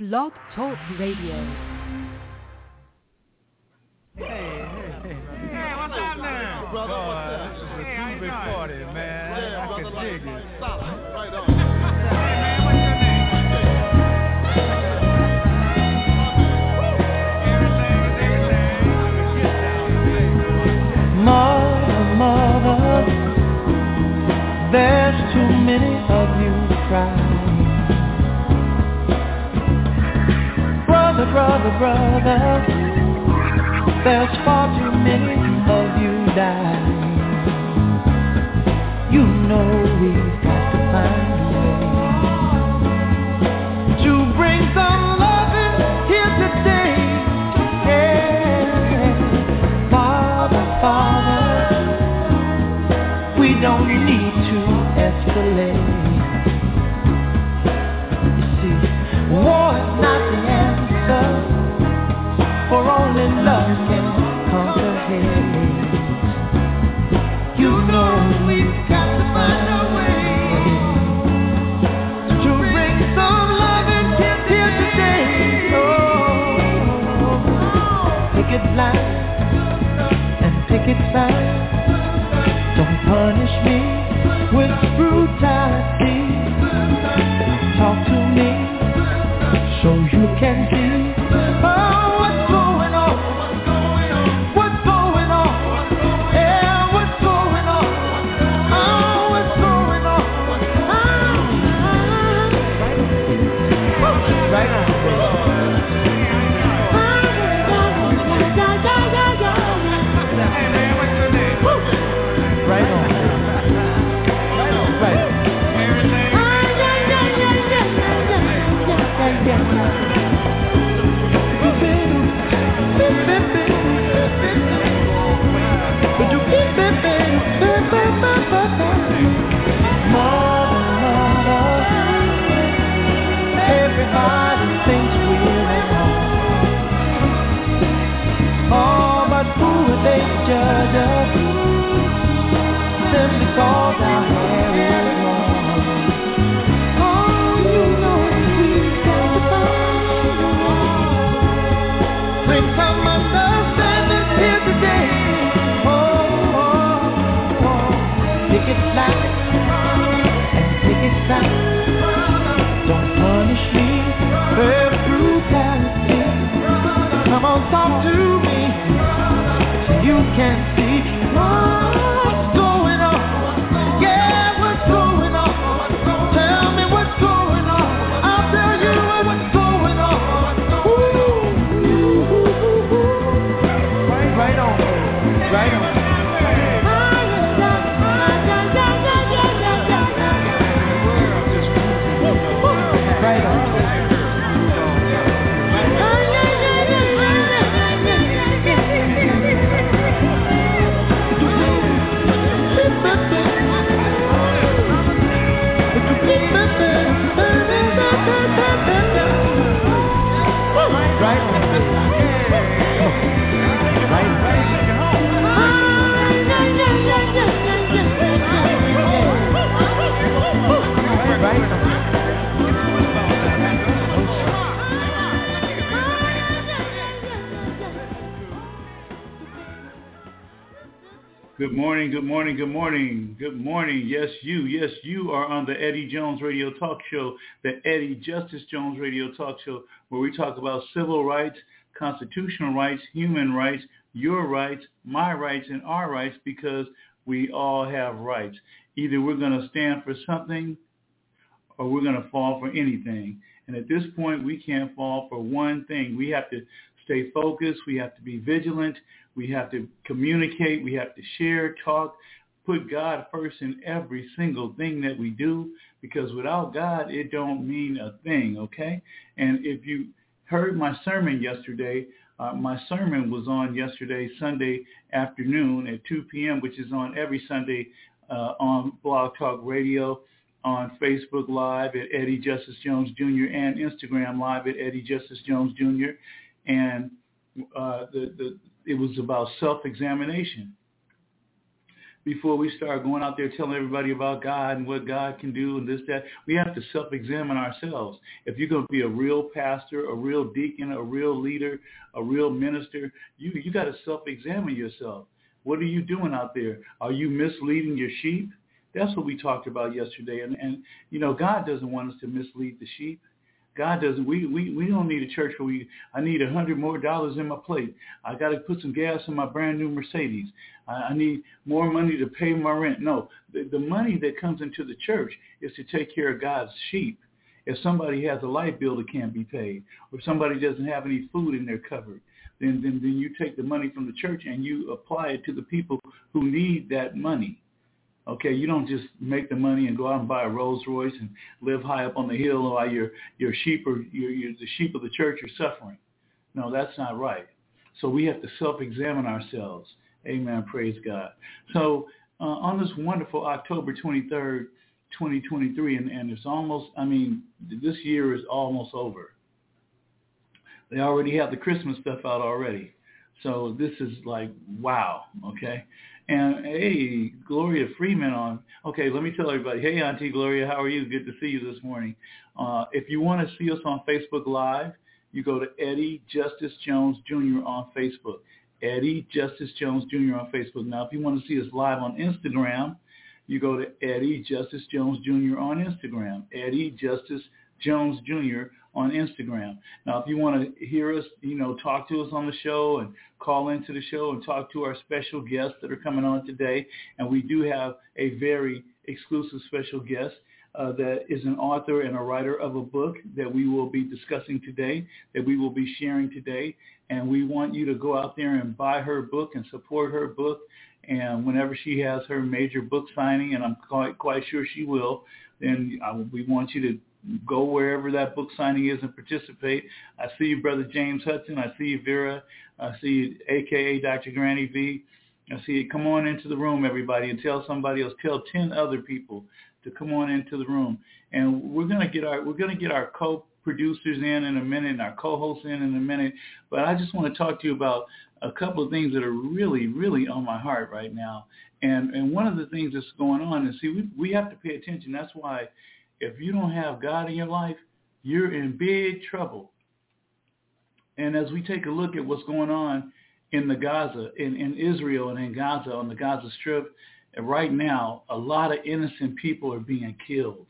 Blog Talk Radio. Hey, what's up now? Brother, what's up? This is a two-big party, man. Yeah, I can dig it. Solid, right on. Hey, man, what's your name? Mother, there's too many of you crying. Brother, there's far too many of you dying. You know we've got to find a way to bring some loving here today. Yeah. Father, we don't need to escalate. You see, war is not the answer, for only love can conquer hate. You know we've got to find a way to bring some loving here today. Oh, pick it line and pick it fine. Don't punish me with brutality. Talk to me so you can see. Oh, what's going on? What's going on? Yeah, what's going on? Oh, what's going on? Right now. Hey, man, what's your name? Right on. Right. Everything? Mother, everybody thinks we're at home. Oh, but who would they judge us? Simply cause our hair is long. Oh, you know we've got to find a way. Bring some understanding here today. Pick it light and pick it tight. Don't punish me with brutality. Come on, talk to me so you can see what's going on. Yeah, what's going on? Tell me what's going on. I'll tell you what's going on. Ooh. Right on, right on. Good morning. Yes, you are on the Eddie Jones Radio Talk Show, the Eddie Justice Jones Radio Talk Show, where we talk about civil rights, constitutional rights, human rights, your rights, my rights, and our rights, because we all have rights. Either we're going to stand for something or we're going to fall for anything. And at this point, we can't fall for one thing. We have to stay focused. We have to be vigilant. We have to communicate. We have to share, talk, put God first in every single thing that we do, because without God, it don't mean a thing, okay? And if you heard my sermon yesterday, my sermon was on yesterday, Sunday afternoon at 2 p.m., which is on every Sunday on Blog Talk Radio, on Facebook Live at Eddie Justice Jones Jr. and Instagram Live at Eddie Justice Jones Jr. And it was about self-examination. before we start going out there telling everybody about God and what God can do and this, that. We have to self-examine ourselves. If you're going to be a real pastor, a real deacon, a real leader, a real minister, you got to self-examine yourself. What are you doing out there? Are you misleading your sheep? That's what we talked about yesterday. And God doesn't want us to mislead the sheep. God doesn't. We don't need a church where I need $100 more in my plate. I got to put some gas in my brand new Mercedes. I need more money to pay my rent. No, the money that comes into the church is to take care of God's sheep. If somebody has a light bill that can't be paid, or if somebody doesn't have any food in their cupboard, then you take the money from the church and you apply it to the people who need that money. Okay, you don't just make the money and go out and buy a Rolls Royce and live high up on the hill while your sheep or the sheep of the church are suffering. No, that's not right. So we have to self-examine ourselves. Amen. Praise God. So on this wonderful October 23rd, 2023, and it's almost, this year is almost over. They already have the Christmas stuff out already. So this is like, wow, okay? And, hey, Gloria Freeman on. Okay, let me tell everybody. Hey, Auntie Gloria, how are you? Good to see you this morning. If you want to see us on Facebook Live, you go to Eddie Justice Jones Jr. on Facebook. Eddie Justice Jones Jr. on Facebook. Now, if you want to see us live on Instagram, you go to Eddie Justice Jones Jr. on Instagram. Eddie Justice Jones Jr. on Instagram. Now, if you want to hear us, talk to us on the show and call into the show and talk to our special guests that are coming on today, and we do have a very exclusive special guest that is an author and a writer of a book that we will be discussing today, that we will be sharing today, and we want you to go out there and buy her book and support her book. And whenever she has her major book signing, and I'm quite sure she will, then we want you to go wherever that book signing is and participate. I see you, Brother James Hudson. I see you, Vera. I see you, a.k.a. Dr. Granny V. I see you. Come on into the room, everybody, and tell somebody else. Tell 10 other people to come on into the room. And we're gonna get our co-producers in a minute, and our co-hosts in a minute. But I just want to talk to you about a couple of things that are really, really on my heart right now. And one of the things that's going on is, see, we have to pay attention. That's why, if you don't have God in your life, you're in big trouble. And as we take a look at what's going on in the Gaza, in Israel and in Gaza, on the Gaza Strip, right now, a lot of innocent people are being killed.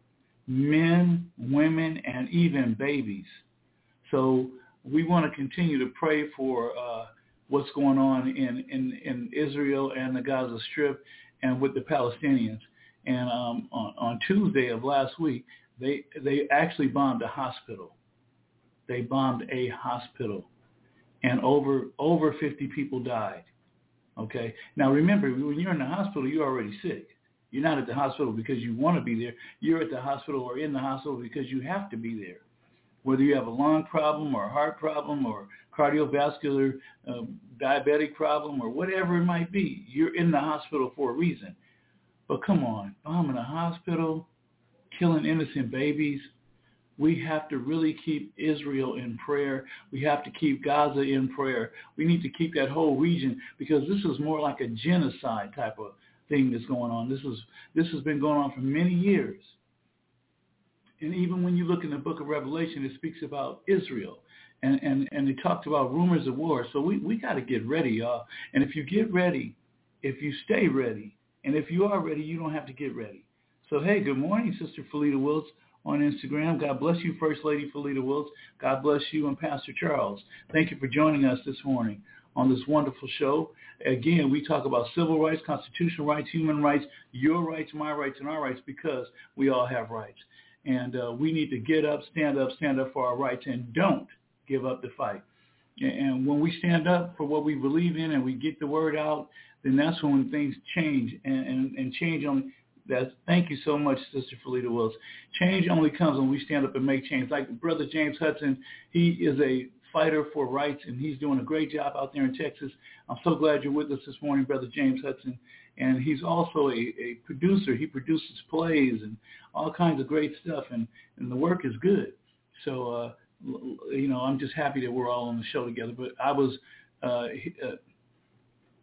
Men, women, and even babies. So we want to continue to pray for what's going on in Israel and the Gaza Strip and with the Palestinians. And on Tuesday of last week, they actually bombed a hospital. They bombed a hospital, and over 50 people died. Okay. Now remember, when you're in the hospital, you're already sick. You're not at the hospital because you want to be there. You're at the hospital or in the hospital because you have to be there. Whether you have a lung problem or a heart problem or cardiovascular diabetic problem or whatever it might be, you're in the hospital for a reason. But come on, bombing a hospital, killing innocent babies. We have to really keep Israel in prayer. We have to keep Gaza in prayer. We need to keep that whole region, because this is more like a genocide type of thing that's going on. This has been going on for many years. And even when you look in the book of Revelation, it speaks about Israel. And it talks about rumors of war. So we got to get ready, y'all. And if you get ready, if you stay ready, and if you are ready, you don't have to get ready. So, hey, good morning, Sister Felita Wills on Instagram. God bless you, First Lady Felita Wills. God bless you and Pastor Charles. Thank you for joining us this morning on this wonderful show. Again, we talk about civil rights, constitutional rights, human rights, your rights, my rights, and our rights, because we all have rights. And we need to get up, stand up for our rights, and don't give up the fight. And when we stand up for what we believe in and we get the word out, then that's when things change, and change only. Thank you so much, Sister Felita Wills. Change only comes when we stand up and make change. Like Brother James Hudson, he is a fighter for rights, and he's doing a great job out there in Texas. I'm so glad you're with us this morning, Brother James Hudson. And he's also a producer. He produces plays and all kinds of great stuff, and the work is good. So, I'm just happy that we're all on the show together. But I was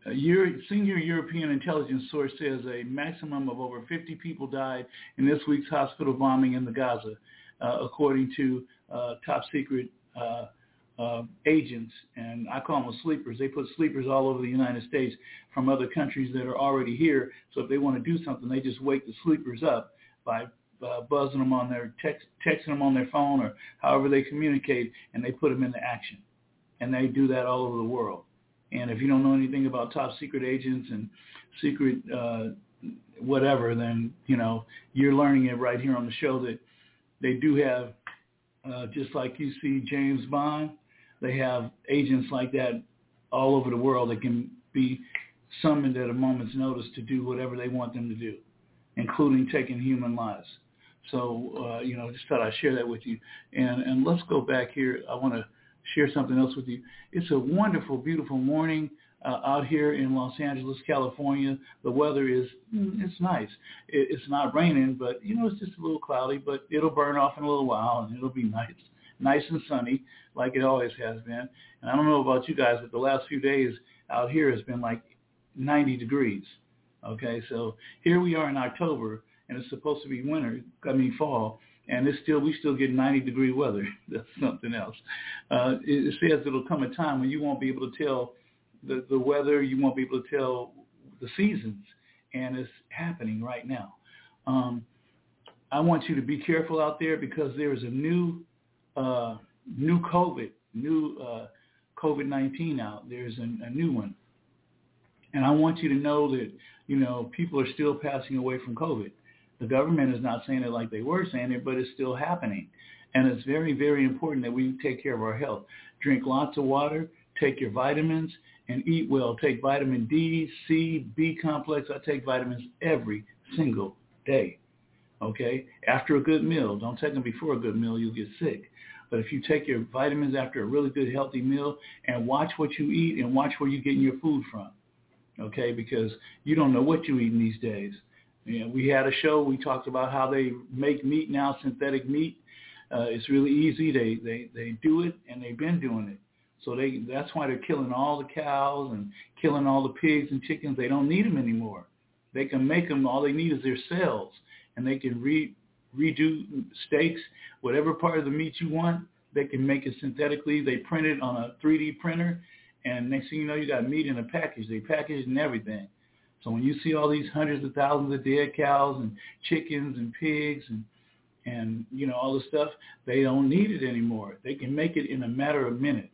Senior European intelligence source says a maximum of over 50 people died in this week's hospital bombing in the Gaza, according to top secret agents, and I call them sleepers. They put sleepers all over the United States from other countries that are already here. So if they want to do something, they just wake the sleepers up by buzzing them on their texting them on their phone or however they communicate, and they put them into action. And they do that all over the world. And if you don't know anything about top secret agents and secret whatever, then, you're learning it right here on the show that they do have, just like you see James Bond, they have agents like that all over the world that can be summoned at a moment's notice to do whatever they want them to do, including taking human lives. So, just thought I'd share that with you. And let's go back here. I want to share something else with you. It's a wonderful, beautiful morning out here in Los Angeles, California. The weather it's nice. It's not raining, but, it's just a little cloudy, but it'll burn off in a little while, and it'll be nice and sunny like it always has been. And I don't know about you guys, but the last few days out here has been like 90 degrees. Okay, so here we are in October, and it's supposed to be fall, and we still get 90-degree weather. That's something else. It says it'll come a time when you won't be able to tell the weather, you won't be able to tell the seasons, and it's happening right now. I want you to be careful out there because there is a new COVID-19 out. There's a new one. And I want you to know that, people are still passing away from COVID. The government is not saying it like they were saying it, but it's still happening. And it's very, very important that we take care of our health. Drink lots of water, take your vitamins, and eat well. Take vitamin D, C, B complex. I take vitamins every single day, okay? After a good meal. Don't take them before a good meal. You'll get sick. But if you take your vitamins after a really good, healthy meal and watch what you eat and watch where you're getting your food from, okay, because you don't know what you eat in these days. We had a show. We talked about how they make meat now, synthetic meat. It's really easy. They do it, and they've been doing it. So that's why they're killing all the cows and killing all the pigs and chickens. They don't need them anymore. They can make them. All they need is their cells, and they can redo steaks, whatever part of the meat you want. They can make it synthetically. They print it on a 3D printer, and next thing you know, you got meat in a package. They package it and everything. So when you see all these hundreds of thousands of dead cows and chickens and pigs and all this stuff, they don't need it anymore. They can make it in a matter of minutes.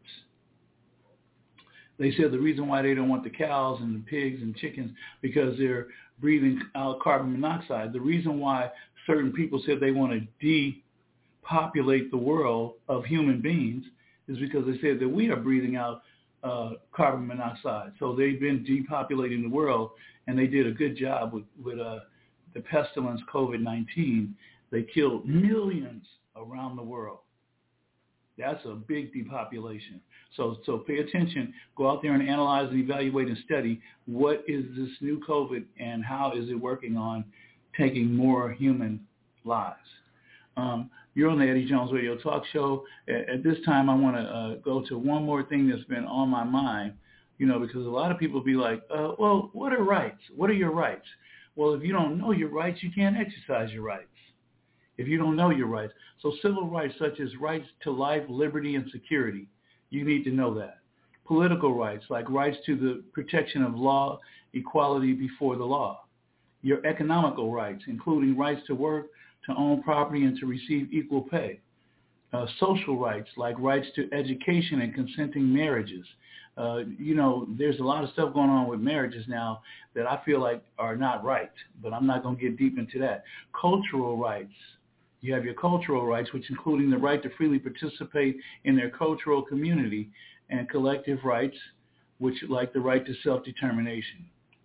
They said the reason why they don't want the cows and the pigs and chickens because they're breathing out carbon monoxide. The reason why certain people said they want to depopulate the world of human beings is because they said that we are breathing out carbon monoxide. So they've been depopulating the world, and they did a good job with the pestilence COVID-19. They killed millions around the world. That's a big depopulation. So pay attention. Go out there and analyze and evaluate and study what is this new COVID and how is it working on taking more human lives. You're on the Eddie Jones Radio Talk Show. At this time, I want to go to one more thing that's been on my mind, because a lot of people be like, well, what are rights? What are your rights? Well, if you don't know your rights, you can't exercise your rights. If you don't know your rights. So civil rights such as rights to life, liberty, and security, you need to know that. Political rights, like rights to the protection of law, equality before the law. Your economical rights, including rights to work, to own property, and to receive equal pay. Social rights, like rights to education and consenting marriages. There's a lot of stuff going on with marriages now that I feel like are not right, but I'm not going to get deep into that. Cultural rights. You have your cultural rights, which including the right to freely participate in their cultural community, and collective rights, which like the right to self-determination.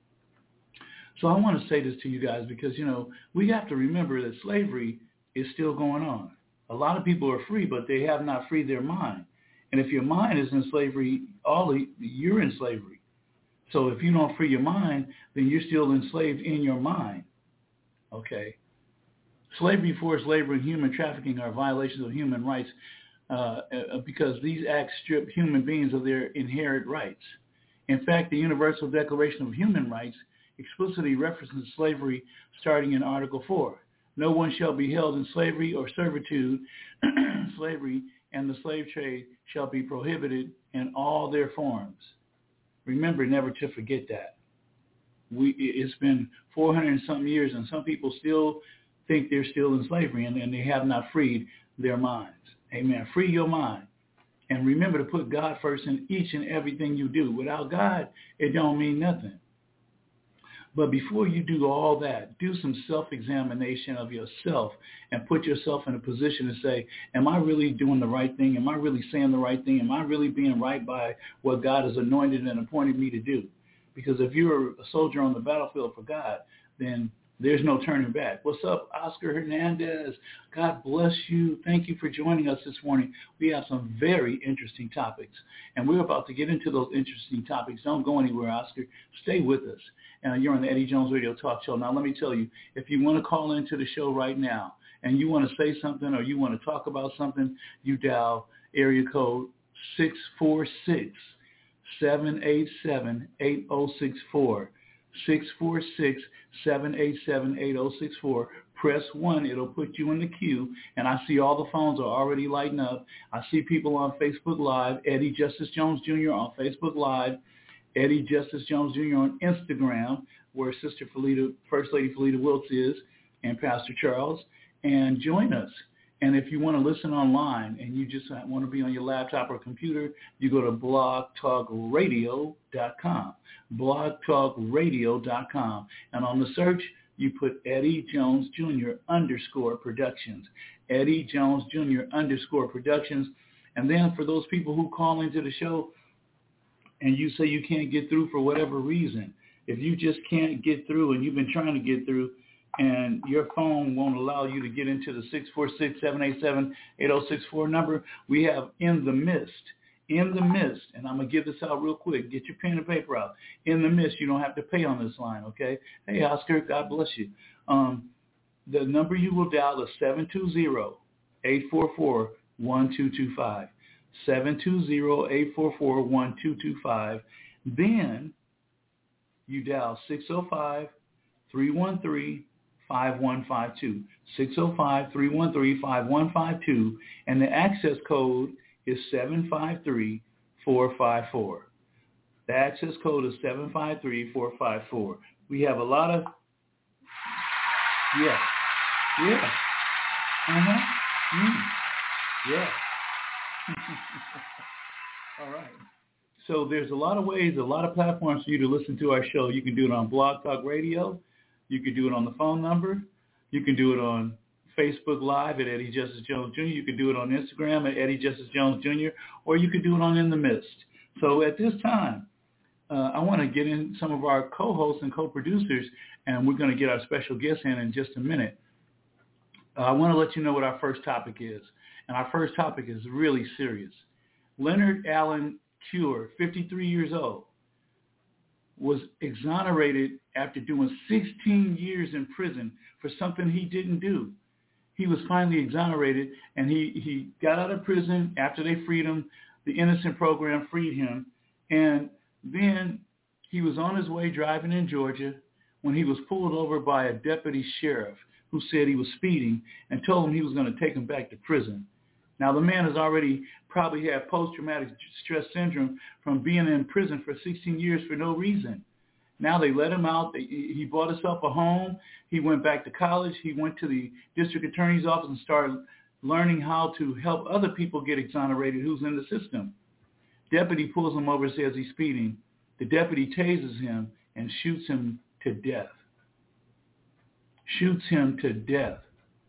So I want to say this to you guys because, we have to remember that slavery is still going on. A lot of people are free, but they have not freed their mind. And if your mind is in slavery, you're in slavery. So if you don't free your mind, then you're still enslaved in your mind. Okay? Slavery, forced labor, and human trafficking are violations of human rights because these acts strip human beings of their inherent rights. In fact, the Universal Declaration of Human Rights explicitly references slavery starting in Article 4. No one shall be held in slavery or servitude, slavery, and the slave trade shall be prohibited in all their forms. Remember never to forget that. It's been 400 and some years, and some people still think they're still in slavery, and they have not freed their minds. Amen. Free your mind. And remember to put God first in each and everything you do. Without God, it don't mean nothing. But before you do all that, do some self-examination of yourself and put yourself in a position to say, am I really doing the right thing? Am I really saying the right thing? Am I really being right by what God has anointed and appointed me to do? Because if you're a soldier on the battlefield for God, then there's no turning back. What's up, Oscar Hernandez? God bless you. Thank you for joining us this morning. We have some very interesting topics, and we're about to get into those interesting topics. Don't go anywhere, Oscar. Stay with us. And you're on the Eddie Jones Radio Talk Show. Now, let me tell you, if you want to call into the show right now and you want to say something or you want to talk about something, you dial area code 646-787-8064. 646-787-8064. Press 1. It'll put you in the queue. And I see all the phones are already lighting up. I see people on Facebook Live. Eddie Justice Jones Jr. on Facebook Live. Eddie Justice Jones Jr. on Instagram, where Sister Felita, First Lady Felita Wiltz is, and Pastor Charles. And join us. And if you want to listen online and you just want to be on your laptop or computer, you go to blogtalkradio.com, blogtalkradio.com. And on the search, you put Eddie Jones Jr. _Productions, Eddie Jones Jr. _Productions. And then for those people who call into the show and you say you can't get through for whatever reason, if you just can't get through and you've been trying to get through, and your phone won't allow you to get into the 646-787-8064 number, we have In the Mist. In the Mist, and I'm going to give this out real quick. Get your pen and paper out. In the Mist, you don't have to pay on this line, okay? Hey, Oscar, God bless you. The number you will dial is 720-844-1225. 720-844-1225. Then you dial 605-313-5152, 605-313-5152, and the access code is 753454. The access code is 753454. We have a lot of, yeah. All right. So there's a lot of ways, a lot of platforms for you to listen to our show. You can do it on Blog Talk Radio. You can do it on the phone number. You can do it on Facebook Live at Eddie Justice Jones Jr. You can do it on Instagram at Eddie Justice Jones Jr. Or you can do it on In the Mist. So at this time, I want to get in some of our co-hosts and co-producers, and we're going to get our special guest in just a minute. I want to let you know what our first topic is. And our first topic is really serious. Leonard Allen Cure, 53 years old, was exonerated after doing 16 years in prison for something he didn't do. He was finally exonerated, and he got out of prison after they freed him. The Innocent Program freed him. And then he was on his way driving in Georgia when he was pulled over by a deputy sheriff who said he was speeding and told him he was going to take him back to prison. Now, the man has already probably had post-traumatic stress syndrome from being in prison for 16 years for no reason. Now they let him out. He bought himself a home. He went back to college. He went to the district attorney's office and started learning how to help other people get exonerated who's in the system. Deputy pulls him over and says he's speeding. The deputy tases him and shoots him to death. Shoots him to death.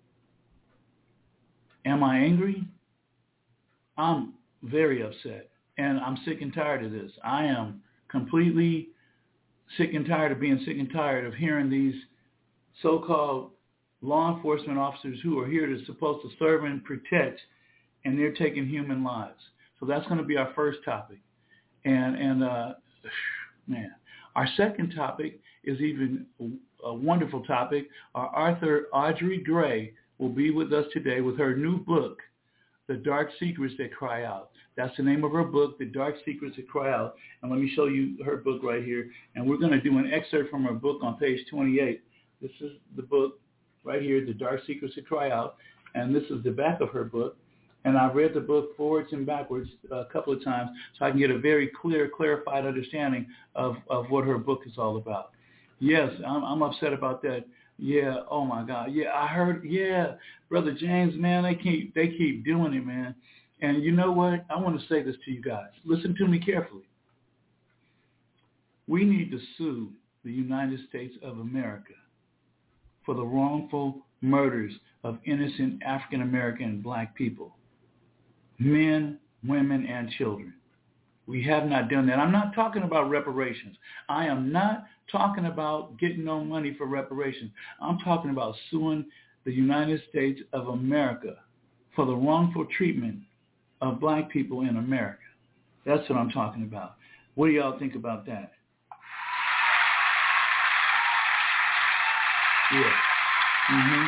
Am I angry? I'm very upset, and I'm sick and tired of this. I am completely sick and tired of being sick and tired of hearing these so-called law enforcement officers who are here to supposed to serve and protect, and they're taking human lives. So that's going to be our first topic. And man, our second topic is even a wonderful topic. Our author, Audrey Gray, will be with us today with her new book, The Dark Secrets That Cry Out. That's the name of her book, The Dark Secrets That Cry Out. And let me show you her book right here. And we're going to do an excerpt from her book on page 28. This is the book right here, The Dark Secrets That Cry Out. And this is the back of her book. And I've read the book forwards and backwards a couple of times so I can get a very clear, clarified understanding of what her book is all about. Yes, I'm upset about that. Yeah, oh my God. Yeah, I heard, yeah, Brother James, man, they keep doing it, man. And you know what? I want to say this to you guys. Listen to me carefully. We need to sue the United States of America for the wrongful murders of innocent African American and black people, men, women, and children. We have not done that. I'm not talking about reparations. I am not talking about getting no money for reparations. I'm talking about suing the United States of America for the wrongful treatment of black people in America. That's what I'm talking about. What do y'all think about that? Yeah. Mm-hmm.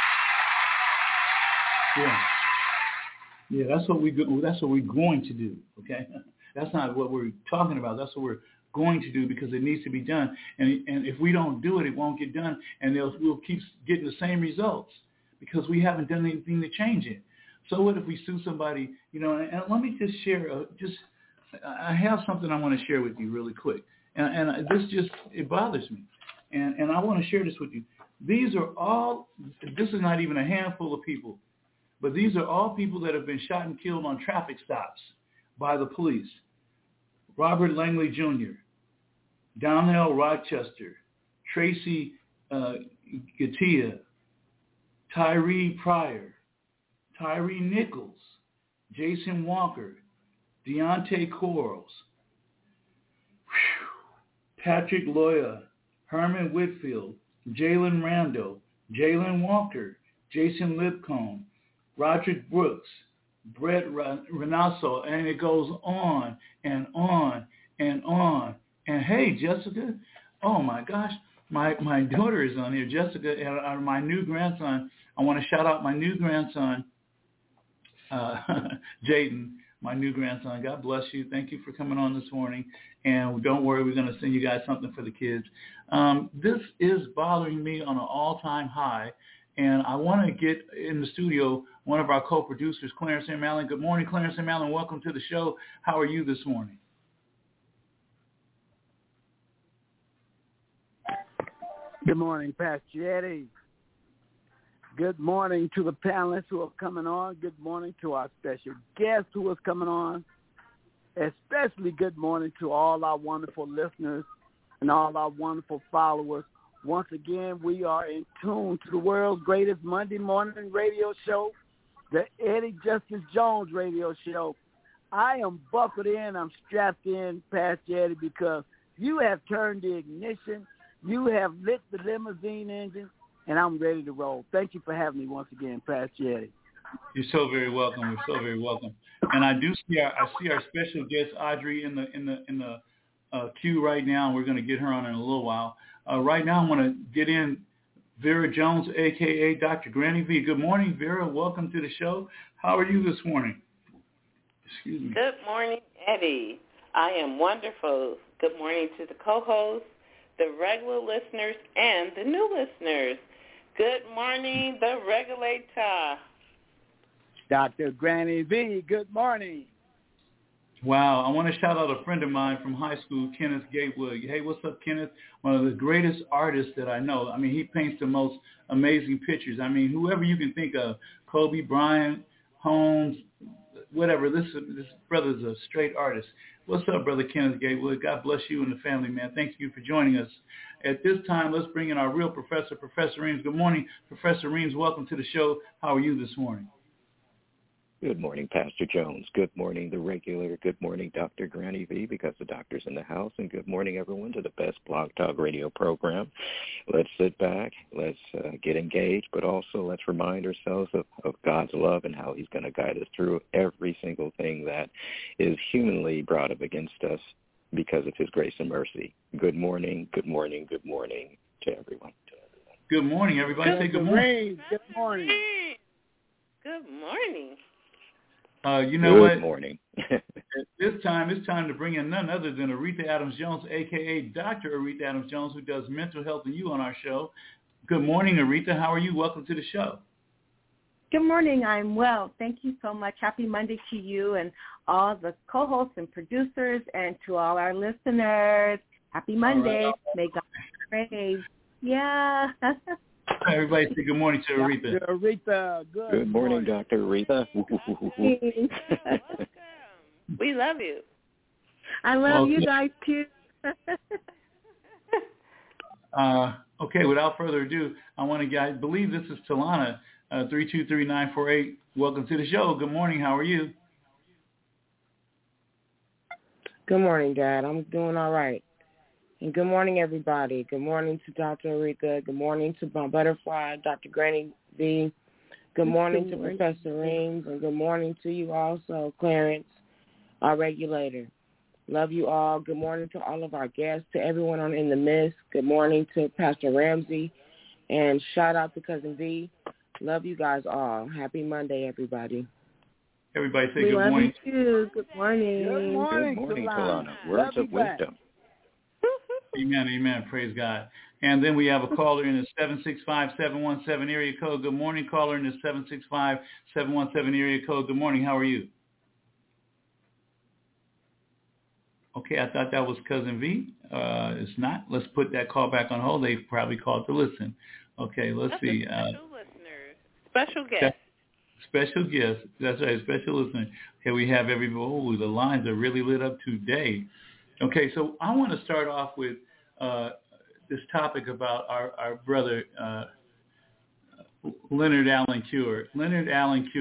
Yeah. Yeah, that's what we're going to do, okay? That's not what we're talking about. That's what we're going to do because it needs to be done. And if we don't do it, it won't get done, and we'll keep getting the same results because we haven't done anything to change it. So what if we sue somebody, you know, and let me just share, I have something I want to share with you really quick. And it bothers me. And I want to share this with you. This is not even a handful of people, but these are all people that have been shot and killed on traffic stops by the police. Robert Langley Jr., Donnell Rochester, Tracy Gattia, Tyree Pryor, Tyree Nichols, Jason Walker, Deontay Quarles, Patrick Loya, Herman Whitfield, Jalen Rando, Jalen Walker, Jason Lipcomb, Roderick Brooks, Brett Renasso, and it goes on and on and on. And hey, Jessica, oh my gosh, my daughter is on here, Jessica, and my new grandson. I want to shout out my new grandson, Jaden, my new grandson. God bless you. Thank you for coming on this morning. And don't worry, we're going to send you guys something for the kids. This is bothering me on an all-time high. And I want to get in the studio one of our co-producers, Clarence M. Allen. Good morning, Clarence M. Allen. Welcome to the show. How are you this morning? Good morning, Pastor Eddie. Good morning to the panelists who are coming on. Good morning to our special guest who is coming on. Especially good morning to all our wonderful listeners and all our wonderful followers. Once again, we are in tune to the world's greatest Monday morning radio show, the Eddie Justice Jones radio show. I am buckled in. I'm strapped in, Pastor Eddie, because you have turned the ignition. You have lit the limousine engine, and I'm ready to roll. Thank you for having me once again, Pastor Eddie. You're so very welcome. You're so very welcome. And I see our special guest Audrey in the queue right now. We're going to get her on in a little while. Right now, I'm going to get in Vera Jones, a.k.a. Dr. Granny V. Good morning, Vera. Welcome to the show. How are you this morning? Excuse me. Good morning, Eddie. I am wonderful. Good morning to the co-hosts, the regular listeners, and the new listeners. Good morning, the regulator. Dr. Granny V, good morning. Wow, I want to shout out a friend of mine from high school, Kenneth Gatewood. Hey, what's up, Kenneth? One of the greatest artists that I know. I mean, he paints the most amazing pictures. I mean, whoever you can think of, Kobe Bryant, Holmes, whatever. This brother's a straight artist. What's up, Brother Kenneth Gatewood? God bless you and the family, man. Thank you for joining us. At this time, let's bring in our real professor, Professor Reams. Good morning, Professor Reams. Welcome to the show. How are you this morning? Good morning, Pastor Jones. Good morning, the regular. Good morning, Dr. Granny V, because the doctor's in the house. And good morning, everyone, to the best Blog Talk radio program. Let's sit back. Let's get engaged, but also let's remind ourselves of God's love and how he's going to guide us through every single thing that is humanly brought up against us because of his grace and mercy. Good morning, good morning, good morning to everyone. Good morning, everybody. Say good morning. Good morning. Good morning. You know what? Good morning. It's time to bring in none other than Aretha Adams-Jones, a.k.a. Dr. Aretha Adams-Jones, who does mental health and you on our show. Good morning, Aretha. How are you? Welcome to the show. Good morning. I'm well. Thank you so much. Happy Monday to you and all the co-hosts and producers, and to all our listeners. Happy Monday. Right. May God praise. Yeah. Everybody say good morning to Aretha. Dr. Aretha, good morning, Dr. Aretha. We love you. I love you guys, too. Okay, without further ado, I believe this is Talana, 323-948. Welcome to the show. Good morning. How are you? Good morning, Dad. I'm doing all right. And good morning, everybody. Good morning to Dr. Aretha. Good morning to my butterfly, Dr. Granny B. Good morning to Professor Reams. And good morning to you also, Clarence, our regulator. Love you all. Good morning to all of our guests, to everyone on In the Mist. Good morning to Pastor Ramsey. And shout out to Cousin V. Love you guys all. Happy Monday, everybody. Everybody say good morning. We love you too. Good morning. Good morning, Talana. Words of wisdom. Amen. Praise God. And then we have a caller in the 765-717 area code. Good morning, caller in the 765-717 area code. Good morning. How are you? Okay, I thought that was Cousin V. It's not. Let's put that call back on hold. They probably called to listen. Okay, let's see. Special listeners. Special guest. Special guest. That's right, special listener. Okay, we have everybody. Oh, the lines are really lit up today. Okay, so I want to start off with this topic about our brother Leonard Allen Cure. Leonard Allen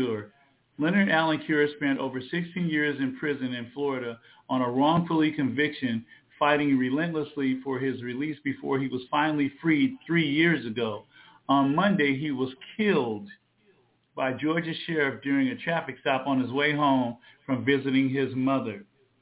Cure spent over 16 years in prison in Florida on a wrongfully conviction, fighting relentlessly for his release before he was finally freed 3 years ago. On Monday, he was killed by Georgia sheriff during a traffic stop on his way home from visiting his mother.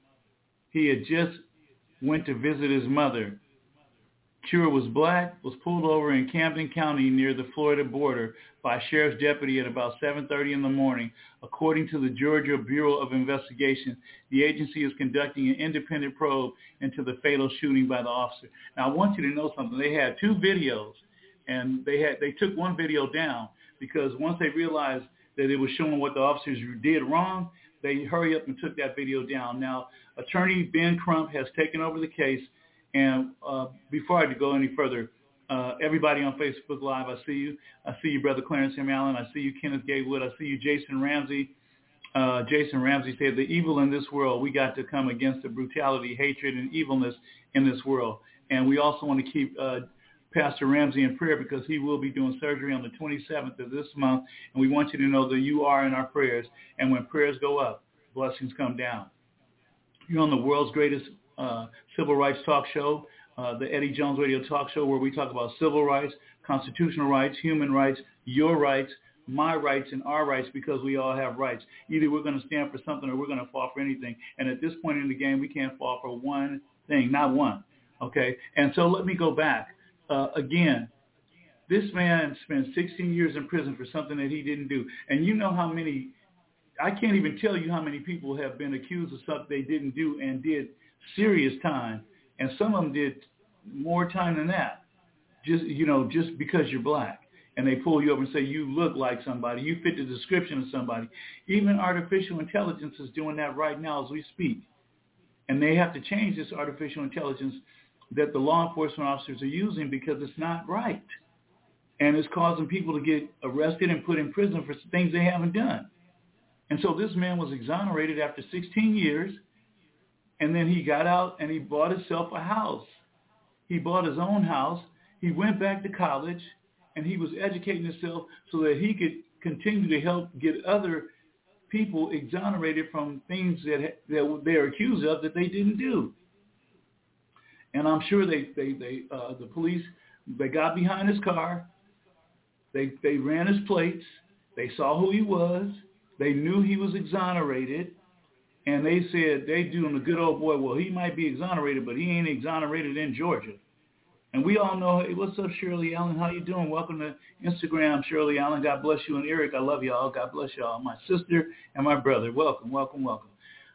He had just went to visit his mother. Cure was black, was pulled over in Camden County near the Florida border by a sheriff's deputy at about 7:30 in the morning. According to the Georgia Bureau of Investigation, the agency is conducting an independent probe into the fatal shooting by the officer. Now, I want you to know something. They had two videos, and they took one video down because once they realized that it was showing what the officers did wrong, they hurry up and took that video down. Now, Attorney Ben Crump has taken over the case. And before I go any further, everybody on Facebook Live, I see you. I see you, Brother Clarence M. Allen. I see you, Kenneth Gatewood. I see you, Jason Ramsey. Jason Ramsey said, the evil in this world, we got to come against the brutality, hatred, and evilness in this world. And we also want to keep Pastor Ramsey in prayer because he will be doing surgery on the 27th of this month. And we want you to know that you are in our prayers. And when prayers go up, blessings come down. You're on the world's greatest civil rights talk show, the Eddie Jones Radio Talk Show, where we talk about civil rights, constitutional rights, human rights, your rights, my rights, and our rights, because we all have rights. Either we're going to stand for something or we're going to fall for anything. And at this point in the game, we can't fall for one thing, not one. Okay? And so let me go back. Again, this man spent 16 years in prison for something that he didn't do. And you know how many, I can't even tell you how many people have been accused of something they didn't do and did serious time, and some of them did more time than that, just because you're black, and they pull you up and say you look like somebody, you fit the description of somebody. Even artificial intelligence is doing that right now as we speak, and they have to change this artificial intelligence that the law enforcement officers are using because it's not right, and it's causing people to get arrested and put in prison for things they haven't done. And so this man was exonerated after 16 years. And then he got out and he bought himself a house. He bought his own house. He went back to college and he was educating himself so that he could continue to help get other people exonerated from things that they're accused of that they didn't do. And I'm sure the police, they got behind his car. They ran his plates. They saw who he was. They knew he was exonerated. And they said, they doing the good old boy, well, he might be exonerated, but he ain't exonerated in Georgia. And we all know, hey, what's up, Shirley Allen? How you doing? Welcome to Instagram, Shirley Allen. God bless you. And Eric, I love y'all. God bless y'all. My sister and my brother. Welcome, welcome, welcome.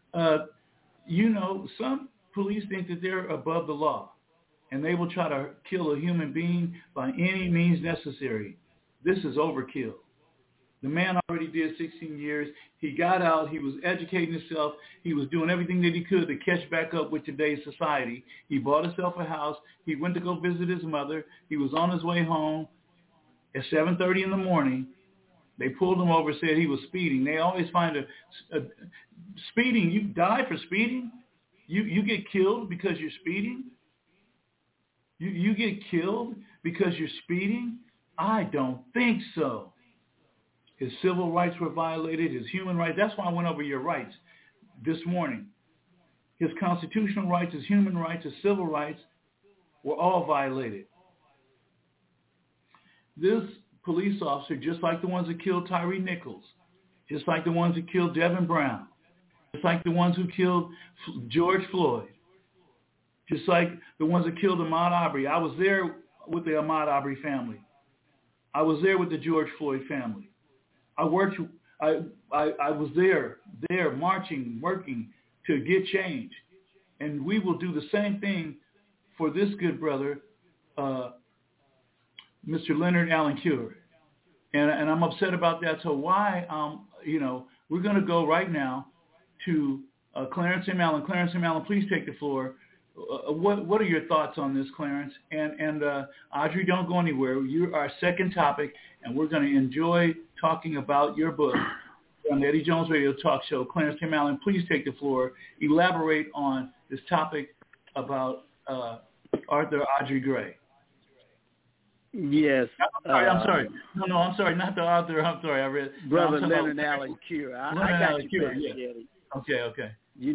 Some police think that they're above the law, and they will try to kill a human being by any means necessary. This is overkill. The man already did 16 years. He got out. He was educating himself. He was doing everything that he could to catch back up with today's society. He bought himself a house. He went to go visit his mother. He was on his way home at 7:30 in the morning. They pulled him over, said he was speeding. They always find a speeding. You die for speeding? You get killed because you're speeding? You get killed because you're speeding? I don't think so. His civil rights were violated, his human rights. That's why I went over your rights this morning. His constitutional rights, his human rights, his civil rights were all violated. This police officer, just like the ones that killed Tyree Nichols, just like the ones that killed Devin Brown, just like the ones who killed George Floyd, just like the ones that killed Ahmaud Arbery. I was there with the Ahmaud Arbery family. I was there with the George Floyd family. I was there marching, working to get change. And we will do the same thing for this good brother, Mr. Leonard Allen Cure. And I'm upset about that. So why, we're going to go right now to Clarence M. Allen. Clarence M. Allen, please take the floor. What are your thoughts on this, Clarence? And Audrey, don't go anywhere. You're our second topic, and we're going to enjoy talking about your book on the Eddie Jones Radio Talk Show. Clarence M. Allen, please take the floor. Elaborate on this topic about Arthur Audrey Gray. Yes. I'm sorry. No, I'm sorry. Not the author. I'm sorry. I read. Brother Leonard Allen Cure. I got you, Pastor Eddie. Okay.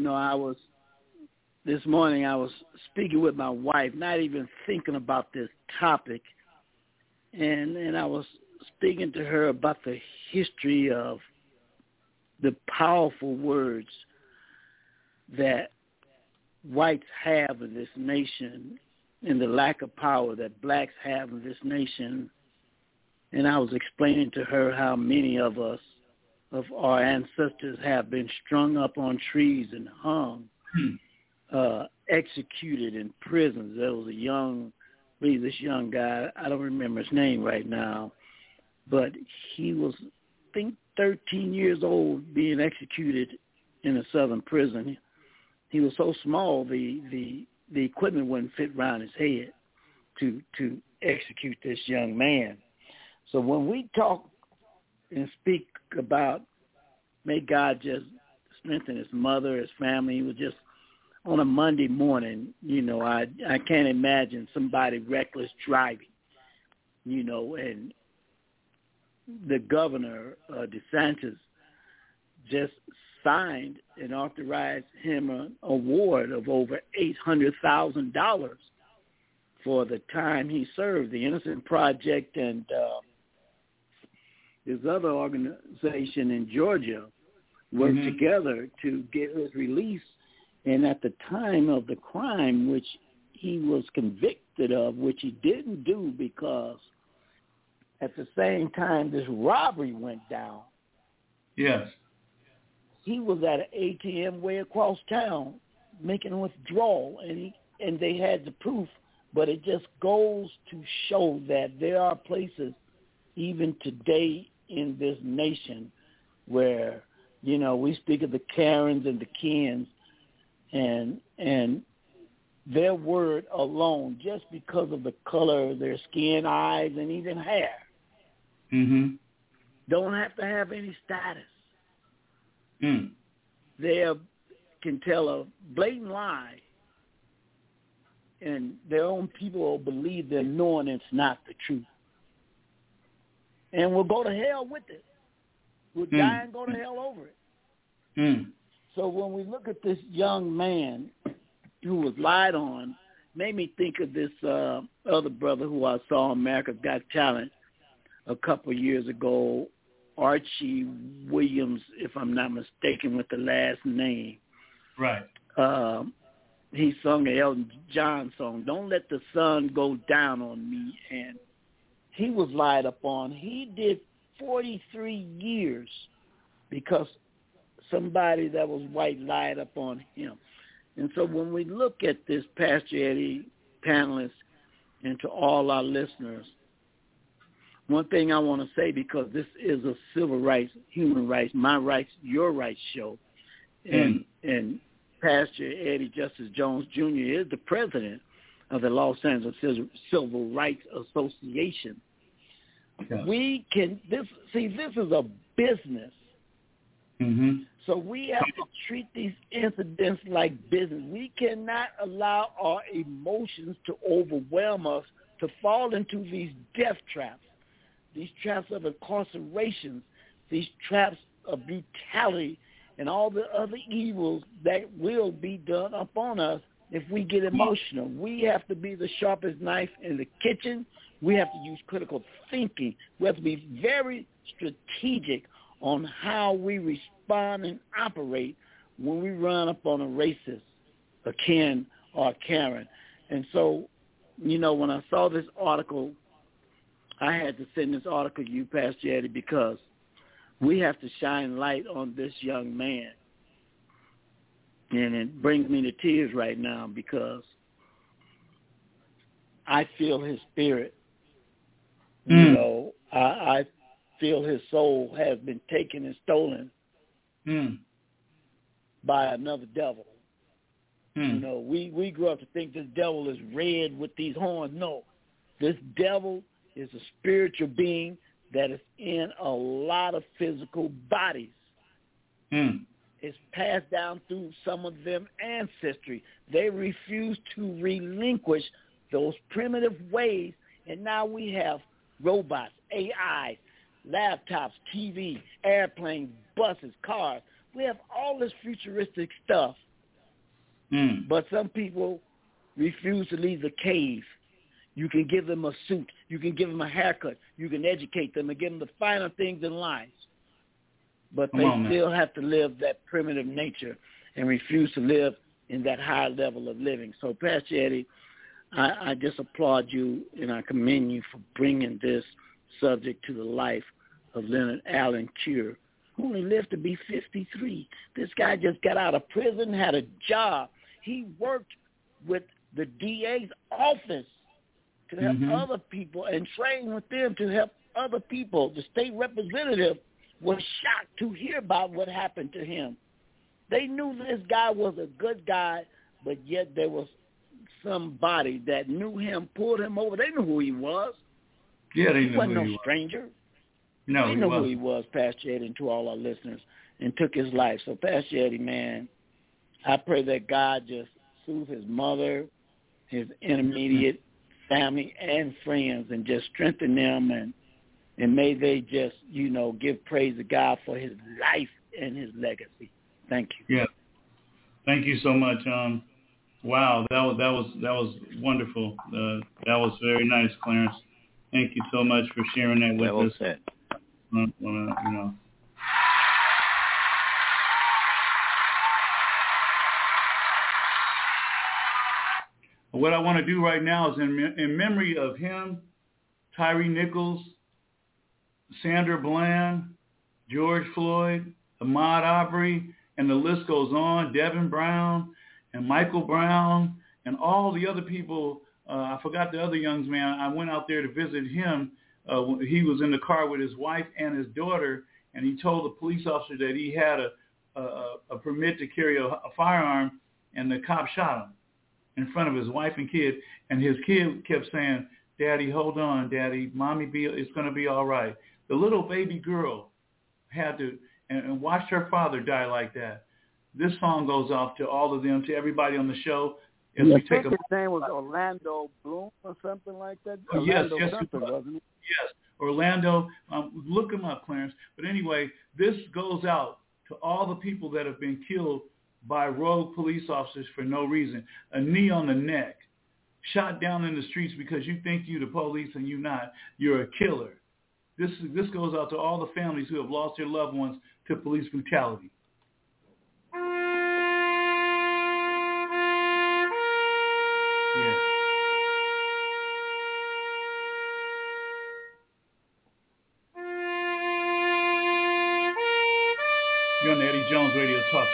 This morning I was speaking with my wife, not even thinking about this topic, and I was speaking to her about the history of the powerful words that whites have in this nation and the lack of power that blacks have in this nation. And I was explaining to her how many of us, of our ancestors, have been strung up on trees and hung, executed in prisons. There was this young guy, I don't remember his name right now, but he was, I think, 13 years old being executed in a southern prison. He was so small, the equipment wouldn't fit around his head to execute this young man. So when we talk and speak about, may God just strengthen his mother, his family, he was just on a Monday morning, I can't imagine somebody reckless driving, and the governor, DeSantis, just signed and authorized him an award of over $800,000 for the time he served. The Innocent Project and his other organization in Georgia worked together to get his release. And at the time of the crime, which he was convicted of, which he didn't do because at the same time this robbery went down. Yes. He was at an ATM way across town making a withdrawal, and they had the proof. But it just goes to show that there are places even today in this nation where, we speak of the Karens and the Kens, and their word alone, just because of the color of their skin, eyes, and even hair, don't have to have any status. They can tell a blatant lie, and their own people will believe they're knowing it's not the truth. And we'll go to hell with it. We'll die and go to hell over it. So when we look at this young man who was lied on, made me think of this other brother who I saw on America's Got Talent a couple of years ago, Archie Williams, if I'm not mistaken with the last name. Right. he sung an Elton John song, "Don't Let the Sun Go Down on Me," and he was lied upon. He did 43 years because somebody that was white lied upon him. And so when we look at this, Pastor Eddie, panelists, and to all our listeners, one thing I want to say, because this is a civil rights, human rights, my rights, your rights show, and Pastor Eddie Justice Jones Jr. is the president of the Los Angeles Civil Rights Association. Yeah. This is a business. Mm-hmm. So we have to treat these incidents like business. We cannot allow our emotions to overwhelm us, to fall into these death traps, these traps of incarceration, these traps of brutality, and all the other evils that will be done upon us if we get emotional. We have to be the sharpest knife in the kitchen. We have to use critical thinking. We have to be very strategic on how we respond and operate when we run up on a racist, a Ken or a Karen. And so, when I saw this article, I had to send this article to you, Pastor Eddie, because we have to shine light on this young man. And it brings me to tears right now because I feel his spirit. I feel his soul has been taken and stolen by another devil. We grew up to think this devil is red with these horns. No, this devil is a spiritual being that is in a lot of physical bodies. It's passed down through some of them ancestry. They refuse to relinquish those primitive ways, and now we have robots, AI, laptops, TV, airplanes, buses, cars. We have all this futuristic stuff, but some people refuse to leave the cave. You can give them a suit. You can give them a haircut. You can educate them and give them the finer things in life. But they still have to live that primitive nature and refuse to live in that high level of living. So, Pastor Eddie, I just applaud you and I commend you for bringing this subject to the life of Leonard Allen Cure, who only lived to be 53. This guy just got out of prison, had a job. He worked with the DA's office to help other people and train with them to help other people. The state representative was shocked to hear about what happened to him. They knew this guy was a good guy, but yet there was somebody that knew him, pulled him over. They knew who he was. Yeah, they knew he wasn't who no he was. stranger. No, they knew who he was, Pastor Eddie, and to all our listeners, and took his life. So, Pastor Eddie, man, I pray that God just soothe his mother, his intermediate family and friends, and just strengthen them, and may they just, give praise to God for his life and his legacy. Thank you. Yeah. Thank you so much. Wow, that was wonderful. That was very nice, Clarence. Thank you so much for sharing that with us. Said. What I want to do right now is in memory of him, Tyree Nichols, Sandra Bland, George Floyd, Ahmaud Arbery, and the list goes on, Devin Brown and Michael Brown and all the other people. I forgot the other young man. I went out there to visit him. He was in the car with his wife and his daughter, and he told the police officer that he had a permit to carry a firearm, and the cop shot him in front of his wife and kid. And his kid kept saying, "Daddy, hold on, Daddy. It's going to be all right." The little baby girl had to and watched her father die like that. This song goes off to all of them, to everybody on the show. I think his name was Orlando Bloom or something like that. Yes, wasn't it? Yes, Orlando. Look him up, Clarence. But anyway, this goes out to all the people that have been killed by rogue police officers for no reason. A knee on the neck, shot down in the streets because you think you're the police and you're not. You're a killer. This goes out to all the families who have lost their loved ones to police brutality.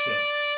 Show.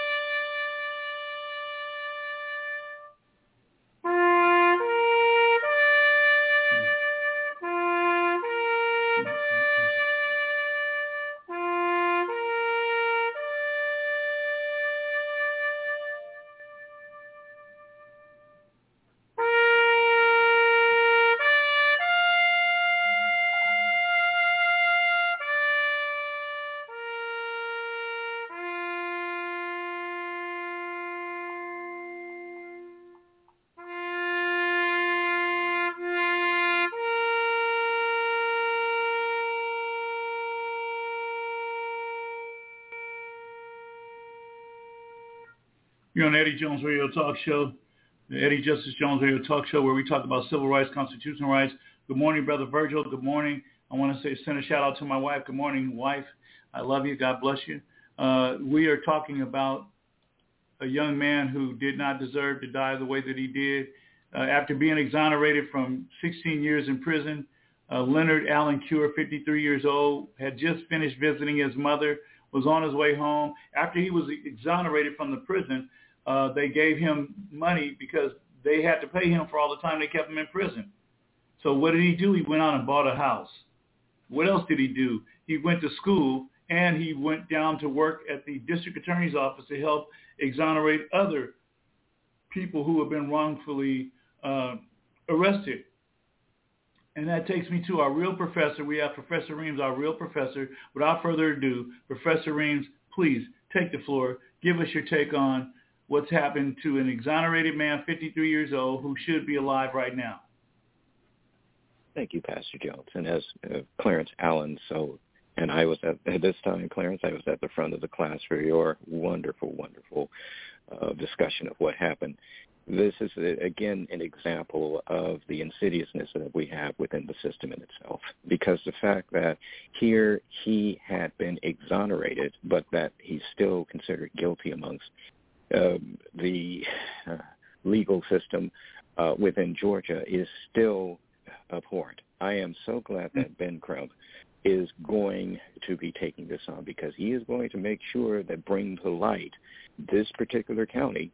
You're on Eddie Jones Radio Talk Show, the Eddie Justice Jones Radio Talk Show, where we talk about civil rights, constitutional rights. Good morning, Brother Virgil. Good morning. I want to send a shout out to my wife. Good morning, wife. I love you. God bless you. We are talking about a young man who did not deserve to die the way that he did. After being exonerated from 16 years in prison, Leonard Allen Cure, 53 years old, had just finished visiting his mother, was on his way home. After he was exonerated from the prison, they gave him money because they had to pay him for all the time they kept him in prison. So what did he do? He went out and bought a house. What else did he do? He went to school, and he went down to work at the district attorney's office to help exonerate other people who have been wrongfully arrested. And that takes me to our real professor. We have Professor Reams, our real professor. Without further ado, Professor Reams, please take the floor. Give us your take on what's happened to an exonerated man, 53 years old, who should be alive right now. Thank you, Pastor Jones. And as Clarence Allen, and I was at this time, Clarence, I was at the front of the class for your wonderful, wonderful discussion of what happened. This is, again, an example of the insidiousness that we have within the system in itself, because the fact that here he had been exonerated, but that he's still considered guilty amongst the legal system within Georgia is still abhorrent. I am so glad that Ben Crump is going to be taking this on, because he is going to make sure that bring to light this particular county,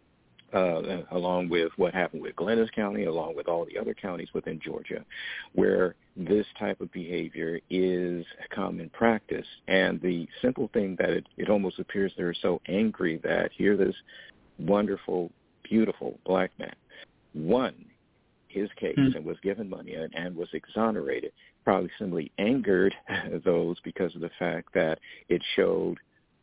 along with what happened with Glennis County, along with all the other counties within Georgia, where this type of behavior is common practice. And the simple thing that it almost appears they're so angry that here this wonderful, beautiful black man won his case and was given money and was exonerated, probably simply angered those because of the fact that it showed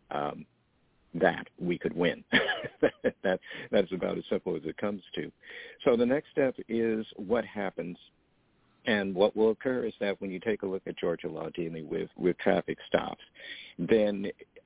that we could win. That's about as simple as it comes to. So the next step is what happens, and what will occur is that when you take a look at Georgia law dealing with traffic stops, then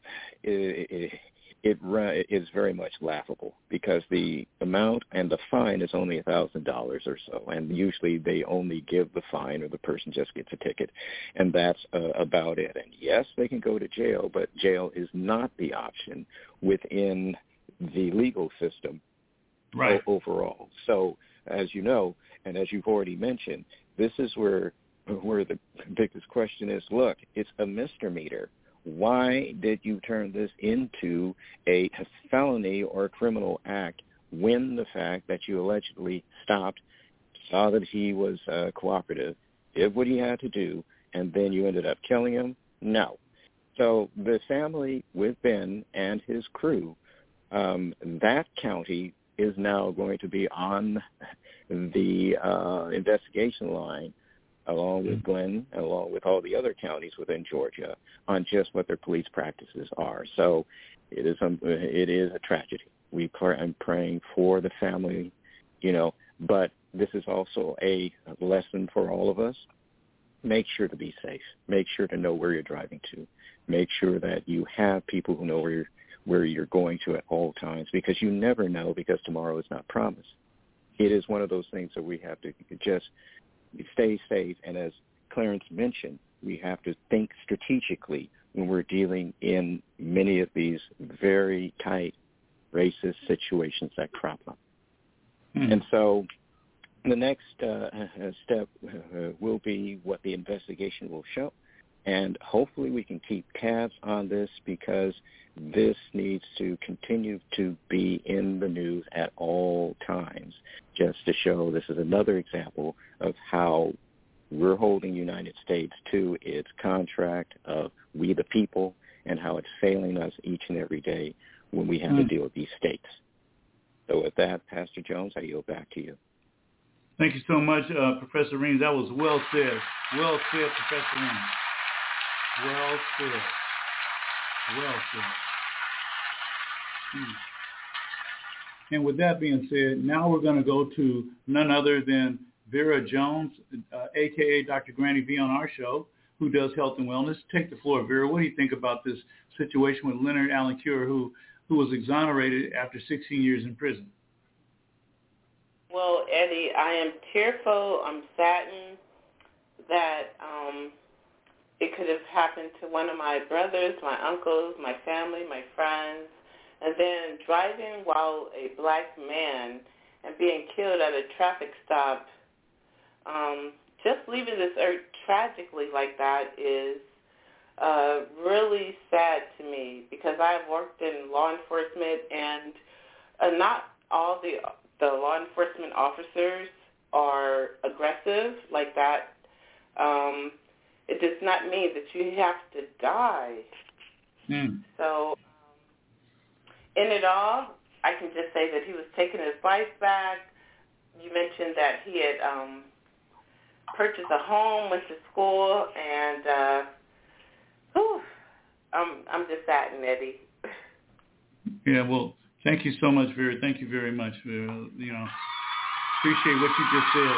it is very much laughable, because the amount and the fine is only $1,000 or so, and usually they only give the fine or the person just gets a ticket, and that's about it. And yes, they can go to jail, but jail is not the option within the legal system overall. So as you know, and as you've already mentioned, this is where the biggest question is, look, it's a misdemeanor. Why did you turn this into a felony or a criminal act when the fact that you allegedly stopped, saw that he was cooperative, did what he had to do, and then you ended up killing him? No. So the family with Ben and his crew, that county is now going to be on the investigation line, along with Glenn, along with all the other counties within Georgia, on just what their police practices are. So it is a tragedy. I'm praying for the family, but this is also a lesson for all of us. Make sure to be safe. Make sure to know where you're driving to. Make sure that you have people who know where you're going to at all times, because you never know, because tomorrow is not promised. It is one of those things that we have to just stay safe, and as Clarence mentioned, we have to think strategically when we're dealing in many of these very tight racist situations that crop up. And so the next step will be what the investigation will show, And hopefully we can keep tabs on this, because this needs to continue to be in the news at all times, just to show this is another example of how we're holding the United States to its contract of we the people, and how it's failing us each and every day when we have to deal with these states. So with that, Pastor Jones, I yield back to you. Thank you so much, Professor Reams. That was well said. Well said, Professor Reams. Well said. Well said. And with that being said, now we're going to go to none other than Vera Jones, a.k.a. Dr. Granny V on our show, who does health and wellness. Take the floor, Vera. What do you think about this situation with Leonard Allen Cure, who was exonerated after 16 years in prison? Well, Eddie, I am tearful. I'm saddened that it could have happened to one of my brothers, my uncles, my family, my friends, and then driving while a black man and being killed at a traffic stop. Just leaving this earth tragically like that is really sad to me, because I've worked in law enforcement, and not all the law enforcement officers are aggressive like that. It does not mean that you have to die. So in it all, I can just say that he was taking his life back. You mentioned that he had purchased a home, went to school, and I'm just saddened, Eddie. Yeah, well, thank you so much, Vera. Thank you very much, Vera. Appreciate what you just said.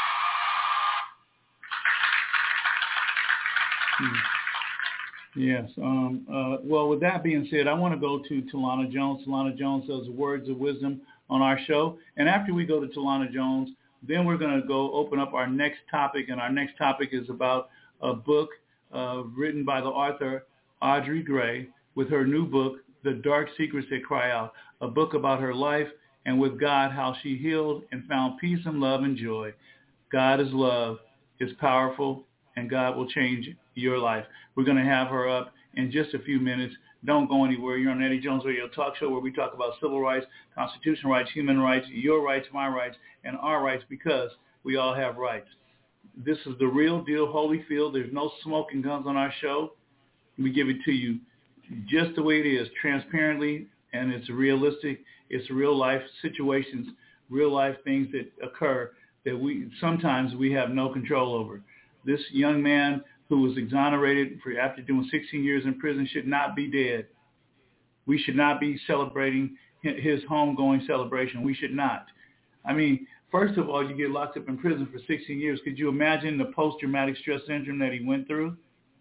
Yes. Well, with that being said, I want to go to Talana Jones. Talana Jones does Words of Wisdom on our show. And after we go to Talana Jones, then we're going to go open up our next topic. And our next topic is about a book written by the author Audrey Gray, with her new book, The Dark Secrets That Cry Out, a book about her life and with God, how she healed and found peace and love and joy. God is love, is powerful, and God will change your life. We're going to have her up in just a few minutes. Don't go anywhere. You're on Eddie Jones Radio Talk Show, where we talk about civil rights, constitutional rights, human rights, your rights, my rights, and our rights, because we all have rights. This is the real deal, Holyfield. There's no smoking guns on our show. We give it to you just the way it is, transparently, and it's realistic. It's real life situations, real life things that occur that sometimes we have no control over. This young man who was exonerated after doing 16 years in prison should not be dead. We should not be celebrating his homegoing celebration. We should not. I mean, first of all, you get locked up in prison for 16 years. Could you imagine the post-traumatic stress syndrome that he went through?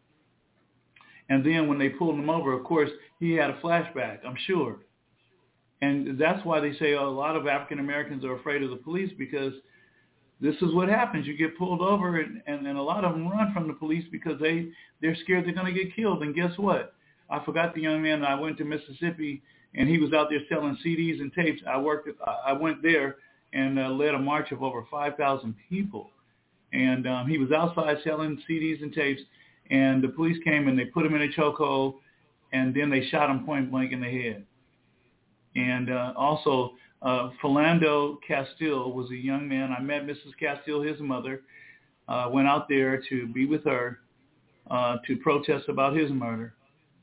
And then when they pulled him over, of course, he had a flashback, I'm sure. And that's why they say a lot of African Americans are afraid of the police, because this is what happens. You get pulled over, and a lot of them run from the police because they're scared they're going to get killed. And guess what? I forgot the young man. I went to Mississippi, and he was out there selling CDs and tapes. I went there and led a march of over 5,000 people. And he was outside selling CDs and tapes, and the police came and they put him in a chokehold, and then they shot him point blank in the head. And also, Philando Castile was a young man. I met Mrs. Castile, his mother, went out there to be with her to protest about his murder.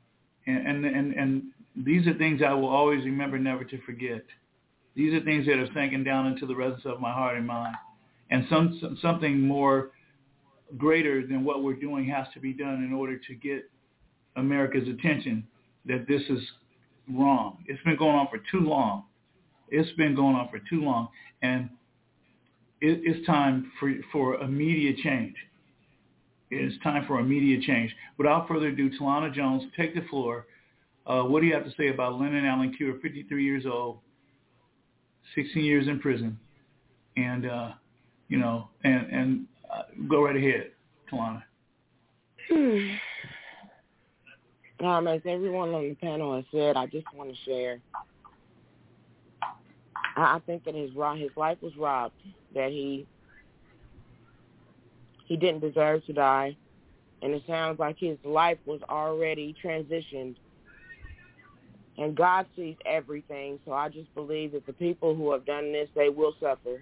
And these are things I will always remember, never to forget. These are things that have sinking down into the resonance of my heart and mind. And something more greater than what we're doing has to be done in order to get America's attention that this is wrong. It's been going on for too long. It's been going on for too long. And it's time for immediate change. It's time for immediate change. Without further ado, Talana Jones, take the floor. What do you have to say about Leonard Allen Cure, 53 years old, 16 years in prison, and go right ahead, Talana. As everyone on the panel has said, I just want to share. I think that his life was robbed, that he didn't deserve to die. and it sounds like his life was already transitioned. And God sees everything, so I just believe that the people who have done this, they will suffer.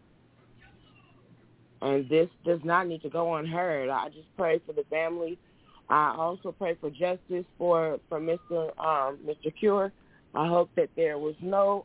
And this does not need to go unheard. I just pray for the family. I also pray for justice for Mr. Cure. I hope that there was no,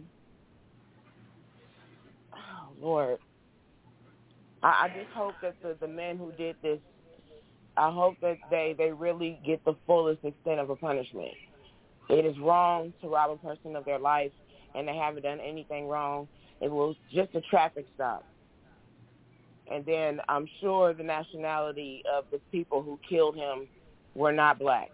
Lord. I just hope that the men who did this, I hope that they really get the fullest extent of a punishment. It is wrong to rob a person of their life, and they haven't done anything wrong. It was just a traffic stop. And then I'm sure the nationality of the people who killed him were not black.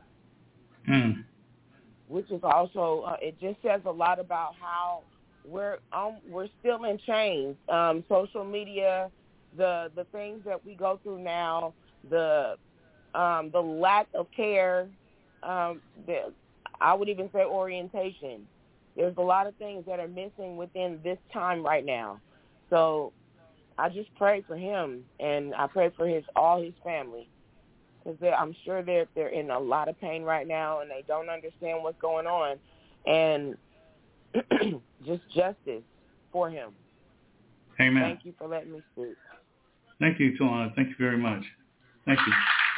Which is also, it just says a lot about how we're still in chains. Social media, the things that we go through now, the lack of care, I would even say orientation. There's a lot of things that are missing within this time right now. So I just pray for him, and I pray for all his family, because I'm sure they're in a lot of pain right now, and they don't understand what's going on, and just justice for him. Amen. Thank you for letting me speak. Thank you, Talana. Thank you very much. Thank you.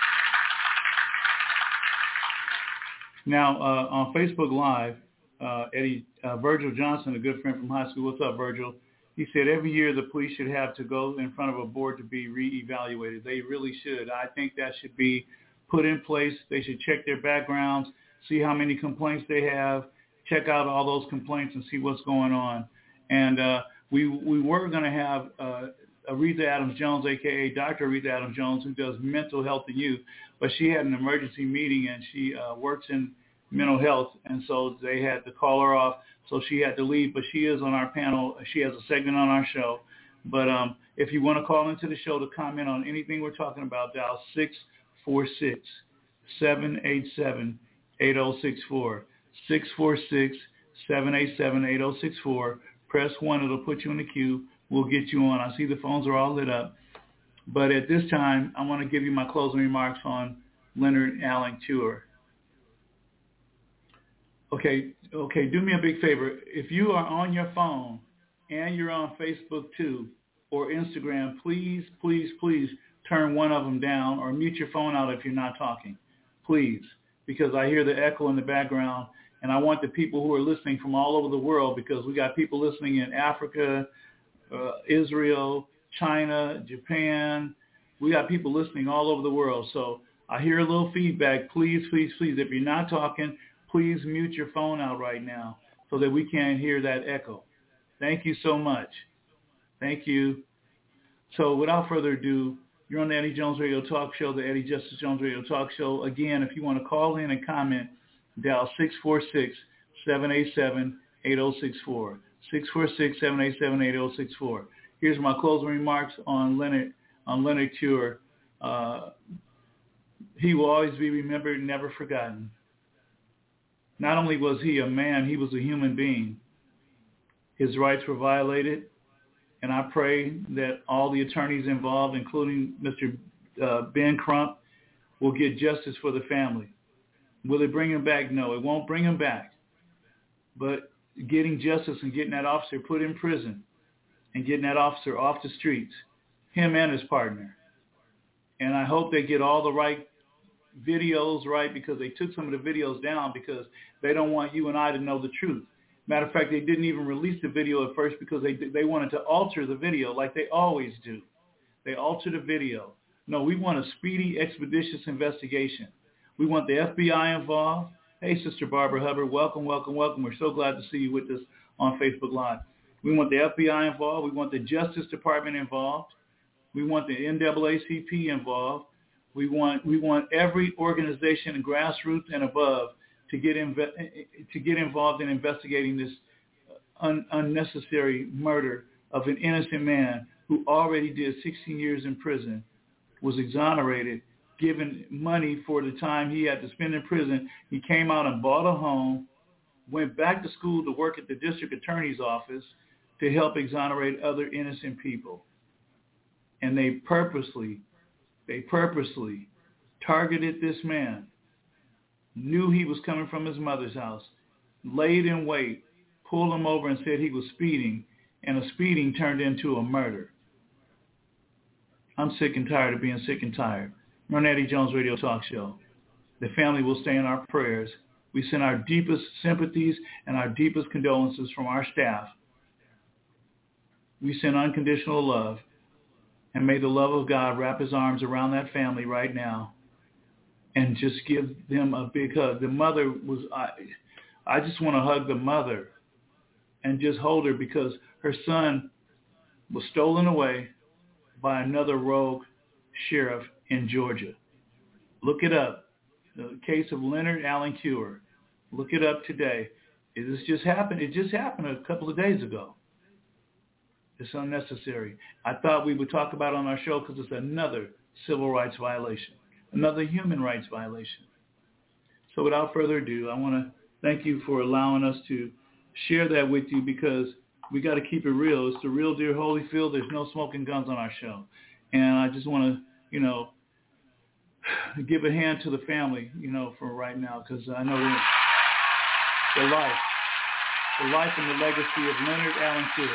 Now, on Facebook Live, Virgil Johnson, a good friend from high school. What's up, Virgil? He said every year the police should have to go in front of a board to be reevaluated. They really should. I think that should be put in place. They should check their backgrounds, see how many complaints they have, check out all those complaints and see what's going on. And we were going to have Aretha Adams-Jones, a.k.a. Dr. Aretha Adams-Jones, who does mental health and youth, but she had an emergency meeting, and she works in mental health, and so they had to call her off, so she had to leave, but she is on our panel. She has a segment on our show. But if you want to call into the show to comment on anything we're talking about, dial 646-787-8064, 646-787-8064. Press 1. It'll put you in the queue. We'll get you on. I see the phones are all lit up. But at this time, I want to give you my closing remarks on Leonard Allen Tour. Okay, do me a big favor. If you are on your phone and you're on Facebook too, or Instagram, please, please, please turn one of them down or mute your phone out if you're not talking. Please, because I hear the echo in the background, and I want the people who are listening from all over the world, because we got people listening in Africa, Israel, China, Japan. We got people listening all over the world. So I hear a little feedback. Please, please, please, if you're not talking, please mute your phone out right now so that we can't hear that echo. Thank you so much. Thank you. So without further ado, you're on the Eddie Jones Radio Talk Show, the Eddie Justice Jones Radio Talk Show. Again, if you want to call in and comment, dial 646-787-8064. 646-787-8064. Here's my closing remarks on Leonard Tour. He will always be remembered and never forgotten. Not only was he a man, he was a human being. His rights were violated, and I pray that all the attorneys involved, including Mr. Ben Crump, will get justice for the family. Will it bring him back? No, it won't bring him back. But getting justice and getting that officer put in prison and getting that officer off the streets, him and his partner. And I hope they get all the right videos right, because they took some of the videos down because they don't want you and I to know the truth. Matter of fact, they didn't even release the video at first because they wanted to alter the video like they always do. They alter the video. No, we want a speedy, expeditious investigation. We want the FBI involved. Hey, Sister Barbara Hubbard, welcome, welcome, welcome. We're so glad to see you with us on Facebook Live. We want the FBI involved. We want the Justice Department involved. We want the NAACP involved. We want every organization and grassroots and above to get involved in investigating this unnecessary murder of an innocent man who already did 16 years in prison, was exonerated, given money for the time he had to spend in prison. He came out and bought a home, went back to school to work at the district attorney's office to help exonerate other innocent people. And they purposely They purposely targeted this man, knew he was coming from his mother's house, laid in wait, pulled him over and said he was speeding, and a speeding turned into a murder. I'm sick and tired of being sick and tired. We're on Eddie Jones Radio Talk Show. The family will stay in our prayers. We send our deepest sympathies and our deepest condolences from our staff. We send unconditional love. And may the love of God wrap his arms around that family right now and just give them a big hug. The mother was, I just want to hug the mother and just hold her because her son was stolen away by another rogue sheriff in Georgia. Look it up. The case of Leonard Allen Cure. Look it up today. It just happened a couple of days ago. It's unnecessary. I thought we would talk about it on our show because it's another civil rights violation, another human rights violation. So without further ado, I want to thank you for allowing us to share that with you because we got to keep it real. It's the real deal Holyfield. There's no smoking guns on our show. And I just want to, give a hand to the family, for right now because I know the life and the legacy of Leonard Allen Cure.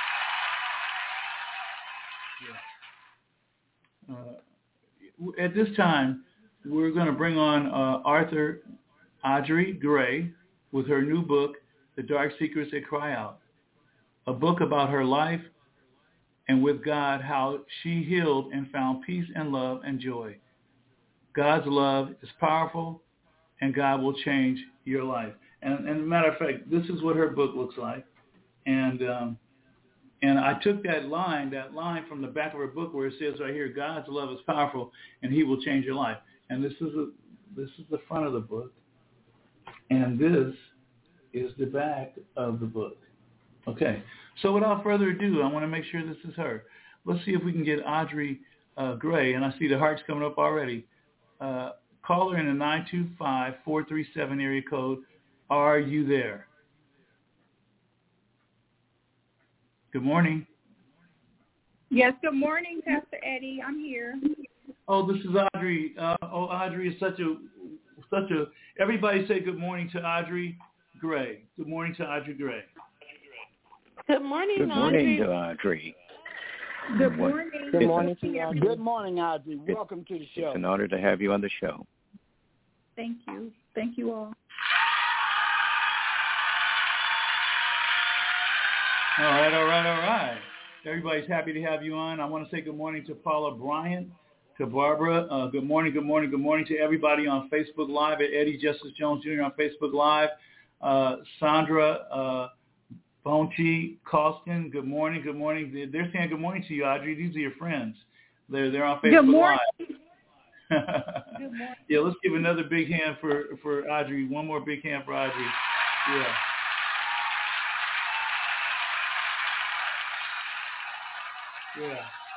At this time, we're going to bring on Audrey Gray with her new book, The Dark Secrets That Cry Out, a book about her life and with God, how she healed and found peace and love and joy. God's love is powerful, and God will change your life. And as a matter of fact, this is what her book looks like. And I took that line from the back of her book where it says right here, God's love is powerful and he will change your life. And this is the front of the book. And this is the back of the book. Okay. So without further ado, I want to make sure this is her. Let's see if we can get Audrey Gray. And I see the hearts coming up already. Call her in the 925-437 area code. Are you there? Good morning. Yes, good morning, Pastor Eddie. I'm here. Oh, this is Audrey. Audrey is such a. Everybody say good morning to Audrey Gray. Good morning to Audrey Gray. Good morning, Good morning to Audrey. Good morning. Good morning to you. Good morning, Audrey. Welcome to the show. It's an honor to have you on the show. Thank you. Thank you all. All right. Everybody's happy to have you on. I want to say good morning to Paula Bryant, to Barbara. Good morning to everybody on Facebook Live at Eddie Justice Jones Jr. on Facebook Live. Sandra Bonchi Costin, good morning. They're saying good morning to you, Audrey. These are your friends. They're on Facebook good morning. Live. Good morning. Yeah, let's give another big hand for Audrey. One more big hand for Audrey. Yeah. Yeah.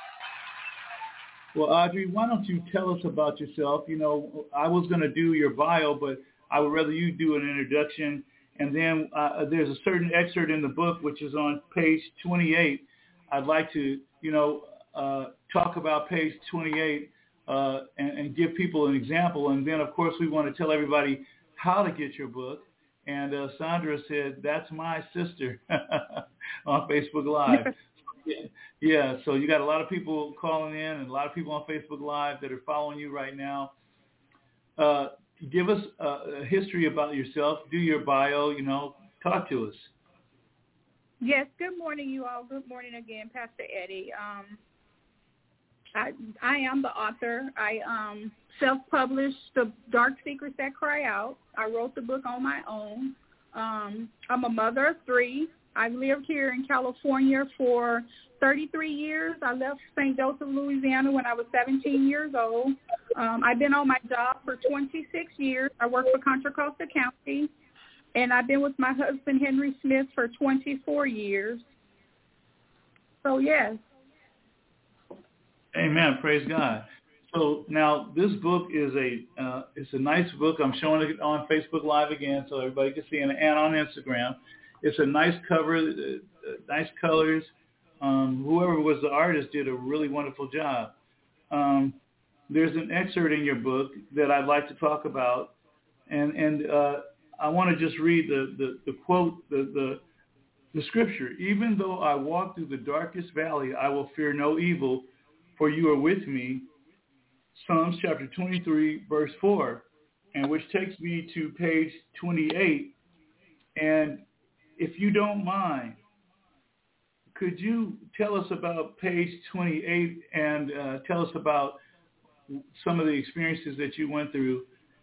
Well, Audrey, why don't you tell us about yourself? I was going to do your bio, but I would rather you do an introduction. And then there's a certain excerpt in the book, which is on page 28. I'd like to, talk about page 28 and give people an example. And then, of course, we want to tell everybody how to get your book. And Sandra said, that's my sister on Facebook Live. Yeah, so you got a lot of people calling in and a lot of people on Facebook Live that are following you right now. Give us a history about yourself. Do your bio, talk to us. Yes, good morning, you all. Good morning again, Pastor Eddie. I am the author. I self-published The Dark Secrets That Cry Out. I wrote the book on my own. I'm a mother of 3. I've lived here in California for 33 years. I left St. Joseph, Louisiana when I was 17 years old. I've been on my job for 26 years. I work for Contra Costa County, and I've been with my husband, Henry Smith, for 24 years. So, yes. Amen. Praise God. So now this book is it's a nice book. I'm showing it on Facebook Live again so everybody can see it, and on Instagram. It's a nice cover, nice colors. Whoever was the artist did a really wonderful job. there's an excerpt in your book that I'd like to talk about, and I want to just read the quote, the scripture. Even though I walk through the darkest valley, I will fear no evil, for you are with me. Psalms chapter 23, verse 4, and which takes me to page 28. And if you don't mind, could you tell us about page 28 and tell us about some of the experiences that you went through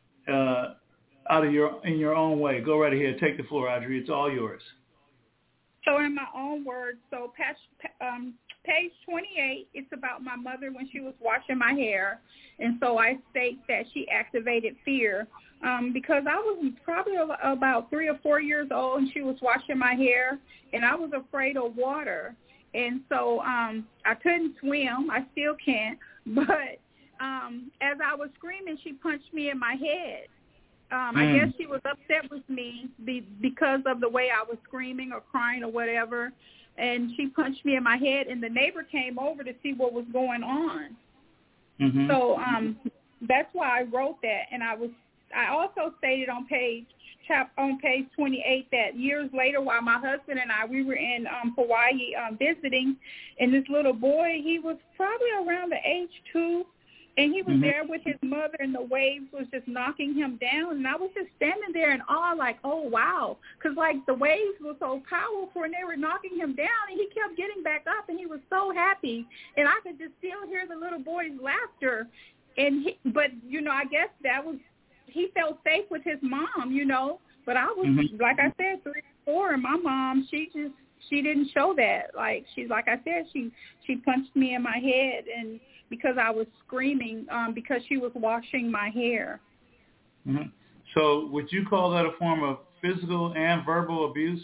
in your own way? Go right ahead. Take the floor, Audrey. It's all yours. So in my own words, so page 28, it's about my mother when she was washing my hair. And so I state that she activated fear because I was probably about 3 or 4 years old and she was washing my hair, and I was afraid of water. And so I couldn't swim. I still can't. But as I was screaming, she punched me in my head. I guess she was upset with me because of the way I was screaming or crying or whatever, and she punched me in my head, and the neighbor came over to see what was going on. Mm-hmm. So that's why I wrote that, and I also stated on page 28 that years later, while my husband and we were in Hawaii visiting, and this little boy, he was probably around the age 2. And he was there with his mother, and the waves was just knocking him down. And I was just standing there in awe, like, oh, wow. Because, like, the waves were so powerful, and they were knocking him down. And he kept getting back up, and he was so happy. And I could just still hear the little boy's laughter. But, you know, I guess he felt safe with his mom, you know. But I was, like I said, 3 or 4, and my mom, she didn't show that. Like I said, she punched me in my head, and because I was screaming because she was washing my hair. Mm-hmm. So would you call that a form of physical and verbal abuse?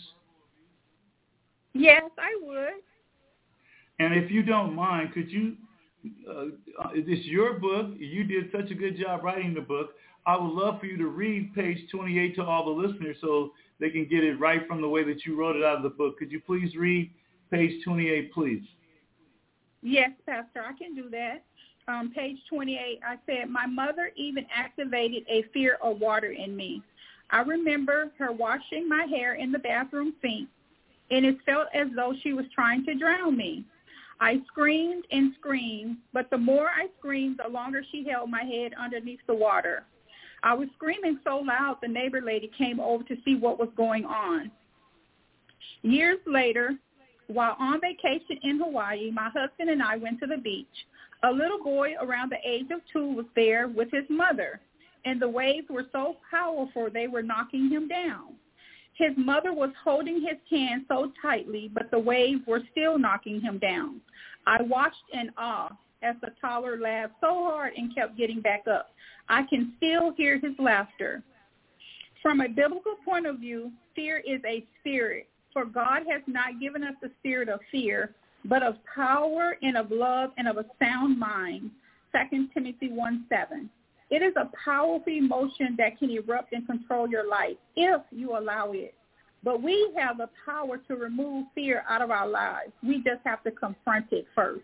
Yes, I would. And if you don't mind, could you, it's your book. You did such a good job writing the book. I would love for you to read page 28 to all the listeners so they can get it right from the way that you wrote it out of the book. Could you please read page 28, please? Yes, Pastor, I can do that. Page 28, I said, my mother even activated a fear of water in me. I remember her washing my hair in the bathroom sink, and it felt as though she was trying to drown me. I screamed and screamed, but the more I screamed, the longer she held my head underneath the water. I was screaming so loud, the neighbor lady came over to see what was going on. Years later, while on vacation in Hawaii, my husband and I went to the beach. A little boy around the age of 2 was there with his mother, and the waves were so powerful they were knocking him down. His mother was holding his hand so tightly, but the waves were still knocking him down. I watched in awe as the toddler laughed so hard and kept getting back up. I can still hear his laughter. From a biblical point of view, fear is a spirit. For God has not given us the spirit of fear, but of power and of love and of a sound mind. 2 Timothy 1:7. It is a powerful emotion that can erupt and control your life if you allow it. But we have the power to remove fear out of our lives. We just have to confront it first.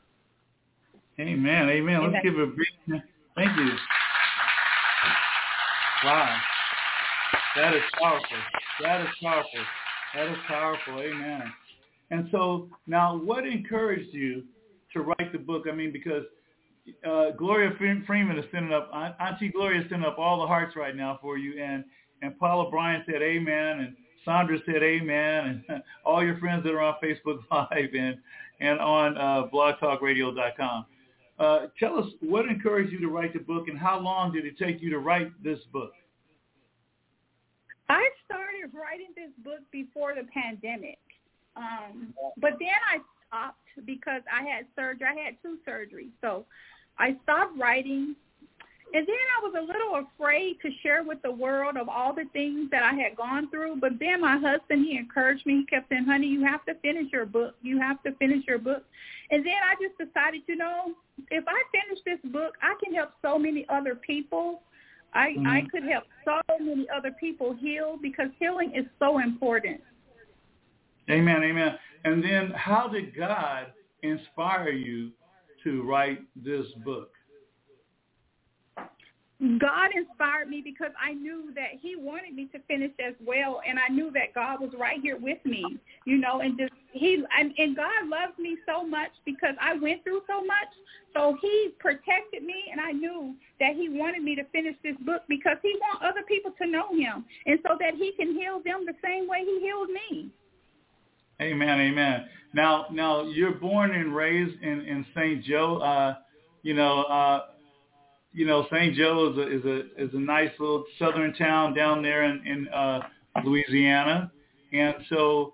Amen. Amen. Let's give it a brief. Thank you. Wow. That is powerful. That is powerful. That is powerful. Amen. And so now what encouraged you to write the book? I mean, because Gloria Freeman is sending up, Auntie Gloria is sending up all the hearts right now for you. And Paula Bryan said amen. And Sandra said amen. And all your friends that are on Facebook Live and on blogtalkradio.com. Tell us what encouraged you to write the book, and how long did it take you to write this book? I started writing this book before the pandemic, but then I stopped because I had surgery. I had 2 surgeries, so I stopped writing, and then I was a little afraid to share with the world of all the things that I had gone through. But then my husband, he encouraged me. He kept saying, "Honey, you have to finish your book. You have to finish your book." And then I just decided, if I finish this book, I can help so many other people. I could help so many other people heal, because healing is so important. Amen, amen. And then how did God inspire you to write this book? God inspired me because I knew that he wanted me to finish as well, and I knew that God was right here with me, and just and God loves me so much because I went through so much. So he protected me, and I knew that he wanted me to finish this book because he wants other people to know him, and so that he can heal them the same way he healed me. Amen, amen. Now you're born and raised in St. Joe. St. Joe is a nice little southern town down there in Louisiana, and so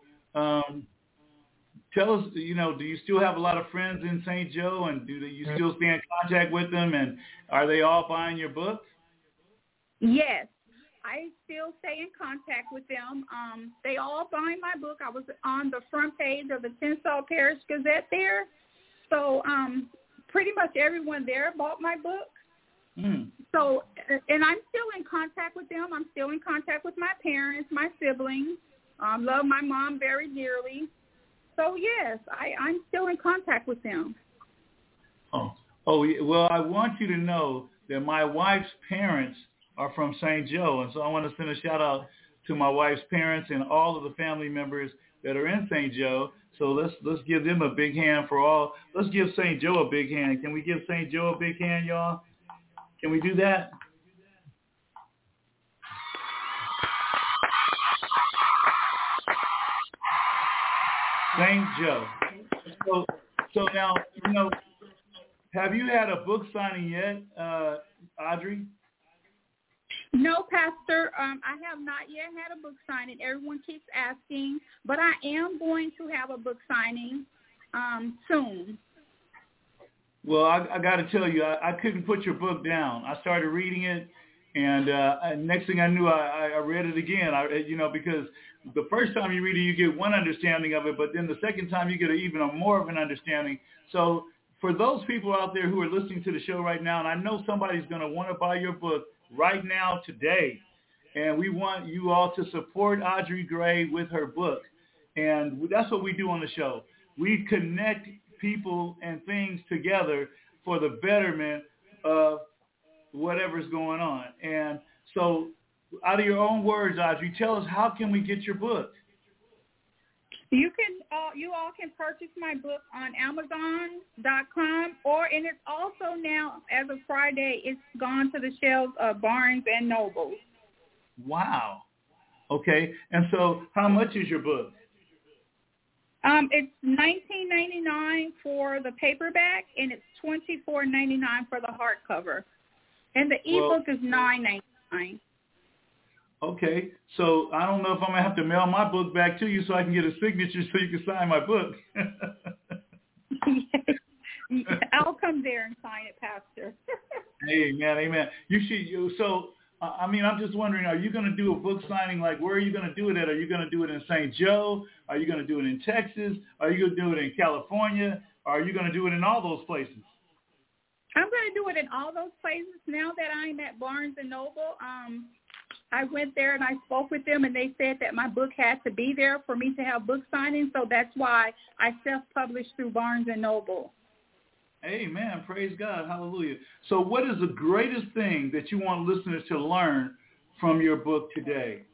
tell us, do you still have a lot of friends in St. Joe, and do you still stay in contact with them, and are they all buying your book? Yes, I still stay in contact with them. They all buy my book. I was on the front page of the Tensall Parish Gazette there, so pretty much everyone there bought my book. So, and I'm still in contact with them. I'm still in contact with my parents, my siblings. Love my mom very dearly. So, yes, I'm still in contact with them. Oh, well, I want you to know that my wife's parents are from St. Joe, and so I want to send a shout-out to my wife's parents and all of the family members that are in St. Joe. So let's give them a big hand for all. Let's give St. Joe a big hand. Can we give St. Joe a big hand, y'all? Can we do that? St. Joe. So now, have you had a book signing yet, Audrey? No, Pastor. I have not yet had a book signing. Everyone keeps asking, but I am going to have a book signing soon. Well, I got to tell you, I couldn't put your book down. I started reading it, and next thing I knew, I read it again. Because the first time you read it, you get one understanding of it, but then the second time you get even more of an understanding. So for those people out there who are listening to the show right now, and I know somebody's going to want to buy your book right now, today, and we want you all to support Audrey Gray with her book, and that's what we do on the show. We connect people and things together for the betterment of whatever's going on. And so out of your own words, Audrey, tell us, how can we get your book? You all can purchase my book on Amazon.com, and it's also now, as of Friday, it's gone to the shelves of Barnes and Noble. Wow. Okay. And so how much is your book? It's $19.99 for the paperback, and it's $24.99 for the hardcover. And the ebook is $9.99. Okay, so I don't know if I'm going to have to mail my book back to you so I can get a signature so you can sign my book. I'll come there and sign it, Pastor. Amen. You should. So, I'm just wondering, are you going to do a book signing? Like, where are you going to do it at? Are you going to do it in St. Joe? Are you going to do it in Texas? Are you going to do it in California? Or are you going to do it in all those places? I'm going to do it in all those places. Now that I'm at Barnes & Noble, I went there and I spoke with them, and they said that my book had to be there for me to have book signing, so that's why I self-published through Barnes & Noble. Amen. Praise God. Hallelujah. So what is the greatest thing that you want listeners to learn from your book today?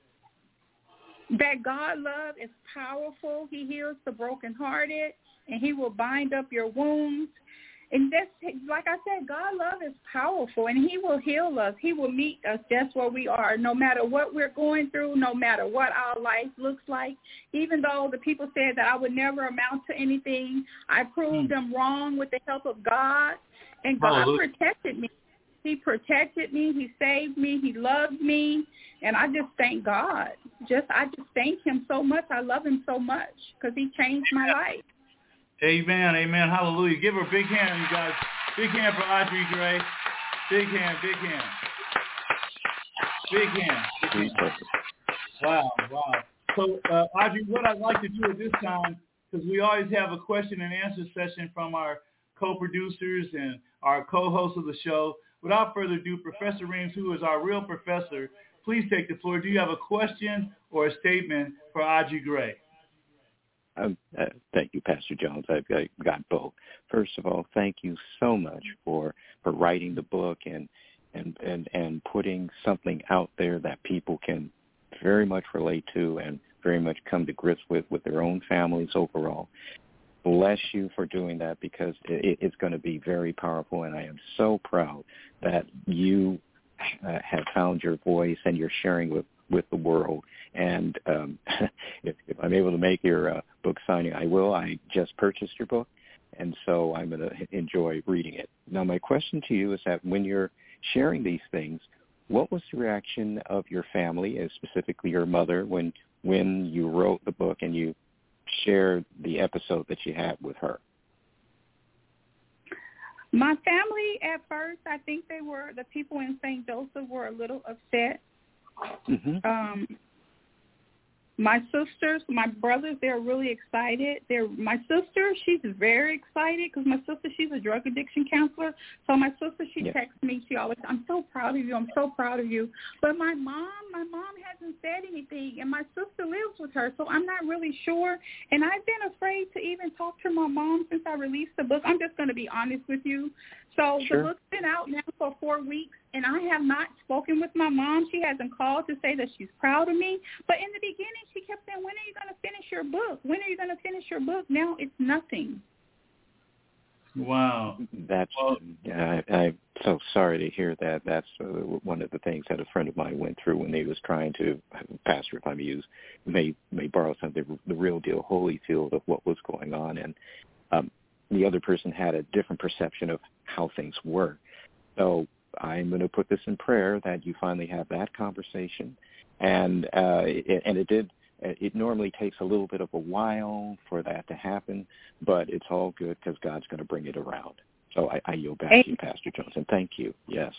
That God love is powerful. He heals the brokenhearted, and he will bind up your wounds. And that's, like I said, God love is powerful, and he will heal us. He will meet us just where we are, no matter what we're going through, no matter what our life looks like. Even though the people said that I would never amount to anything, I proved them wrong with the help of God, and God protected me. He protected me. He saved me. He loved me, and I just thank God. I just thank him so much. I love him so much because he changed my life. Amen, amen, hallelujah. Give her a big hand, you guys. Big hand for Audrey Gray. Big hand, big hand. Big hand, big hand. Wow. So, Audrey, what I'd like to do at this time, because we always have a question and answer session from our co-producers and our co-hosts of the show. Without further ado, Professor Reams, who is our real professor, please take the floor. Do you have a question or a statement for Audrey Gray? Thank you, Pastor Jones. I've got both. First of all, thank you so much for writing the book and and putting something out there that people can very much relate to and very much come to grips with their own families overall. Bless you for doing that, because it's going to be very powerful, and I am so proud that you have found your voice and you're sharing with the world. And if I'm able to make your book signing, I will. I just purchased your book, and so I'm going to enjoy reading it. Now, my question to you is that when you're sharing these things, what was the reaction of your family, and specifically your mother, when you wrote the book and you shared the episode that you had with her? My family at first, I think the people in St. Joseph were a little upset. Mm-hmm. My sisters, my brothers, they're really excited. My sister, she's very excited because my sister, she's a drug addiction counselor. So my sister, she texts me. She always, I'm so proud of you. I'm so proud of you. But my mom hasn't said anything, and my sister lives with her, so I'm not really sure. And I've been afraid to even talk to my mom since I released the book. I'm just going to be honest with you. So the book's been out now for 4 weeks, and I have not spoken with my mom. She hasn't called to say that she's proud of me. But in the beginning, she kept saying, when are you going to finish your book? When are you going to finish your book? Now it's nothing. Wow. That's I'm so sorry to hear that. That's one of the things that a friend of mine went through when he was trying to, Pastor, if I may borrow something, the real deal Holyfield of what was going on. And the other person had a different perception of how things were. So I'm going to put this in prayer that you finally have that conversation. And it normally takes a little bit of a while for that to happen, but it's all good because God's going to bring it around. So I yield back to you, Pastor Jones, and thank you. Yes.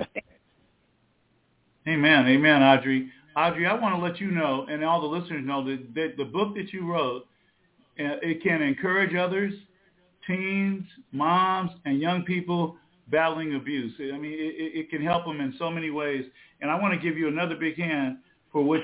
Amen. Amen, Audrey. Audrey, I want to let you know, and all the listeners know, that the book that you wrote, it can encourage others, teens, moms, and young people battling abuse. I mean, it can help them in so many ways. And I want to give you another big hand for what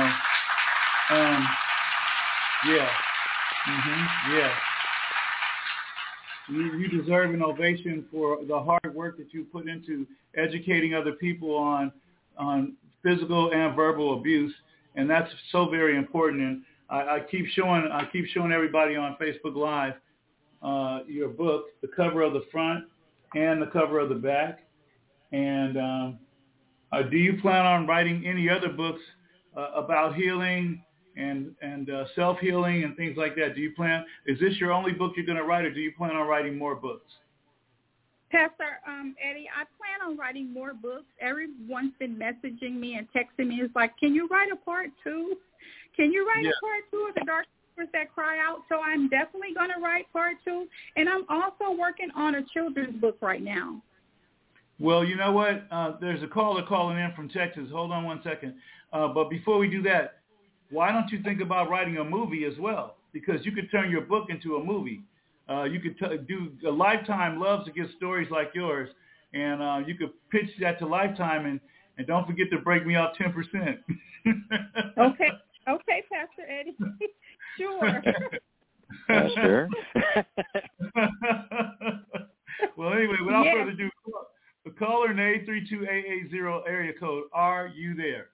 you deserve an ovation for the hard work that you put into educating other people on physical and verbal abuse, and that's so very important. And I keep showing everybody on Facebook Live your book, the cover of the front and the cover of the back. And do you plan on writing any other books about healing and self-healing and things like that? Is this your only book you're going to write, or do you plan on writing more books? Pastor Eddie, I plan on writing more books. Everyone's been messaging me and texting me. It's like, can you write a part 2? Can you write a part 2 of The Dark Secrets That Cry Out? So I'm definitely going to write part 2. And I'm also working on a children's book right now. Well, you know what? There's a caller calling in from Texas. Hold on one second. But before we do that, why don't you think about writing a movie as well? Because you could turn your book into a movie. You could do a Lifetime loves to get stories like yours, and you could pitch that to Lifetime, and don't forget to break me out 10%. Okay, Pastor Eddie. Sure. Sure. Well, anyway, without further ado, the caller in the 832-880 area code, are you there?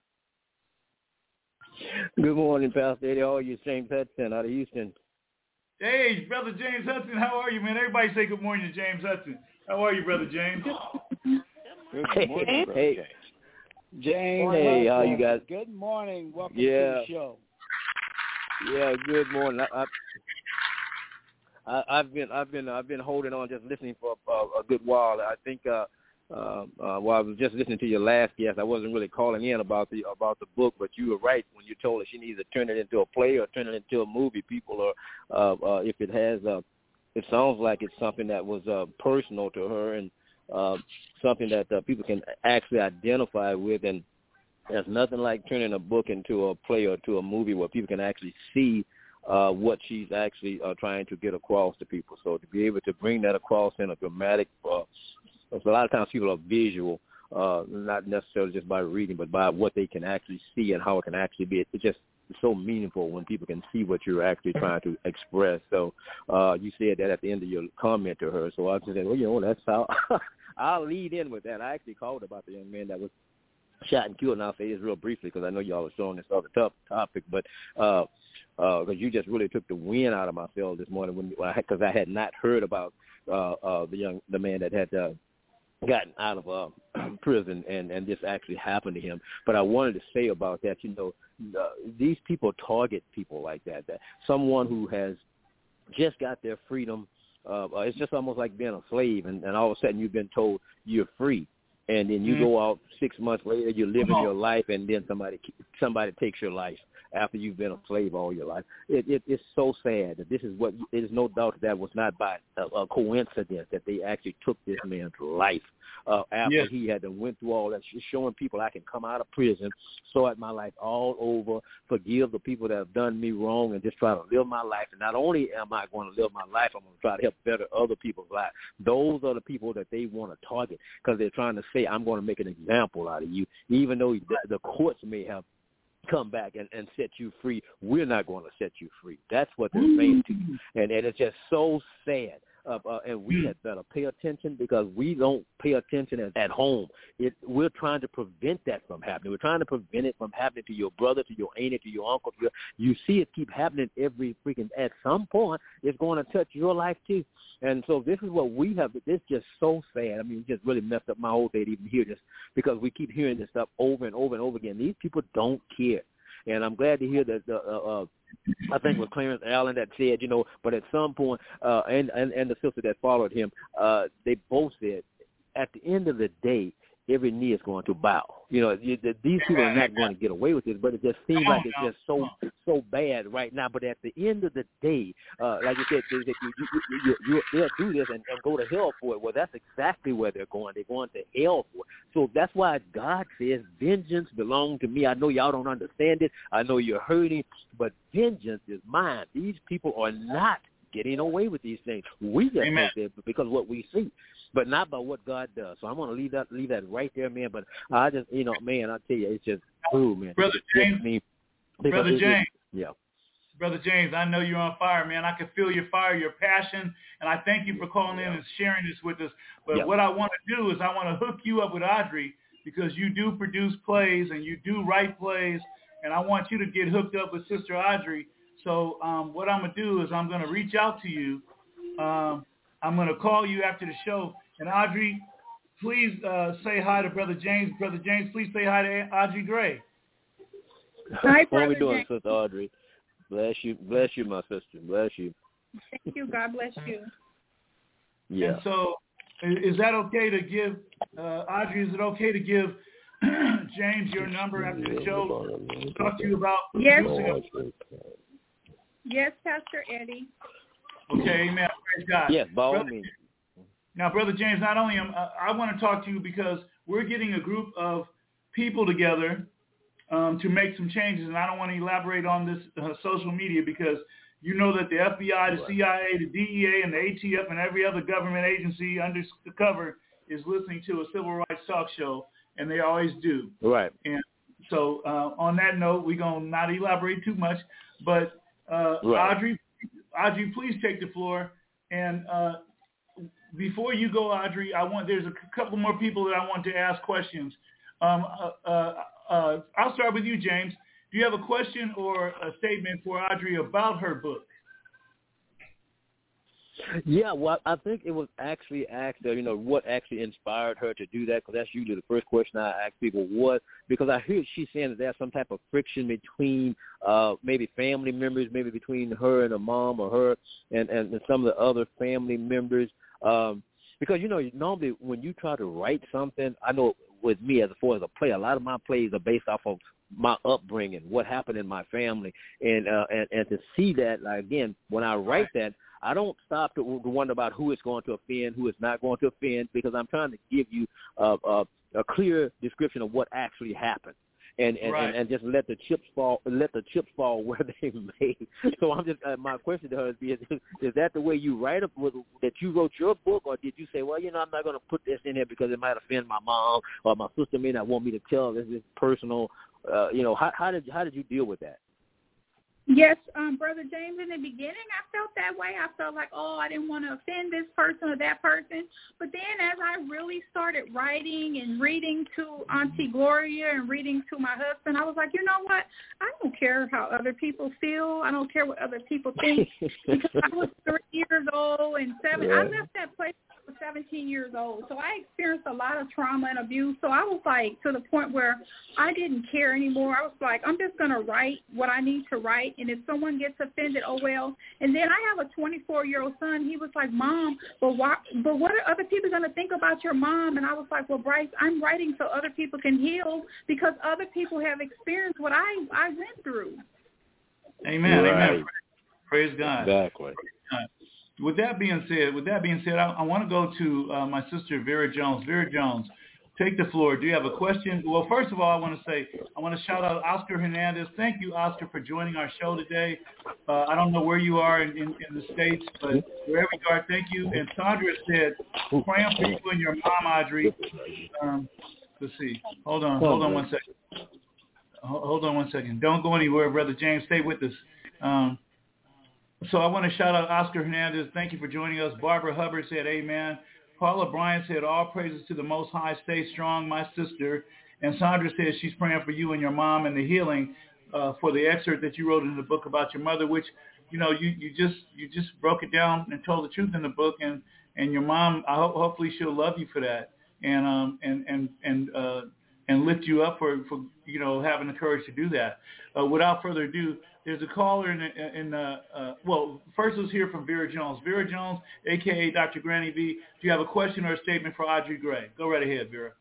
Good morning, Pastor Eddie. How are you? James Hudson out of Houston. Hey, Brother James Hudson, how are you, man? Everybody say good morning to James Hudson. How are you, Brother James? Good morning, Brother James. James, hey, how you guys? Good morning. Welcome to the show. Yeah, good morning. I've been holding on, just listening for a good while. I think while I was just listening to your last guest, I wasn't really calling in about the book, but you were right when you told us she needs to turn it into a play or turn it into a movie. People are, if it has, it sounds like it's something that was personal to her and something that people can actually identify with. And there's nothing like turning a book into a play or to a movie where people can actually see what she's actually trying to get across to people. So to be able to bring that across in a dramatic a lot of times people are visual, not necessarily just by reading, but by what they can actually see and how it can actually be. It just so meaningful when people can see what you're actually trying to express. So you said that at the end of your comment to her. So I just said, well, that's how I'll lead in with that. I actually called about the young man that was shot and killed, and I'll say this real briefly because I know y'all are showing this other topic, but because you just really took the wind out of my sail this morning because I had not heard about the man that had gotten out of prison and this actually happened to him. But I wanted to say about that, these people target people like that someone who has just got their freedom. It's just almost like being a slave, and all of a sudden you've been told you're free. And then you go out 6 months later, you're living your life, and then somebody takes your life after you've been a slave all your life. It's so sad that this is what – there's no doubt that was not by a coincidence that they actually took this man's life after he had went through all that, showing people I can come out of prison, sort my life all over, forgive the people that have done me wrong, and just try to live my life. And not only am I going to live my life, I'm going to try to help better other people's lives. Those are the people that they want to target because they're trying to say, I'm going to make an example out of you, even though the courts may have come back and set you free. We're not going to set you free. That's what they're saying to you. And it's just so sad. And we had better pay attention because we don't pay attention at home. We're trying to prevent that from happening. We're trying to prevent it from happening to your brother, to your auntie, to your uncle. You see it keep happening every freaking, at some point, it's going to touch your life too. And so this is what we have. It's just so sad. I mean, it just really messed up my whole day to even hear this because we keep hearing this stuff over and over and over again. These people don't care. And I'm glad to hear that I think it was Clarence Allen that said, but at some point, and the sister that followed him, they both said, at the end of the day, every knee is going to bow. These people are not going to get away with this, but it just seems like it's just so bad right now. But at the end of the day, like you said, they'll do this and go to hell for it. Well, that's exactly where they're going. They're going to hell for it. So that's why God says, vengeance belongs to me. I know y'all don't understand it. I know you're hurting, but vengeance is mine. These people are not getting away with these things. We just think that because of what we see, but not by what God does. So I'm going to leave that right there, man. But I just, man, I tell you, it's just, man. Brother James, yeah. Brother James, I know you're on fire, man. I can feel your fire, your passion, and I thank you for calling in and sharing this with us. But what I want to do is I want to hook you up with Audrey because you do produce plays and you do write plays, and I want you to get hooked up with Sister Audrey. So what I'm going to do is I'm going to reach out to you. I'm going to call you after the show. And Audrey, please say hi to Brother James. Brother James, please say hi to Audrey Gray. Hi, what are we doing, James. Sister Audrey? Bless you, my sister. Bless you. Thank you. God bless you. Yeah. And so is that okay to give, Audrey, is it okay to give James your number after the show? Talk to you about producing Yes, Pastor Eddie. Okay, amen. Praise God. Yes, by all means. Now, Brother James, not only I want to talk to you because we're getting a group of people together to make some changes, and I don't want to elaborate on this social media because you know that the FBI, the CIA, the DEA, and the ATF, and every other government agency under the cover is listening to a civil rights talk show, and they always do. Right. And so on that note, we're going to not elaborate too much, but Audrey, please take the floor. And before you go, Audrey, there's a couple more people that I want to ask questions. I'll start with you, James. Do you have a question or a statement for Audrey about her book? Yeah, well, I think it was actually asked her, what actually inspired her to do that, because that's usually the first question I ask people, because I hear she's saying that there's some type of friction between maybe family members, maybe between her and her mom or her and some of the other family members. Because, normally when you try to write something, I know with me as a player, a lot of my plays are based off of my upbringing, what happened in my family. And to see that, like, again, when I write that, I don't stop to wonder about who is going to offend, who is not going to offend, because I'm trying to give you a clear description of what actually happened, and just let the chips fall where they may. So I'm just my question to her is that the way you write that you wrote your book, or did you say, well, I'm not going to put this in here because it might offend my mom or my sister may not want me to tell this is personal. How did you deal with that? Yes, Brother James, in the beginning, I felt that way. I felt like, I didn't want to offend this person or that person. But then as I really started writing and reading to Auntie Gloria and reading to my husband, I was like, you know what? I don't care how other people feel. I don't care what other people think. Because I was 3 years old and 7. Yeah. I left that place when I was 17 years old. So I experienced a lot of trauma and abuse. So I was like to the point where I didn't care anymore. I was like, I'm just going to write what I need to write. And if someone gets offended, oh well. And then I have a 24-year-old son. He was like, Mom, but what are other people going to think about your mom? And I was like, well, Bryce, I'm writing so other people can heal because other people have experienced what I went through. Amen. Right. Amen. Praise God. Exactly. With that being said, I want to go to my sister Vera Jones. Vera Jones, take the floor. Do you have a question? Well, first of all, I want to shout out Oscar Hernandez. Thank you, Oscar, for joining our show today. I don't know where you are in the States, but wherever you are, thank you. And Sandra said, praying for you and your mom, Audrey. Let's see. Hold on 1 second. Hold on 1 second. Don't go anywhere, Brother James. Stay with us. So I want to shout out Oscar Hernandez. Thank you for joining us. Barbara Hubbard said, amen. Paula Bryant said, all praises to the Most High. Stay strong, my sister. And Sandra says she's praying for you and your mom and the healing for the excerpt that you wrote in the book about your mother, which, you just broke it down and told the truth in the book. And your mom, hopefully she'll love you for that and lift you up for having the courage to do that. Without further ado, there's a caller first let's hear from Vera Jones. Vera Jones, a.k.a. Dr. Granny V. Do you have a question or a statement for Audrey Gray? Go right ahead, Vera.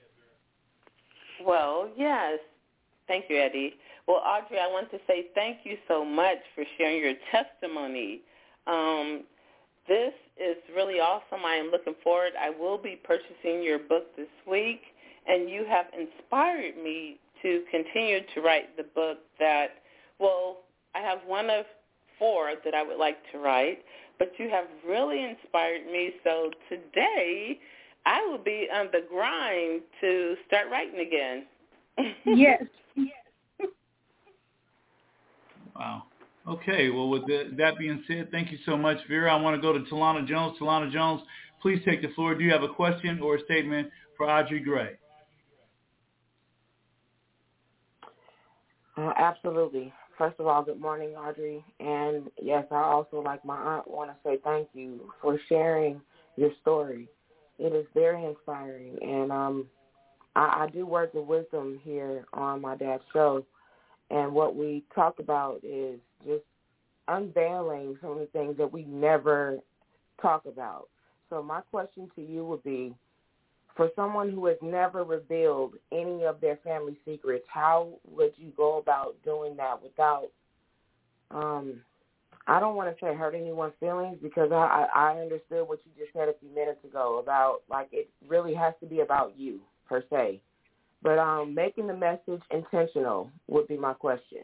Well, yes. Thank you, Eddie. Well, Audrey, I want to say thank you so much for sharing your testimony. This is really awesome. I am looking forward. I will be purchasing your book this week, and you have inspired me to continue to write the book I have one of 4 that I would like to write, but you have really inspired me. So today I will be on the grind to start writing again. Yes. Wow. Okay. Well, with that being said, thank you so much, Vera. I want to go to Talana Jones. Talana Jones, please take the floor. Do you have a question or a statement for Audrey Gray? Absolutely. First of all, good morning, Audrey. And yes, I also, like my aunt, want to say thank you for sharing your story. It is very inspiring. And I do Words of Wisdom here on my dad's show. And what we talk about is just unveiling some of the things that we never talk about. So my question to you would be, for someone who has never revealed any of their family secrets, how would you go about doing that without, I don't want to say hurt anyone's feelings, because I understood what you just said a few minutes ago about, like, it really has to be about you, per se. But making the message intentional would be my question.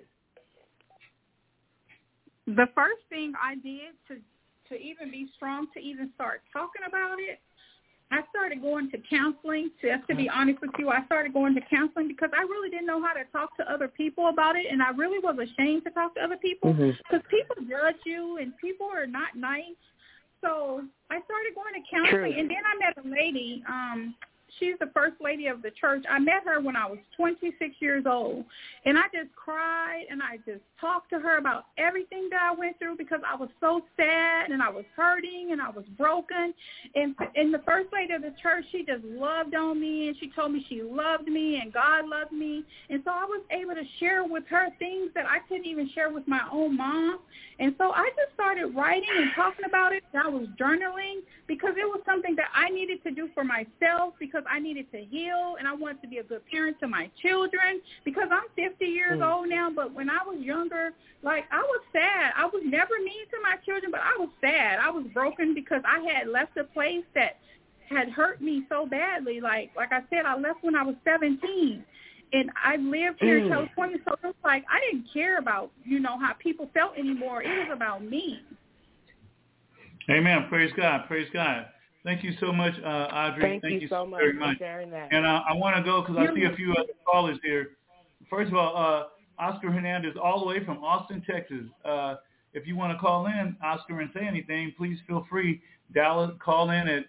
The first thing I did to even be strong, to even start talking about it, I started going to counseling. Just to be honest with you, I started going to counseling because I really didn't know how to talk to other people about it, and I really was ashamed to talk to other people because people judge you and people are not nice. So I started going to counseling, and then I met a lady. She's the first lady of the church. I met her when I was 26 years old, and I just cried, and I just talked to her about everything that I went through because I was so sad, and I was hurting, and I was broken. And the first lady of the church, she just loved on me, and she told me she loved me, and God loved me. And so I was able to share with her things that I couldn't even share with my own mom. And so I just started writing and talking about it. I was journaling because it was something that I needed to do for myself, because I needed to heal, and I wanted to be a good parent to my children, because I'm 50 years old now. But when I was younger, like, I was sad. I was never mean to my children, but I was sad. I was broken because I had left a place that had hurt me so badly. Like I said, I left when I was 17. And I lived here in California, so it was like I didn't care about, how people felt anymore. It was about me. Amen. Praise God. Praise God. Thank you so much, Audrey. Thank you so much very for much. sharing that. And I want to go because I see a few other callers here. First of all, Oscar Hernandez, all the way from Austin, Texas. If you want to call in, Oscar, and say anything, please feel free. Call in at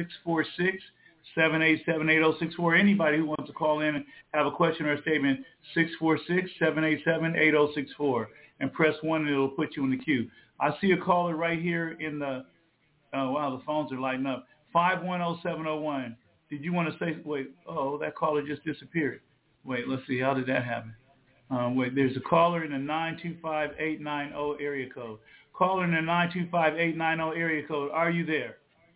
646-787-8064. Anybody who wants to call in and have a question or a statement, 646-787-8064. And press 1 and it'll put you in the queue. I see a caller right here in the, wow, the phones are lighting up. 510701. Did you want to say, wait, that caller just disappeared. Wait, let's see, how did that happen? Wait, there's a caller in the 925-890 area code. Caller in the 925-890 area code, are you there?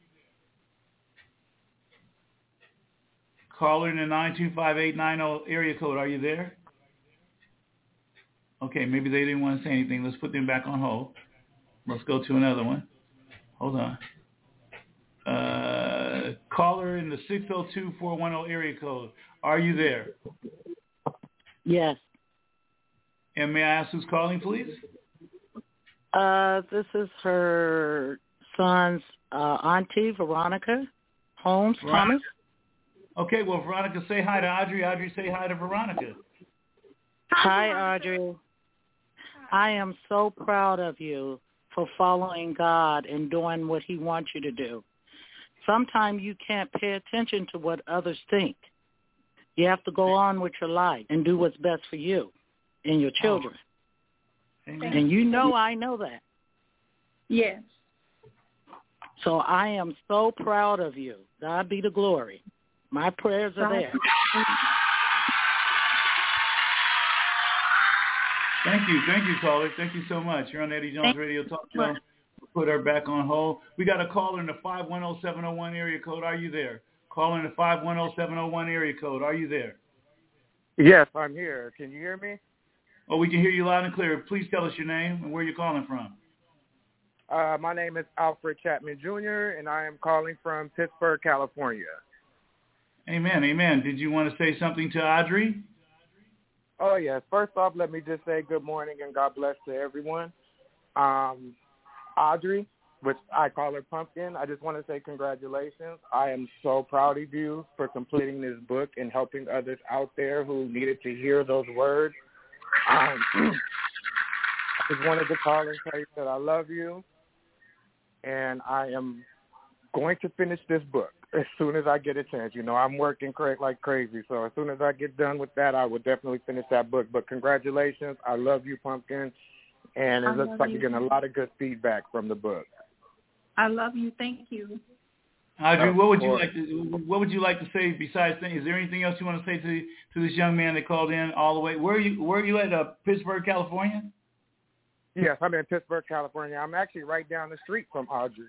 Caller in the 925-890 area code, are you there? Okay, maybe they didn't want to say anything. Let's put them back on hold. Let's go to another one. Hold on. Caller in the 602-410 area code, are you there? Yes. And may I ask who's calling, please? This is her son's auntie, Veronica Holmes Thomas. Okay, well, Veronica, say hi to Audrey. Audrey, say hi to Veronica. Hi, Audrey. I am so proud of you for following God and doing what he wants you to do. Sometimes you can't pay attention to what others think. You have to go on with your life and do what's best for you and your children. Amen. And you know I know that. Yes. So I am so proud of you. God be the glory. My prayers are there. Thank you, caller. Thank you so much. You're on the Eddie Jones Radio Talk Show. Put her back on hold. We got a caller in the 510701 area code. Are you there? Caller in the 510701 area code. Are you there? Yes, I'm here. Can you hear me? Oh, we can hear you loud and clear. Please tell us your name and where you're calling from. My name is Alfred Chapman Jr., and I am calling from Pittsburgh, California. Amen, amen. Did you want to say something to Audrey? Oh, yes. First off, let me just say good morning and God bless to everyone. Audrey, which I call her Pumpkin, I just want to say congratulations. I am so proud of you for completing this book and helping others out there who needed to hear those words. I just wanted to call and tell you that I love you, and I am going to finish this book as soon as I get a chance. You know, I'm working like crazy, so as soon as I get done with that, I will definitely finish that book. But congratulations. I love you, Pumpkin, and it looks like you're getting a lot of good feedback from the book. I love you. Thank you. Audrey, what would you like to say besides that? Is there anything else you want to say to this young man that called in all the way? Where are you at? Pittsburgh, California? Yes, I'm in Pittsburgh, California. I'm actually right down the street from Audrey.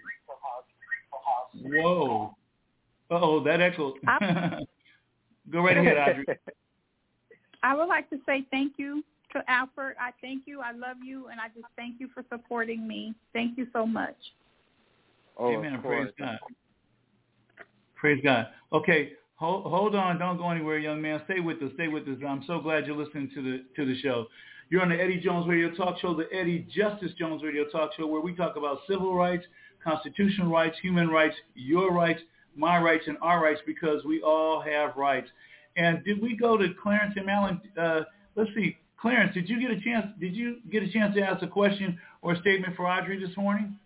Whoa. Uh-oh, that echoed. Go right ahead, Audrey. I would like to say thank you to Alfred. I thank you. I love you, and I just thank you for supporting me. Thank you so much. Oh, amen. Praise God. Praise God. Okay, hold on. Don't go anywhere, young man. Stay with us. I'm so glad you're listening to the show. You're on the Eddie Jones Radio Talk Show, the Eddie Justice Jones Radio Talk Show, where we talk about civil rights, constitutional rights, human rights, your rights, my rights, and our rights, because we all have rights. And did we go to Clarence and Allen? Let's see. Clarence, did you get a chance to ask a question or a statement for Audrey this morning?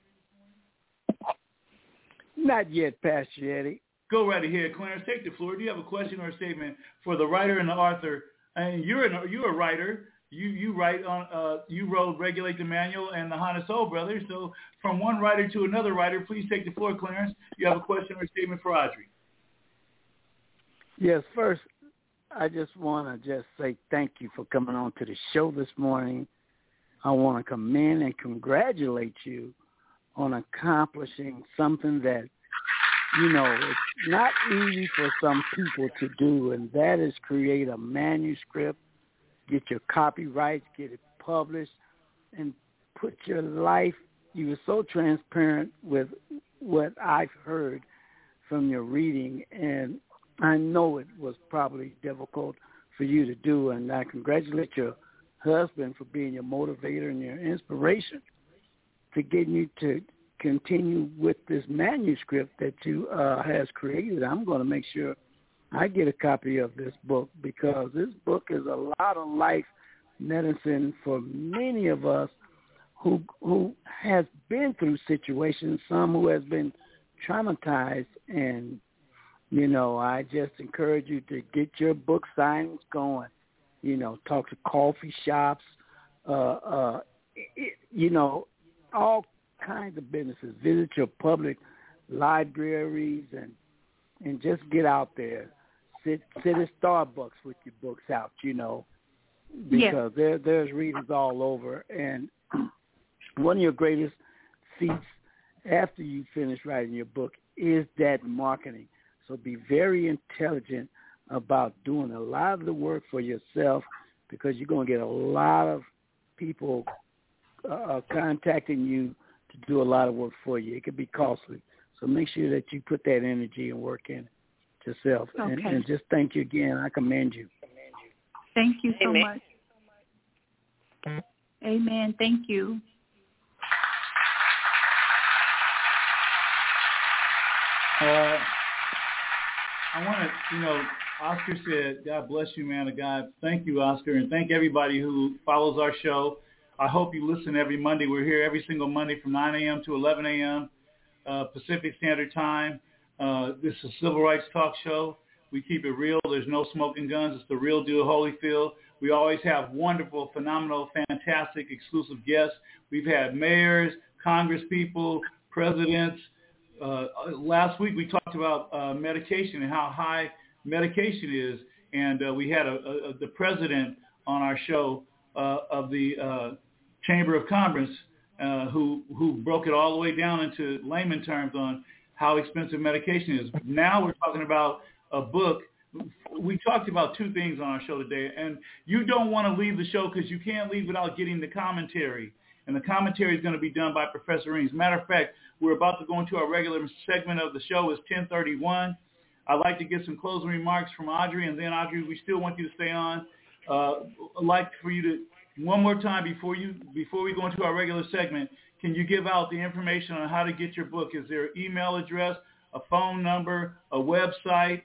Not yet, Pastor Eddie. Go right ahead, Clarence. Take the floor. Do you have a question or a statement for the writer and the author? And you're a writer. You write on you wrote Regulate the Manual and the Hana Soul Brothers. So from one writer to another writer, please take the floor, Clarence. You have a question or a statement for Audrey? Yes. First, I just want to say thank you for coming on to the show this morning. I want to commend and congratulate you on accomplishing something that, you know, it's not easy for some people to do, and that is create a manuscript, get your copyrights, get it published, and put your life. You were so transparent with what I've heard from your reading, and I know it was probably difficult for you to do, and I congratulate your husband for being your motivator and your inspiration to getting you to continue with this manuscript that you has created. I'm going to make sure I get a copy of this book, because this book is a lot of life medicine for many of us who has been through situations, some who has been traumatized. And, I just encourage you to get your book signings going. Talk to coffee shops, all kinds of businesses. Visit your public libraries and just get out there. Sit at Starbucks with your books out, because there's readers all over. And one of your greatest feats after you finish writing your book is that marketing. So be very intelligent about doing a lot of the work for yourself, because you're going to get a lot of people contacting you to do a lot of work for you. It could be costly. So make sure that you put that energy and work in yourself. Okay. And just thank you again. I commend you. Thank you so Amen. much. Amen. Thank you. I want to, Oscar said, God bless you, man of God. Thank you, Oscar, and thank everybody who follows our show. I hope you listen every Monday. We're here every single Monday from 9 a.m. to 11 a.m. Pacific Standard Time. This is a civil rights talk show. We keep it real. There's no smoking guns. It's the real deal, Holyfield. We always have wonderful, phenomenal, fantastic, exclusive guests. We've had mayors, congresspeople, presidents. Last week we talked about medication and how high medication is, and we had the president on our show of the Chamber of Commerce who broke it all the way down into layman terms on how expensive medication is. Now we're talking about a book. We talked about two things on our show today, and you don't want to leave the show because you can't leave without getting the commentary. And the commentary is going to be done by Professor Reams. Matter of fact, we're about to go into our regular segment of the show. It's 10:31. I'd like to get some closing remarks from Audrey, and then Audrey, we still want you to stay on. I'd like for you to, one more time before we go into our regular segment, can you give out the information on how to get your book? Is there an email address, a phone number, a website?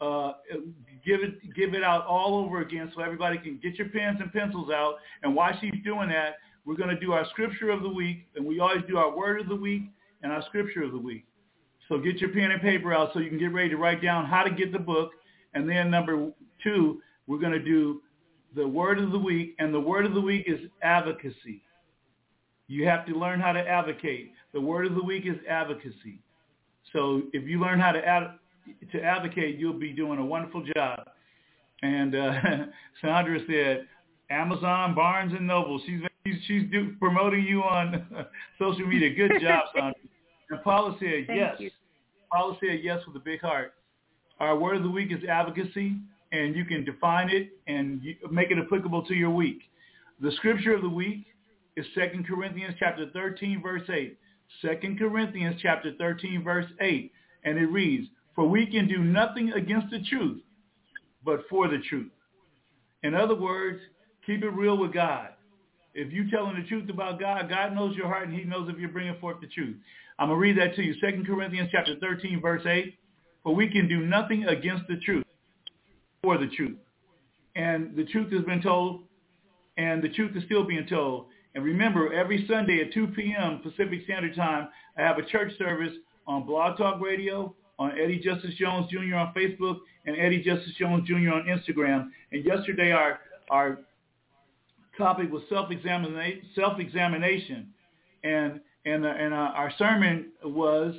Give it out all over again so everybody can get your pens and pencils out. And while she's doing that, we're going to do our scripture of the week, and we always do our word of the week and our scripture of the week. So get your pen and paper out so you can get ready to write down how to get the book. And then number 2, we're going to do the word of the week, and the word of the week is advocacy. You have to learn how to advocate. The word of the week is advocacy. So if you learn how to advocate, you'll be doing a wonderful job. And Sandra said, Amazon, Barnes & Noble. She's promoting you on social media. Good job, Sandra. And Paula said, yes. Paula said yes with a big heart. Our word of the week is advocacy, and you can define it and make it applicable to your week. The scripture of the week is 2 Corinthians chapter 13, verse 8. 2 Corinthians chapter 13, verse 8. And it reads, for we can do nothing against the truth, but for the truth. In other words, keep it real with God. If you're telling the truth about God, God knows your heart, and he knows if you're bringing forth the truth. I'm going to read that to you. 2 Corinthians chapter 13, verse 8. For we can do nothing against the truth, for the truth. And the truth has been told, and the truth is still being told. And remember, every Sunday at 2 p.m. Pacific Standard Time, I have a church service on Blog Talk Radio, on Eddie Justice Jones Jr. on Facebook, and Eddie Justice Jones Jr. on Instagram. And yesterday our topic was self-examination. And our sermon was,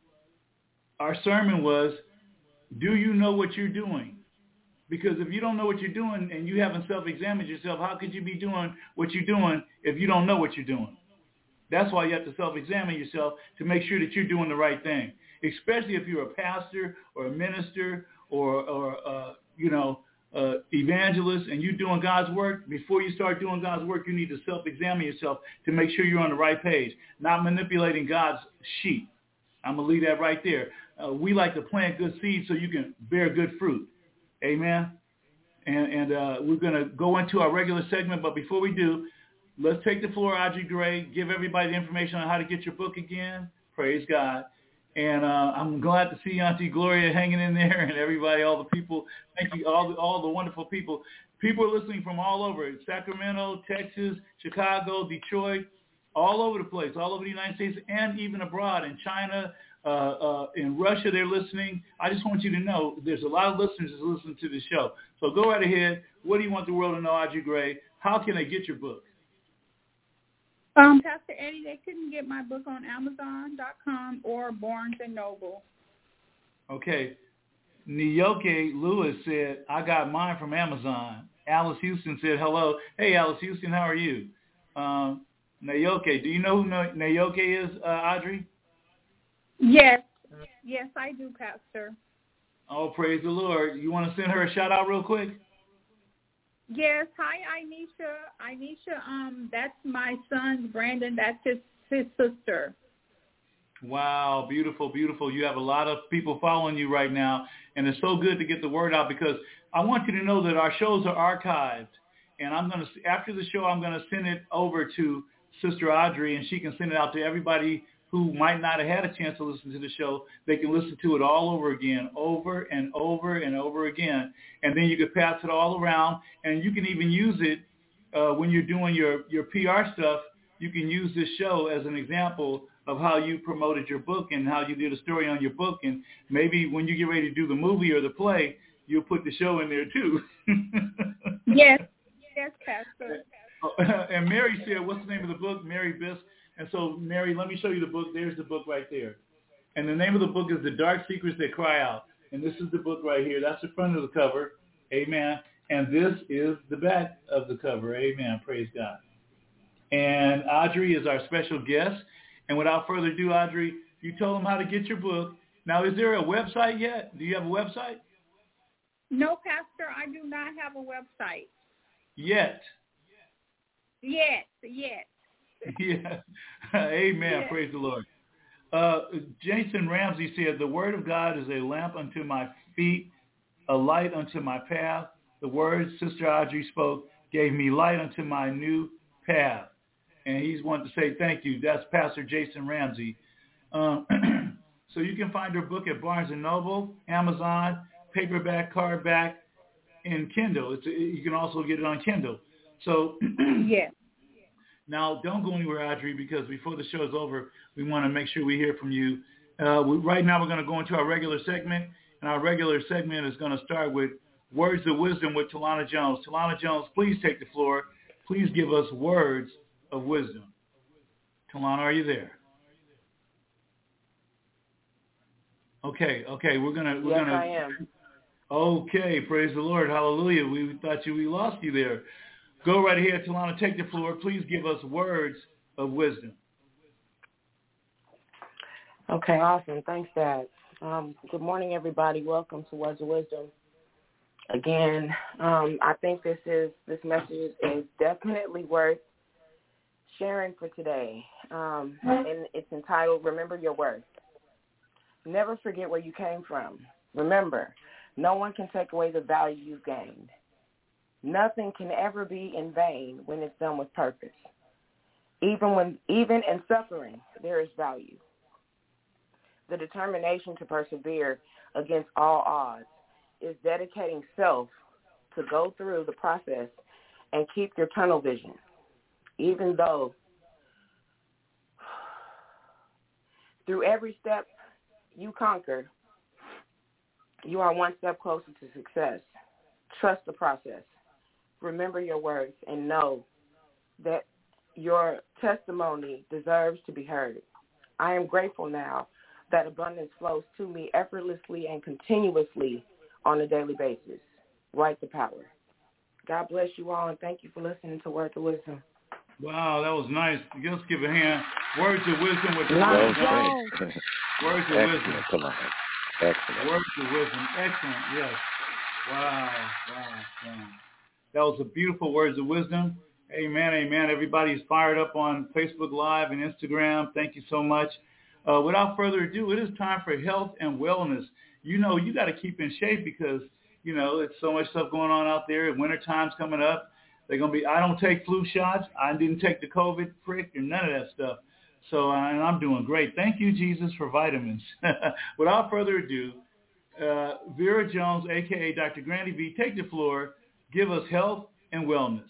do you know what you're doing? Because if you don't know what you're doing and you haven't self-examined yourself, how could you be doing what you're doing if you don't know what you're doing? That's why you have to self-examine yourself to make sure that you're doing the right thing, especially if you're a pastor or a minister or evangelist and you're doing God's work. Before you start doing God's work, you need to self-examine yourself to make sure you're on the right page, not manipulating God's sheep. I'm going to leave that right there. We like to plant good seeds so you can bear good fruit. Amen. And we're going to go into our regular segment, but before we do, let's take the floor, Audrey Gray, give everybody the information on how to get your book again. Praise God. And I'm glad to see Auntie Gloria hanging in there and everybody, all the people. Thank you, all the wonderful people. People are listening from all over. Sacramento, Texas, Chicago, Detroit, all over the place, all over the United States, and even abroad in China, in Russia, they're listening. I just want you to know there's a lot of listeners that listen to the show. So go right ahead. What do you want the world to know, Audrey Gray? How can they get your book? Pastor Eddie, they couldn't get my book on Amazon.com or Barnes & Noble. Okay. Nyoke Lewis said, I got mine from Amazon. Alice Houston said, hello. Hey, Alice Houston, how are you? Nyoke, do you know who Nyoke is, Audrey? Yes. Yes, I do, Pastor. Oh, praise the Lord. You want to send her a shout-out real quick? Yes. Hi, Inisha, that's my son, Brandon. That's his sister. Wow, beautiful, beautiful. You have a lot of people following you right now, and it's so good to get the word out because I want you to know that our shows are archived, and after the show, I'm going to send it over to Sister Audrey, and she can send it out to everybody who might not have had a chance to listen to the show. They can listen to it all over again, over and over and over again, and then you can pass it all around, and you can even use it when you're doing your PR stuff. You can use this show as an example of how you promoted your book and how you did a story on your book, and maybe when you get ready to do the movie or the play, you'll put the show in there too. Yes, Pastor. And Mary said, what's the name of the book? Mary Biss. And so, Mary, let me show you the book. There's the book right there. And the name of the book is The Dark Secrets That Cry Out. And this is the book right here. That's the front of the cover. Amen. And this is the back of the cover. Amen. Praise God. And Audrey is our special guest. And without further ado, Audrey, you told them how to get your book. Now, is there a website yet? Do you have a website? No, Pastor, I do not have a website. Yet. Yes. Yeah. Amen. Yes. Praise the Lord. Jason Ramsey said, the word of God is a lamp unto my feet, a light unto my path. The words Sister Audrey spoke gave me light unto my new path. And he's wanted to say thank you. That's Pastor Jason Ramsey. So you can find her book at Barnes & Noble, Amazon, paperback, hardback, and Kindle. You can also get it on Kindle. So yes. Now, don't go anywhere, Audrey, because before the show is over, we want to make sure we hear from you. Right now, we're going to go into our regular segment, and our regular segment is going to start with Words of Wisdom with Talana Jones. Talana Jones, please take the floor. Please give us words of wisdom. Talana, are you there? Okay, I am. Okay, praise the Lord, hallelujah. We thought we lost you there. Go right ahead, Talana, take the floor. Please give us words of wisdom. Okay, awesome. Thanks, Dad. Good morning, everybody. Welcome to Words of Wisdom. Again, I think this message is definitely worth sharing for today. And it's entitled, Remember Your Worth. Never forget where you came from. Remember, no one can take away the value you've gained. Nothing can ever be in vain when it's done with purpose. Even in suffering, there is value. The determination to persevere against all odds is dedicating self to go through the process and keep your tunnel vision. Even though through every step you conquer, you are one step closer to success. Trust the process. Remember your words and know that your testimony deserves to be heard. I am grateful now that abundance flows to me effortlessly and continuously on a daily basis. Write the power. God bless you all, and thank you for listening to Words of Wisdom. Wow, that was nice. Let's give a hand. Words of Wisdom with Words of Wisdom. Excellent. Words of Wisdom. Excellent, yes. Wow. That was a beautiful Words of Wisdom. Amen. Everybody's fired up on Facebook Live and Instagram. Thank you so much. Without further ado, it is time for health and wellness. You got to keep in shape because, it's so much stuff going on out there. Winter time's coming up. I don't take flu shots. I didn't take the COVID prick or none of that stuff. So, and I'm doing great. Thank you, Jesus, for vitamins. Without further ado, Vera Jones, a.k.a. Dr. Granny V, take the floor. give us health and wellness.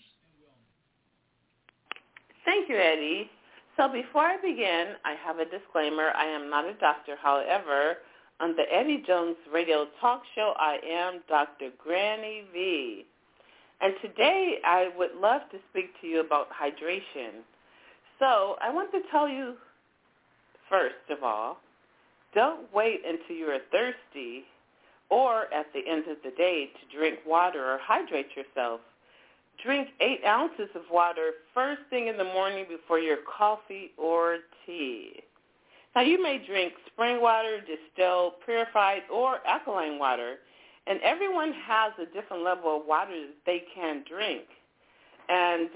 Thank you, Eddie. So before I begin, I have a disclaimer. I am not a doctor. However, on the Eddie Jones Radio Talk Show, I am Dr. Granny V. And today I would love to speak to you about hydration. So I want to tell you, first of all, don't wait until you are thirsty or at the end of the day to drink water or hydrate yourself. Drink 8 ounces of water first thing in the morning before your coffee or tea. Now, you may drink spring water, distilled, purified, or alkaline water, and everyone has a different level of water that they can drink. And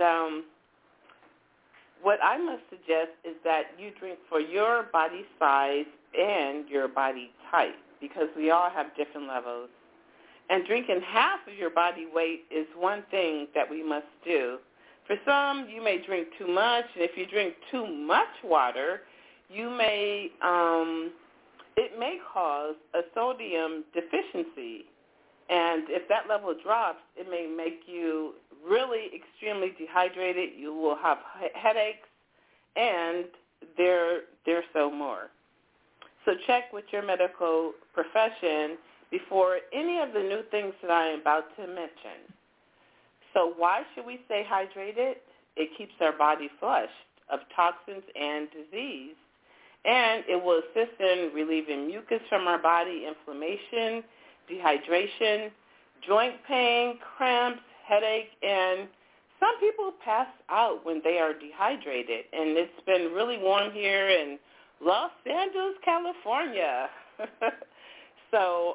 what I must suggest is that you drink for your body size and your body type, because we all have different levels. And drinking half of your body weight is one thing that we must do. For some, you may drink too much, and if you drink too much water, you may it may cause a sodium deficiency. And if that level drops, it may make you really extremely dehydrated. You will have headaches, and there's so more. So check with your medical profession before any of the new things that I am about to mention. So why should we stay hydrated? It keeps our body flushed of toxins and disease, and it will assist in relieving mucus from our body, inflammation, dehydration, joint pain, cramps, headache, and some people pass out when they are dehydrated. And it's been really warm here in Los Angeles, California. So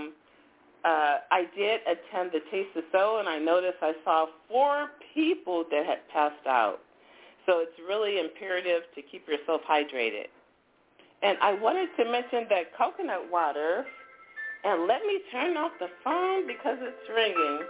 I did attend the Taste of Soul, and I noticed I saw 4 people that had passed out. So it's really imperative to keep yourself hydrated. And I wanted to mention that coconut water, and let me turn off the phone because it's ringing.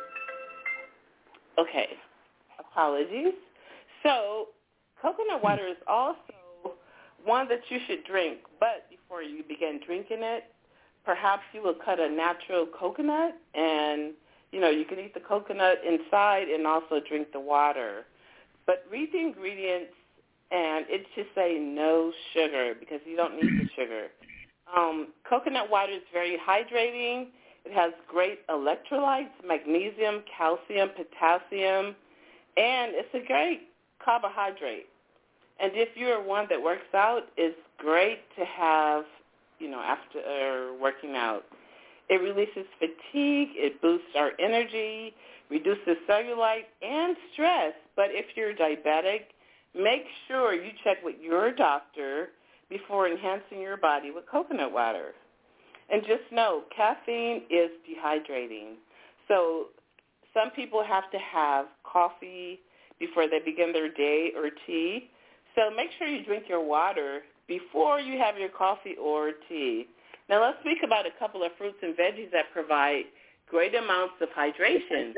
Okay, apologies. So coconut water is also one that you should drink, but before you begin drinking it, perhaps you will cut a natural coconut, and, you can eat the coconut inside and also drink the water. But read the ingredients, and it should say no sugar because you don't need the sugar. Coconut water is very hydrating. It has great electrolytes, magnesium, calcium, potassium, and it's a great carbohydrate. And if you're one that works out, it's great to have after working out. It releases fatigue, it boosts our energy, reduces cellulite and stress. But if you're diabetic, make sure you check with your doctor before enhancing your body with coconut water. And just know, caffeine is dehydrating. So some people have to have coffee before they begin their day or tea. So make sure you drink your water before you have your coffee or tea. Now let's speak about a couple of fruits and veggies that provide great amounts of hydration.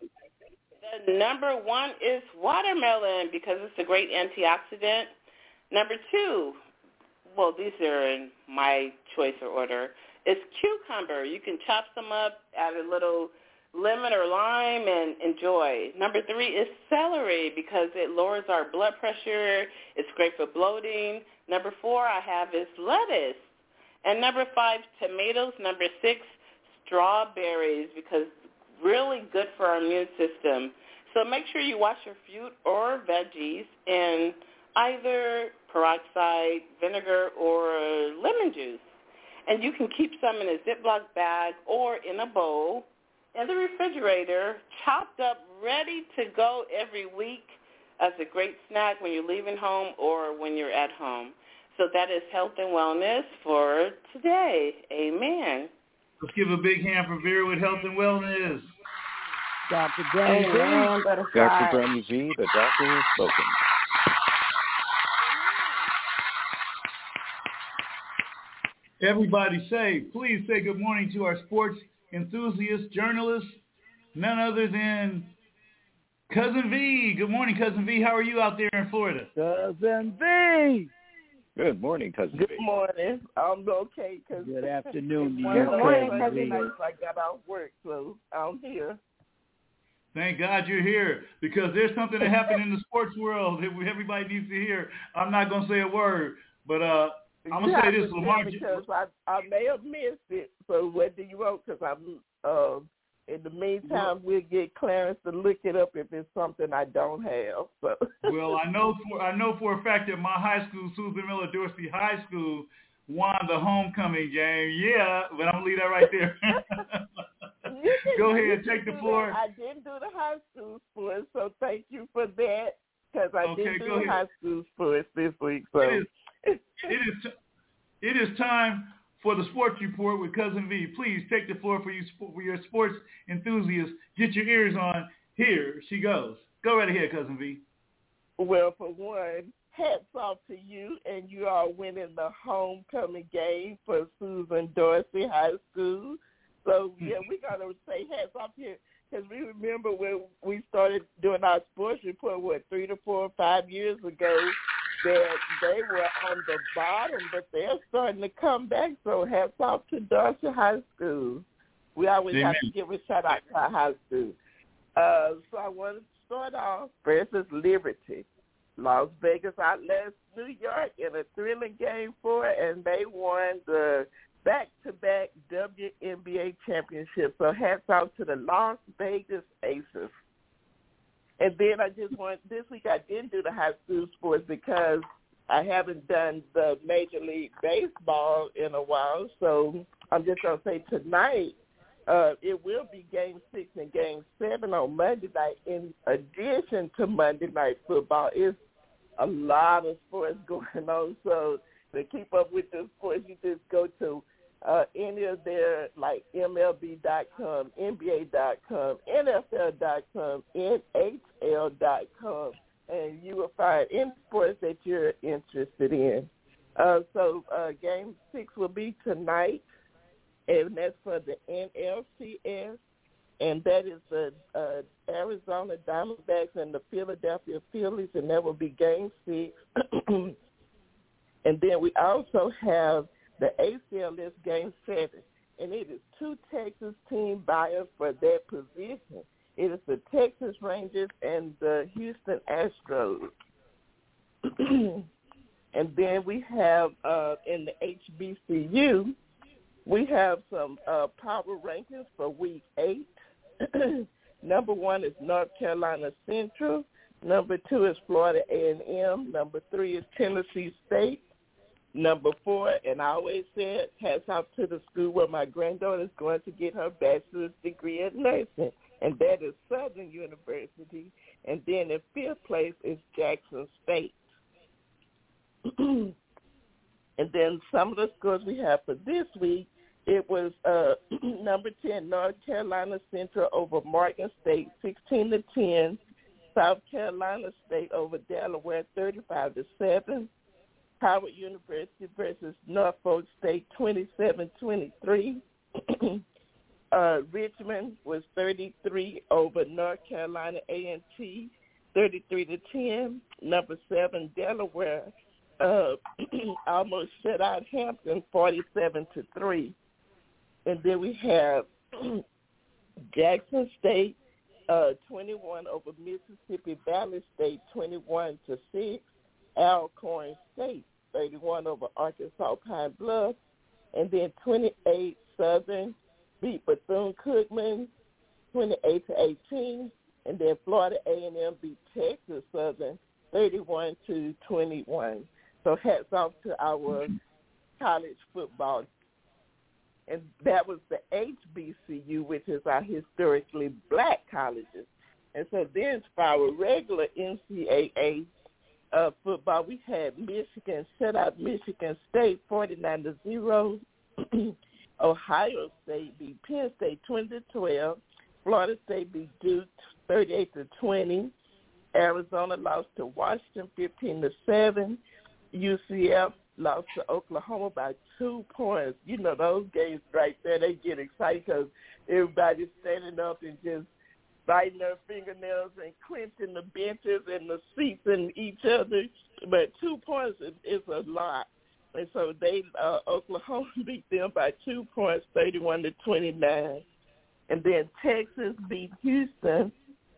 The number 1 is watermelon because it's a great antioxidant. Number 2, well, these are in my choice or order, is cucumber. You can chop some up, add a little lemon or lime, and enjoy. Number 3 is celery because it lowers our blood pressure. It's great for bloating. Number 4 I have is lettuce. And number 5, tomatoes. Number 6, strawberries because really good for our immune system. So make sure you wash your fruit or veggies in either peroxide, vinegar, or lemon juice. And you can keep some in a Ziploc bag or in a bowl in the refrigerator, chopped up, ready to go every week as a great snack when you're leaving home or when you're at home. So that is health and wellness for today. Amen. Let's give a big hand for Vera with health and wellness. Dr. Granny V. Dr. Granny V, the doctor has spoken. Everybody please say good morning to our sports enthusiast, journalist, none other than Cousin V. Good morning, Cousin V. How are you out there in Florida? Cousin V. Good morning, Cousin V. Good morning. I'm okay. Good afternoon to you, Good morning, Cousin V. I got off work, so I'm here. Thank God you're here, because there's something that happened in the sports world that everybody needs to hear. I'm not going to say a word, but I'm going to say this. Lamar, because I may have missed it. So what do you want? Because I'm in the meantime, we'll get Clarence to look it up if it's something I don't have. So. Well, I know for a fact that my high school, Susan Miller Dorsey High School, won the homecoming game. Yeah, but I'm going to leave that right there. Go ahead, take the floor. I didn't do the high school sports, so thank you for that, because I didn't do the high school sports this week. So it is time for the sports report with Cousin V. Please take the floor for your sports enthusiasts. Get your ears on. Here she goes. Go right ahead, Cousin V. Well, for one, hats off to you, and you are winning the homecoming game for Susan Dorsey High School. So, yeah, we got to say hats off here, because we remember when we started doing our sports report, 3 to 4 or 5 years ago, that they were on the bottom, but they're starting to come back. So hats off to Dorsey High School. We always have to give a shout-out to our high school. So I want to start off versus Liberty. Las Vegas outlast New York in a thrilling Game 4, and they won the back-to-back WNBA championship. So hats off to the Las Vegas Aces. And then this week I didn't do the high school sports because I haven't done the Major League Baseball in a while. So I'm just going to say tonight it will be Game 6 and Game 7 on Monday night. In addition to Monday Night Football, it's a lot of sports going on. So to keep up with the sports, you just go to any of their, like MLB.com, NBA.com, NFL.com, NHL.com, and you will find any sports that you're interested in. So Game 6 will be tonight, and that's for the NLCS, and that is the Arizona Diamondbacks and the Philadelphia Phillies, and that will be Game 6. And then we also have the ACLS Game 7, and it is 2 Texas team buyers for that position. It is the Texas Rangers and the Houston Astros. And then we have in the HBCU, we have some power rankings for Week 8. Number 1 is North Carolina Central. Number 2 is Florida A&M. Number 3 is Tennessee State. Number 4, and I always said, hats off to the school where my granddaughter is going to get her bachelor's degree in nursing, and that is Southern University. And then in 5th place is Jackson State. And then some of the scores we have for this week, it was number 10, North Carolina Central over Morgan State, 16-10. South Carolina State over Delaware, 35-7. Howard University versus Norfolk State, 27-23. Richmond was 33 over North Carolina A&T, 33-10. Number 7, Delaware almost shut out Hampton, 47-3. And then we have Jackson State, 21 over Mississippi Valley State, 21-6. Alcorn State, 31 over Arkansas Pine Bluff, and then 28 Southern beat Bethune-Cookman, 28-18, and then Florida A&M beat Texas Southern, 31-21. So hats off to our college football. And that was the HBCU, which is our historically black colleges. And so then for our regular NCAA football, we had Michigan shut out Michigan State 49-0. Ohio State beat Penn State 20-12. Florida State beat Duke 38-20. Arizona lost to Washington 15-7. UCF lost to Oklahoma by 2 points. You know, those games right there, they get excited because everybody's standing up and just biting their fingernails and clenching the benches and the seats and each other. But 2 points is a lot. And so Oklahoma beat them by 2 points, 31-29. And then Texas beat Houston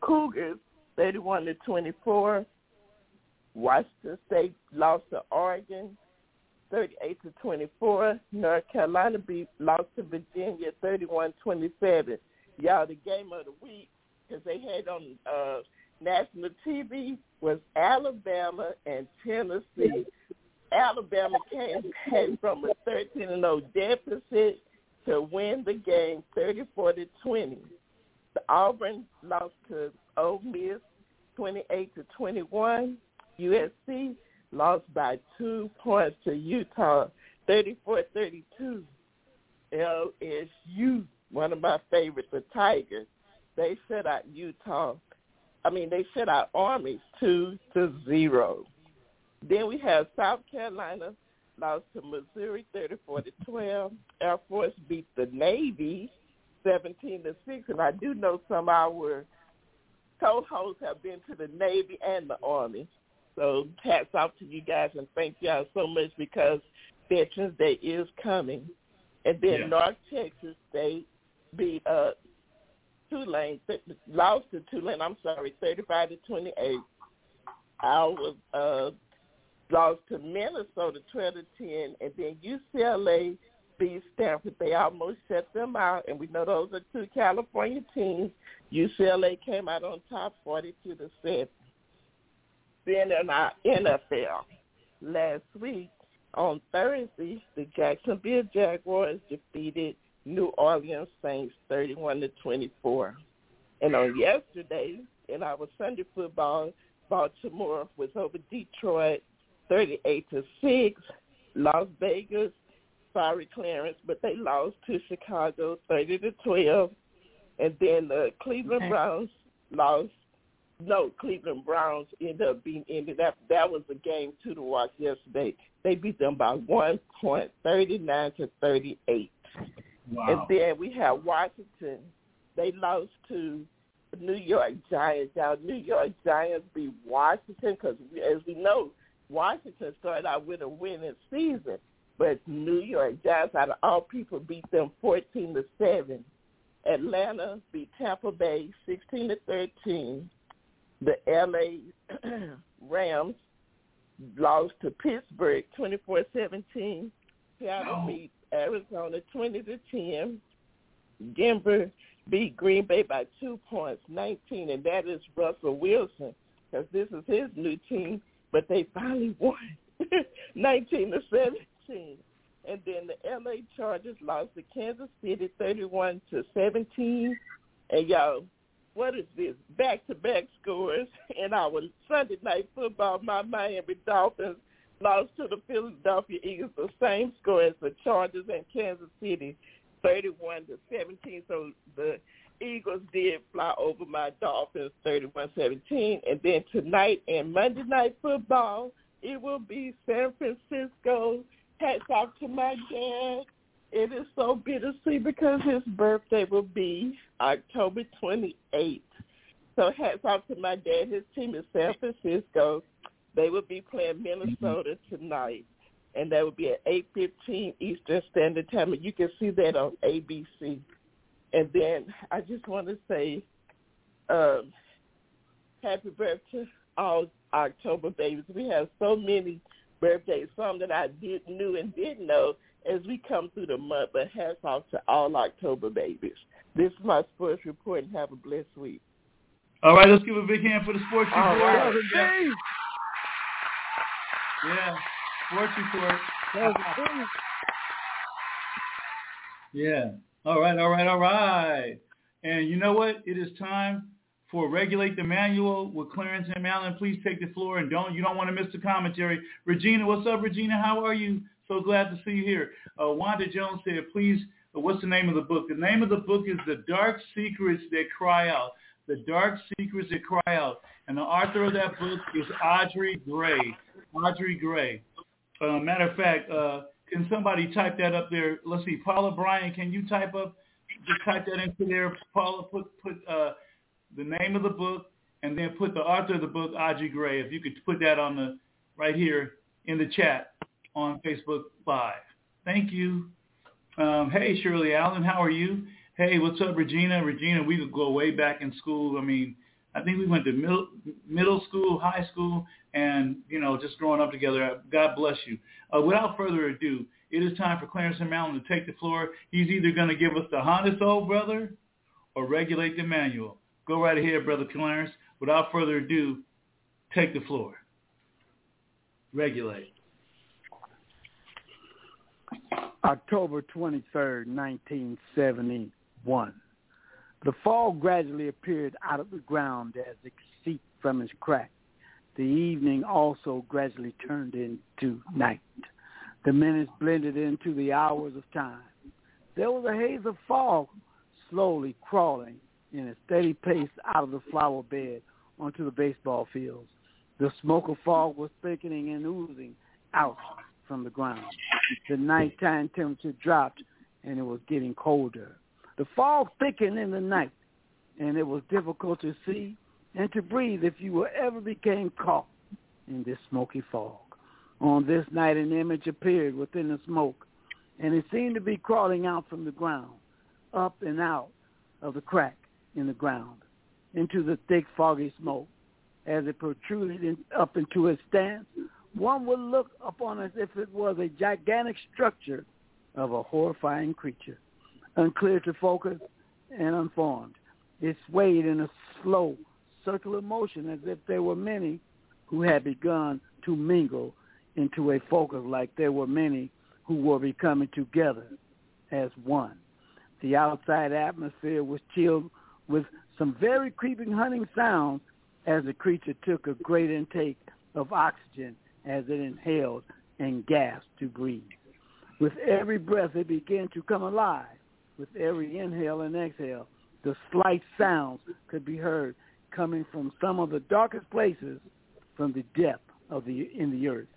Cougars 31-24. Washington State lost to Oregon 38-24. North Carolina lost to Virginia 31-27. Y'all, the game of the week, because they had on national TV, was Alabama and Tennessee. Alabama came from a 13-0 deficit to win the game 34-20. The Auburn lost to Ole Miss 28-21. USC lost by 2 points to Utah 34-32. LSU, one of my favorites, the Tigers, they shut out they shut out Army 2-0. Then we have South Carolina lost to Missouri 34-12. Air Force beat the Navy 17-6, and I do know some of our co-hosts have been to the Navy and the Army. So hats off to you guys, and thank y'all so much, because Veterans Day is coming. And then North Texas State beat Tulane, lost to Tulane, 35-28. Iowa lost to Minnesota 12-10, and then UCLA beat Stanford. They almost shut them out, and we know those are two California teams. UCLA came out on top 42-7. Then in our NFL, last week on Thursday, the Jacksonville Jaguars defeated New Orleans Saints 31-24. And on yesterday, in our Sunday football, Baltimore was over Detroit 38-6. Las Vegas, sorry Clarence, but they lost to Chicago 30-12. And then the Cleveland Browns ended up being ended up. That was a game to watch yesterday. They beat them by 1 point, 39-38. Wow. And then we have Washington. They lost to the New York Giants. Now, New York Giants beat Washington because, as we know, Washington started out with a winning season. But New York Giants, out of all people, beat them 14-7. Atlanta beat Tampa Bay 16-13. The L.A. Rams lost to Pittsburgh 24-17. Seattle beat Arizona 20-10. Denver beat Green Bay by 2 points, 19, and that is Russell Wilson, because this is his new team, but they finally won 19-17. And then the L.A. Chargers lost to Kansas City 31-17. And y'all, what is this? Back-to-back scores in our Sunday night football. My Miami Dolphins lost to the Philadelphia Eagles, the same score as the Chargers and Kansas City, 31-17. So the Eagles did fly over my Dolphins 31-17. And then tonight in Monday Night Football, it will be San Francisco. Hats off to my dad. It is so bittersweet because his birthday will be October 28th. So hats off to my dad. His team is San Francisco. They will be playing Minnesota tonight, and that will be at 8:15 Eastern Standard Time. And you can see that on ABC. And then I just want to say happy birthday all October babies. We have so many birthdays, some that I knew and didn't know as we come through the month, but hats off to all October babies. This is my sports report, and have a blessed week. All right, let's give a big hand for the sports report. All right. Yeah, sports report. Yeah. All right. And you know what? It is time for Regulate the Manual with Clarence and Allen. Please take the floor, and you don't want to miss the commentary. Regina, what's up, Regina? How are you? So glad to see you here. Wanda Jones said, please, what's the name of the book? The name of the book is The Dark Secrets That Cry Out. The Dark Secrets That Cry Out. And the author of that book is Audrey Gray. Matter of fact, can somebody type that up there? Let's see, Paula Bryan, can you type that into there? Paula, put the name of the book, and then put the author of the book, Audrey Gray. If you could put that on right here in the chat on Facebook Live. Thank you. Hey, Shirley Allen, how are you? Hey, what's up, Regina? Regina, we could go way back in school. I mean, I think we went to middle school, high school, and, just growing up together. God bless you. Without further ado, it is time for Clarence and Madeline to take the floor. He's either going to give us the Honda Soul Brother or regulate the manual. Go right ahead, Brother Clarence. Without further ado, take the floor. Regulate. October 23rd, 1971. The fog gradually appeared out of the ground as it seeped from its crack. The evening also gradually turned into night. The minutes blended into the hours of time. There was a haze of fog slowly crawling in a steady pace out of the flower bed onto the baseball fields. The smoke of fog was thickening and oozing out from the ground. The nighttime temperature dropped, and it was getting colder. The fog thickened in the night, and it was difficult to see and to breathe if you ever became caught in this smoky fog. On this night, an image appeared within the smoke, and it seemed to be crawling out from the ground, up and out of the crack in the ground, into the thick, foggy smoke. As it protruded up into its stance, one would look upon as if it was a gigantic structure of a horrifying creature, unclear to focus and unformed. It swayed in a slow, circular motion as if there were many who had begun to mingle into a focus, like there were many who were becoming together as one. The outside atmosphere was chilled with some very creeping, hunting sounds as the creature took a great intake of oxygen as it inhaled and gasped to breathe. With every breath, it began to come alive. With every inhale and exhale, the slight sounds could be heard coming from some of the darkest places from the depth of in the earth.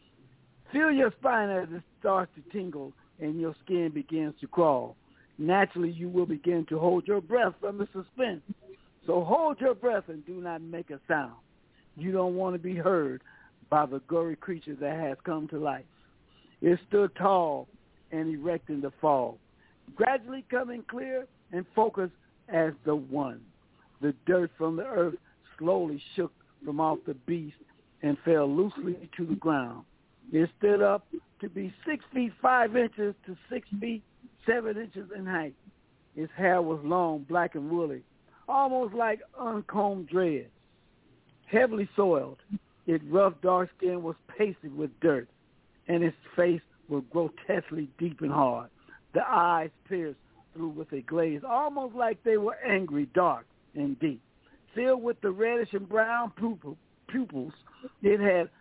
Feel your spine as it starts to tingle and your skin begins to crawl. Naturally, you will begin to hold your breath from the suspense. So hold your breath and do not make a sound. You don't want to be heard by the gory creature that has come to life. It stood tall and erect in the fog, gradually coming clear and focused as the one. The dirt from the earth slowly shook from off the beast and fell loosely to the ground. It stood up to be 6 feet 5 inches to 6 feet 7 inches in height. Its hair was long, black and woolly, almost like uncombed dreads. Heavily soiled, its rough dark skin was pasted with dirt, and its face was grotesquely deep and hard. The eyes pierced through with a glaze, almost like they were angry, dark, and deep. Filled with the reddish and brown pupils, it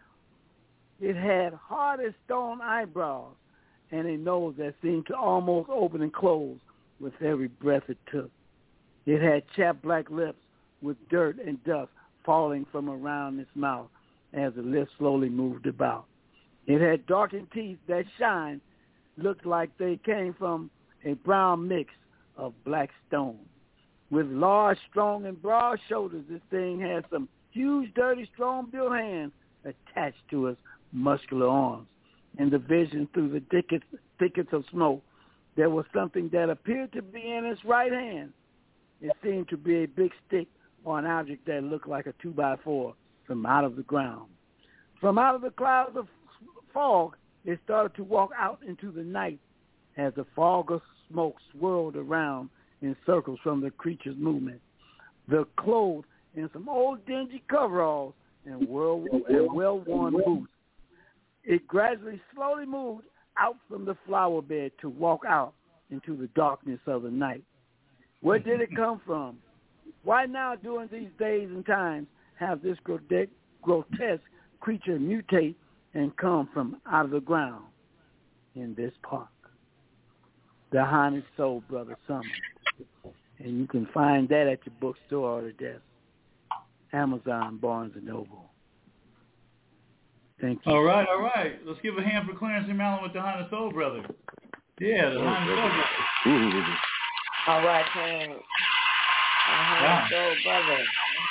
had hard as stone eyebrows and a nose that seemed to almost open and close with every breath it took. It had chapped black lips with dirt and dust falling from around its mouth as the lips slowly moved about. It had darkened teeth that shined, looked like they came from a brown mix of black stone. With large, strong, and broad shoulders, this thing had some huge, dirty, strong-built hands attached to its muscular arms. In the vision through the thickets of smoke, there was something that appeared to be in its right hand. It seemed to be a big stick or an object that looked like a 2x4 from out of the ground. From out of the clouds of fog, it started to walk out into the night as the fog of smoke swirled around in circles from the creature's movement. The clothed in some old dingy coveralls and well-worn boots. It gradually, slowly moved out from the flower bed to walk out into the darkness of the night. Where did it come from? Why now, during these days and times, have this grotesque creature mutate and come from out of the ground in this park? The Haunted Soul Brother summoned. And you can find that at your bookstore or the desk. Amazon, Barnes & Noble. Thank you. All right. Let's give a hand for Clarence and Madeline with the Haunted Soul Brother. Yeah, the Haunted Soul Brother. All right, Clarence. The Haunted Soul Brother.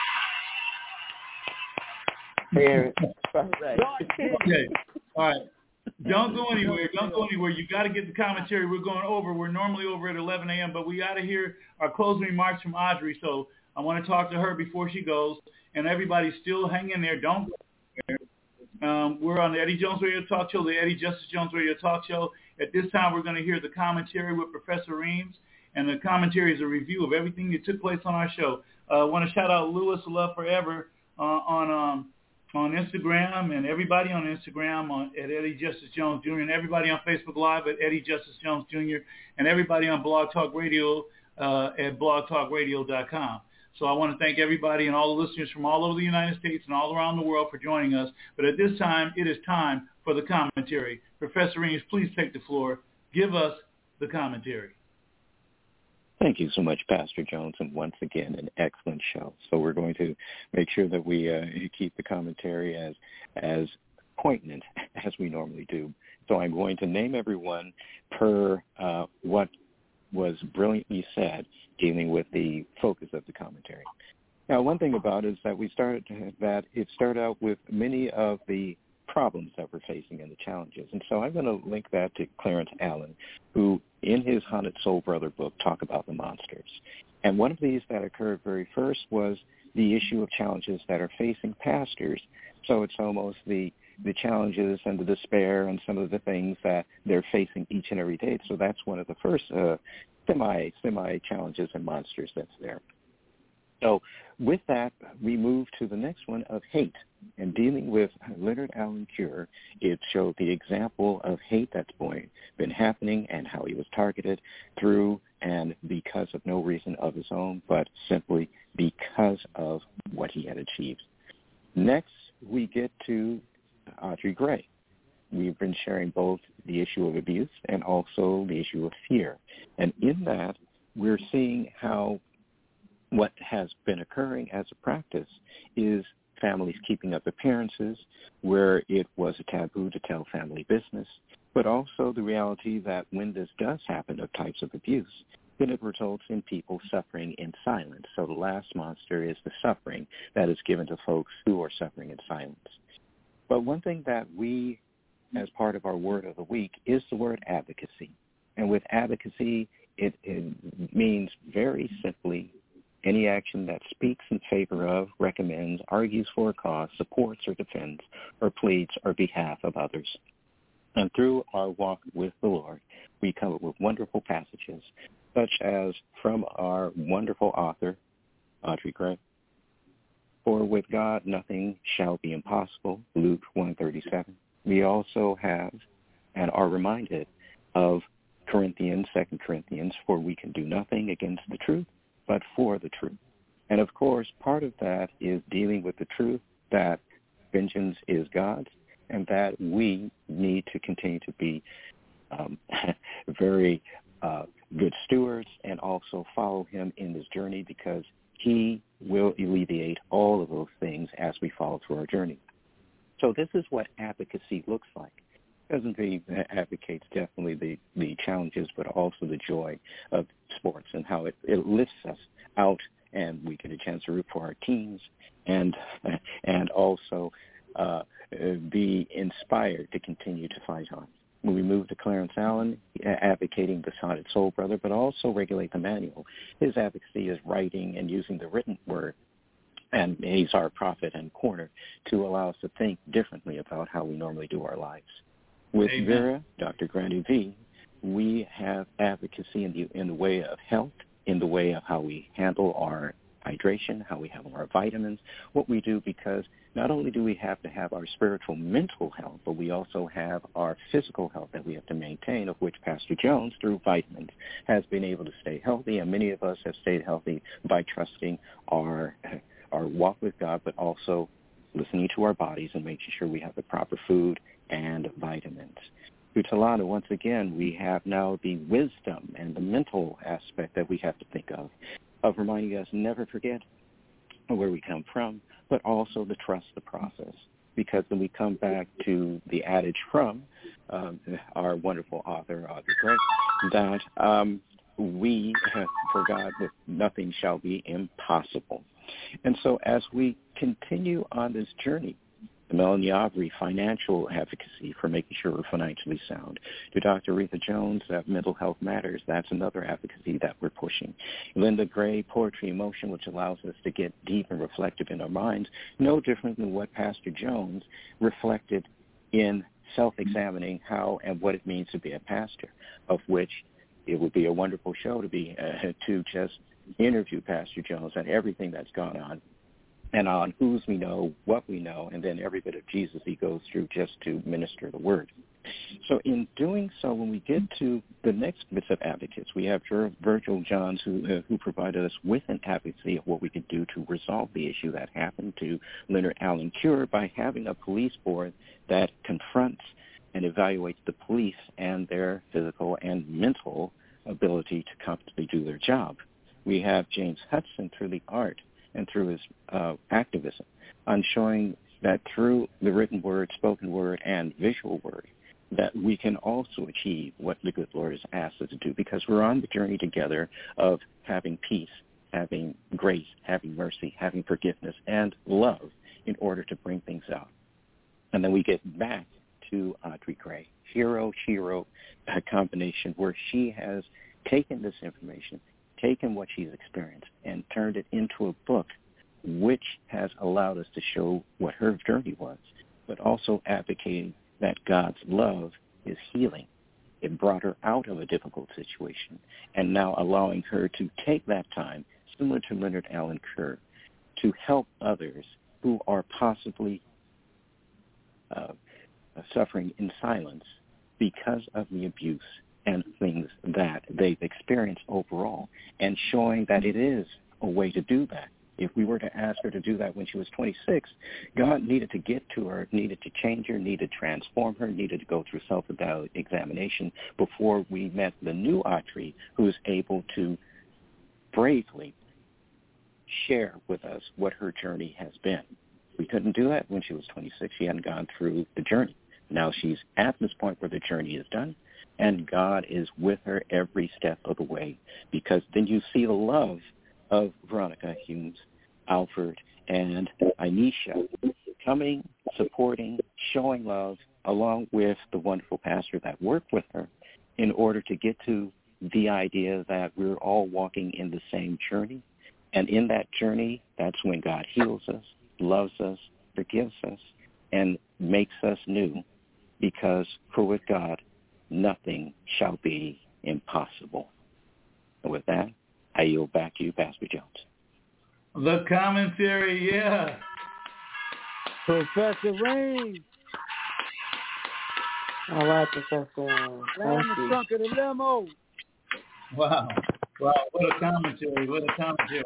There. Okay. All right. Don't go anywhere. You got to get the commentary. We're going over. We're normally over at 11 a.m., but we got to hear our closing remarks from Audrey. So, I want to talk to her before she goes. And everybody still hang in there. Don't go there. We're on the Eddie Jones Radio Talk Show, the Eddie Justice Jones Radio Talk Show. At this time, we're going to hear the commentary with Professor Reams. And the commentary is a review of everything that took place on our show. I want to shout out Lewis Love Forever on Instagram, and everybody on Instagram at Eddie Justice Jones Jr., and everybody on Facebook Live at Eddie Justice Jones Jr., and everybody on Blog Talk Radio at blogtalkradio.com. So I want to thank everybody and all the listeners from all over the United States and all around the world for joining us. But at this time, it is time for the commentary. Professor Reams, please take the floor. Give us the commentary. Thank you so much, Pastor Jones, and once again, an excellent show. So we're going to make sure that we keep the commentary as poignant as we normally do. So I'm going to name everyone per what was brilliantly said, dealing with the focus of the commentary. Now, one thing about it is that it started out with many of the problems that we're facing and the challenges. And so I'm going to link that to Clarence Allen, who in his Haunted Soul Brother book talk about the monsters. And one of these that occurred very first was the issue of challenges that are facing pastors. So it's almost the challenges and the despair and some of the things that they're facing each and every day. So that's one of the first semi challenges and monsters that's there. So with that, we move to the next one of hate. And dealing with Leonard Allen Cure, it showed the example of hate that's been happening and how he was targeted through and because of no reason of his own, but simply because of what he had achieved. Next, we get to Audrey Gray. We've been sharing both the issue of abuse and also the issue of fear. And in that, we're seeing how what has been occurring as a practice is families keeping up appearances where it was a taboo to tell family business, but also the reality that when this does happen of types of abuse, then it results in people suffering in silence. So the last monster is the suffering that is given to folks who are suffering in silence. But one thing that we, as part of our word of the week, is the word advocacy. And with advocacy, it means very simply any action that speaks in favor of, recommends, argues for a cause, supports or defends, or pleads on behalf of others. And through our walk with the Lord, we come up with wonderful passages, such as from our wonderful author, Audrey Gray. For with God nothing shall be impossible, Luke 1:37. We also have and are reminded of 2 Corinthians, for we can do nothing against the truth, but for the truth. And of course, part of that is dealing with the truth that vengeance is God's and that we need to continue to be very good stewards and also follow him in this journey because he will alleviate all of those things as we follow through our journey. So this is what advocacy looks like. It advocates definitely the challenges, but also the joy of sports and how it lifts us out and we get a chance to root for our teams and also be inspired to continue to fight on. When we move to Clarence Allen, advocating the Haunted Soul Brother, but also Regulate the Manual. His advocacy is writing and using the written word, and he's our prophet and corner to allow us to think differently about how we normally do our lives. With Amen. Vera, Dr. Granny V, we have advocacy in the way of health, in the way of how we handle our hydration, how we handle our vitamins, what we do, because not only do we have to have our spiritual mental health, but we also have our physical health that we have to maintain, of which Pastor Jones, through vitamins, has been able to stay healthy, and many of us have stayed healthy by trusting our walk with God, but also listening to our bodies and making sure we have the proper food and vitamins. Through Talana, once again, we have now the wisdom and the mental aspect that we have to think of reminding us never forget where we come from, but also to trust the process. Because when we come back to the adage from our wonderful author, Audrey Gray, that we have, for God, that nothing shall be impossible. And so as we continue on this journey, Melanie Aubrey, financial advocacy for making sure we're financially sound. To Dr. Aretha Jones, Mental Health Matters, that's another advocacy that we're pushing. Linda Gray, Poetry Emotion, which allows us to get deep and reflective in our minds, no different than what Pastor Jones reflected in self-examining how and what it means to be a pastor, of which it would be a wonderful show to just interview Pastor Jones on everything that's gone on, and on whose we know, what we know, and then every bit of Jesus he goes through just to minister the word. So in doing so, when we get to the next bits of advocates, we have Virgil Johns who provided us with an advocacy of what we could do to resolve the issue that happened to Leonard Allen Cure by having a police board that confronts and evaluates the police and their physical and mental ability to competently do their job. We have James Hudson through the art and through his activism on showing that through the written word, spoken word, and visual word, that we can also achieve what the good Lord has asked us to do, because we're on the journey together of having peace, having grace, having mercy, having forgiveness, and love in order to bring things out. And then we get back to Audrey Gray, hero-shiro combination, where she has taken this information, taken what she's experienced, and turned it into a book, which has allowed us to show what her journey was, but also advocating that God's love is healing. It brought her out of a difficult situation, and now allowing her to take that time, similar to Leonard Allen Cure, to help others who are possibly suffering in silence because of the abuse and things that they've experienced overall, and showing that it is a way to do that. If we were to ask her to do that when she was 26, God needed to get to her, needed to change her, needed to transform her, needed to go through self-examination before we met the new Audrey, who is able to bravely share with us what her journey has been. We couldn't do that when she was 26. She hadn't gone through the journey. Now she's at this point where the journey is done, and God is with her every step of the way, because then you see the love of Veronica Humes, Alfred, and Anisha coming, supporting, showing love, along with the wonderful pastor that worked with her in order to get to the idea that we're all walking in the same journey. And in that journey, that's when God heals us, loves us, forgives us, and makes us new, because for with God, nothing shall be impossible. And with that, I yield back to you, Pastor Jones. The commentary, yeah. Professor Raines. All right, Professor. Down the trunk of the limo. Wow. Wow, what a commentary, what a commentary.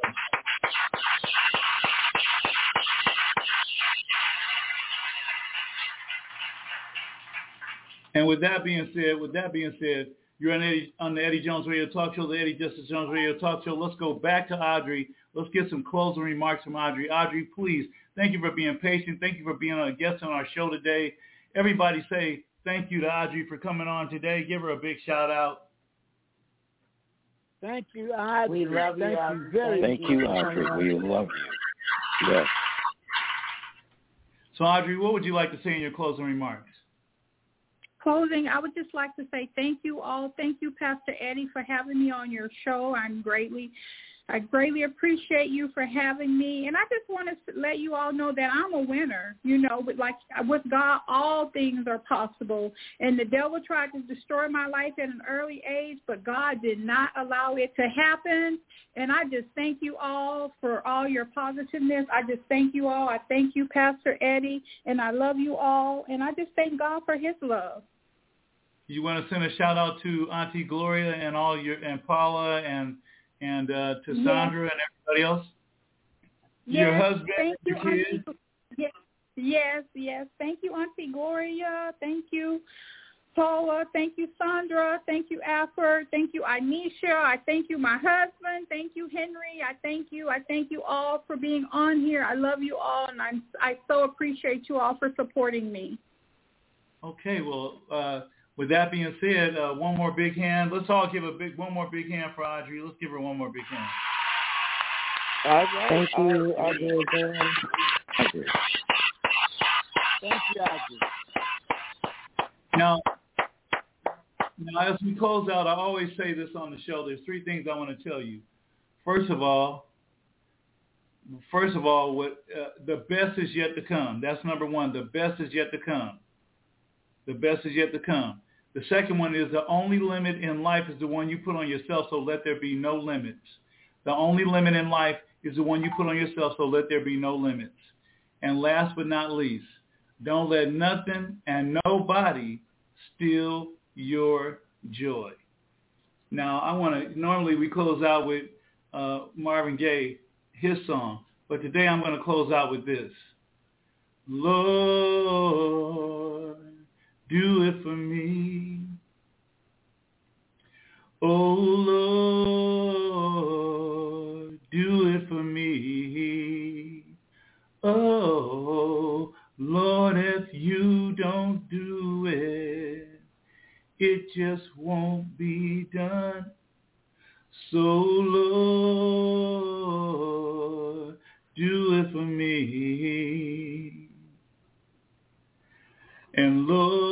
And with that being said, you're on the Eddie Jones Radio Talk Show, the Eddie Justice Jones Radio Talk Show. Let's go back to Audrey. Let's get some closing remarks from Audrey. Audrey, please, thank you for being patient. Thank you for being a guest on our show today. Everybody say thank you to Audrey for coming on today. Give her a big shout out. Thank you, Audrey. We love you. Thank you, Audrey. We love you. Yes. So, Audrey, what would you like to say in your closing remarks? Closing, I would just like to say thank you all. Thank you, Pastor Eddie, for having me on your show. I greatly appreciate you for having me. And I just want to let you all know that I'm a winner. You know, with God, all things are possible. And the devil tried to destroy my life at an early age, but God did not allow it to happen. And I just thank you all for all your positiveness. I just thank you all. I thank you, Pastor Eddie, and I love you all. And I just thank God for his love. You want to send a shout out to Auntie Gloria and Paula and to Sandra and everybody else? Yes, your husband, thank your you, kids? Yes. Thank you, Auntie Gloria. Thank you, Paula. Thank you, Sandra. Thank you, Alfred. Thank you, Anisha. I thank you, my husband. Thank you, Henry. I thank you all for being on here. I love you all, and I so appreciate you all for supporting me. Okay, well, with that being said, one more big hand. Let's all give one more big hand for Audrey. Let's give her one more big hand. All right. Thank you, Audrey. Thank you, Audrey. Now, as we close out, I always say this on the show. There's three things I want to tell you. First of all, what the best is yet to come. That's number one. The best is yet to come. The best is yet to come. The second one is the only limit in life is the one you put on yourself, so let there be no limits. The only limit in life is the one you put on yourself, so let there be no limits. And last but not least, don't let nothing and nobody steal your joy. Now, normally we close out with Marvin Gaye, his song, but today I'm going to close out with this. Lord, do it for me. Oh, Lord, do it for me. Oh, Lord, if you don't do it, it just won't be done. So, Lord, do it for me. And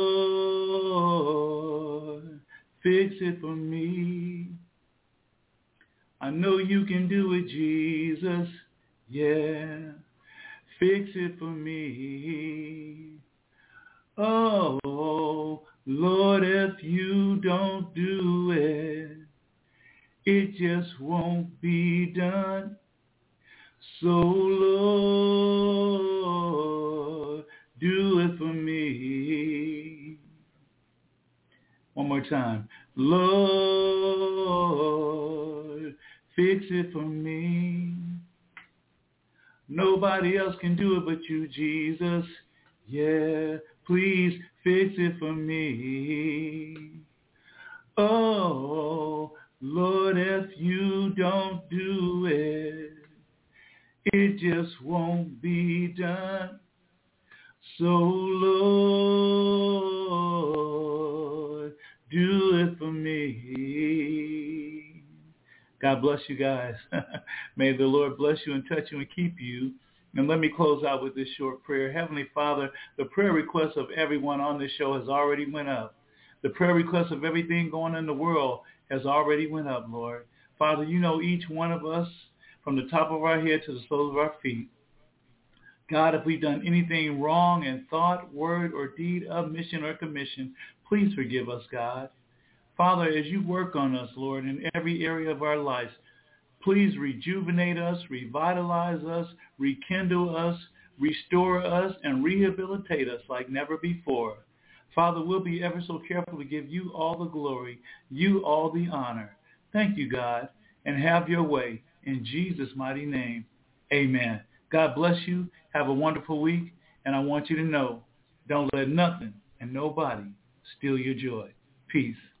Lord, fix it for me. I know you can do it, Jesus. Yeah, fix it for me. Oh, Lord, if you don't do it, it just won't be done. So, Lord, do it for me. One more time. Lord, fix it for me. Nobody else can do it but you, Jesus. Yeah, please fix it for me. Oh, Lord, if you don't do it, it just won't be done. So, Lord, do it for me. God bless you guys. May the Lord bless you and touch you and keep you. And let me close out with this short prayer. Heavenly Father, the prayer request of everyone on this show has already went up. The prayer request of everything going on in the world has already went up, Lord. Father, you know each one of us from the top of our head to the soles of our feet. God, if we've done anything wrong in thought, word, or deed, omission, or commission, please forgive us, God. Father, as you work on us, Lord, in every area of our lives, please rejuvenate us, revitalize us, rekindle us, restore us, and rehabilitate us like never before. Father, we'll be ever so careful to give you all the glory, you all the honor. Thank you, God, and have your way. In Jesus' mighty name, amen. God bless you. Have a wonderful week. And I want you to know, don't let nothing and nobody steal your joy. Peace.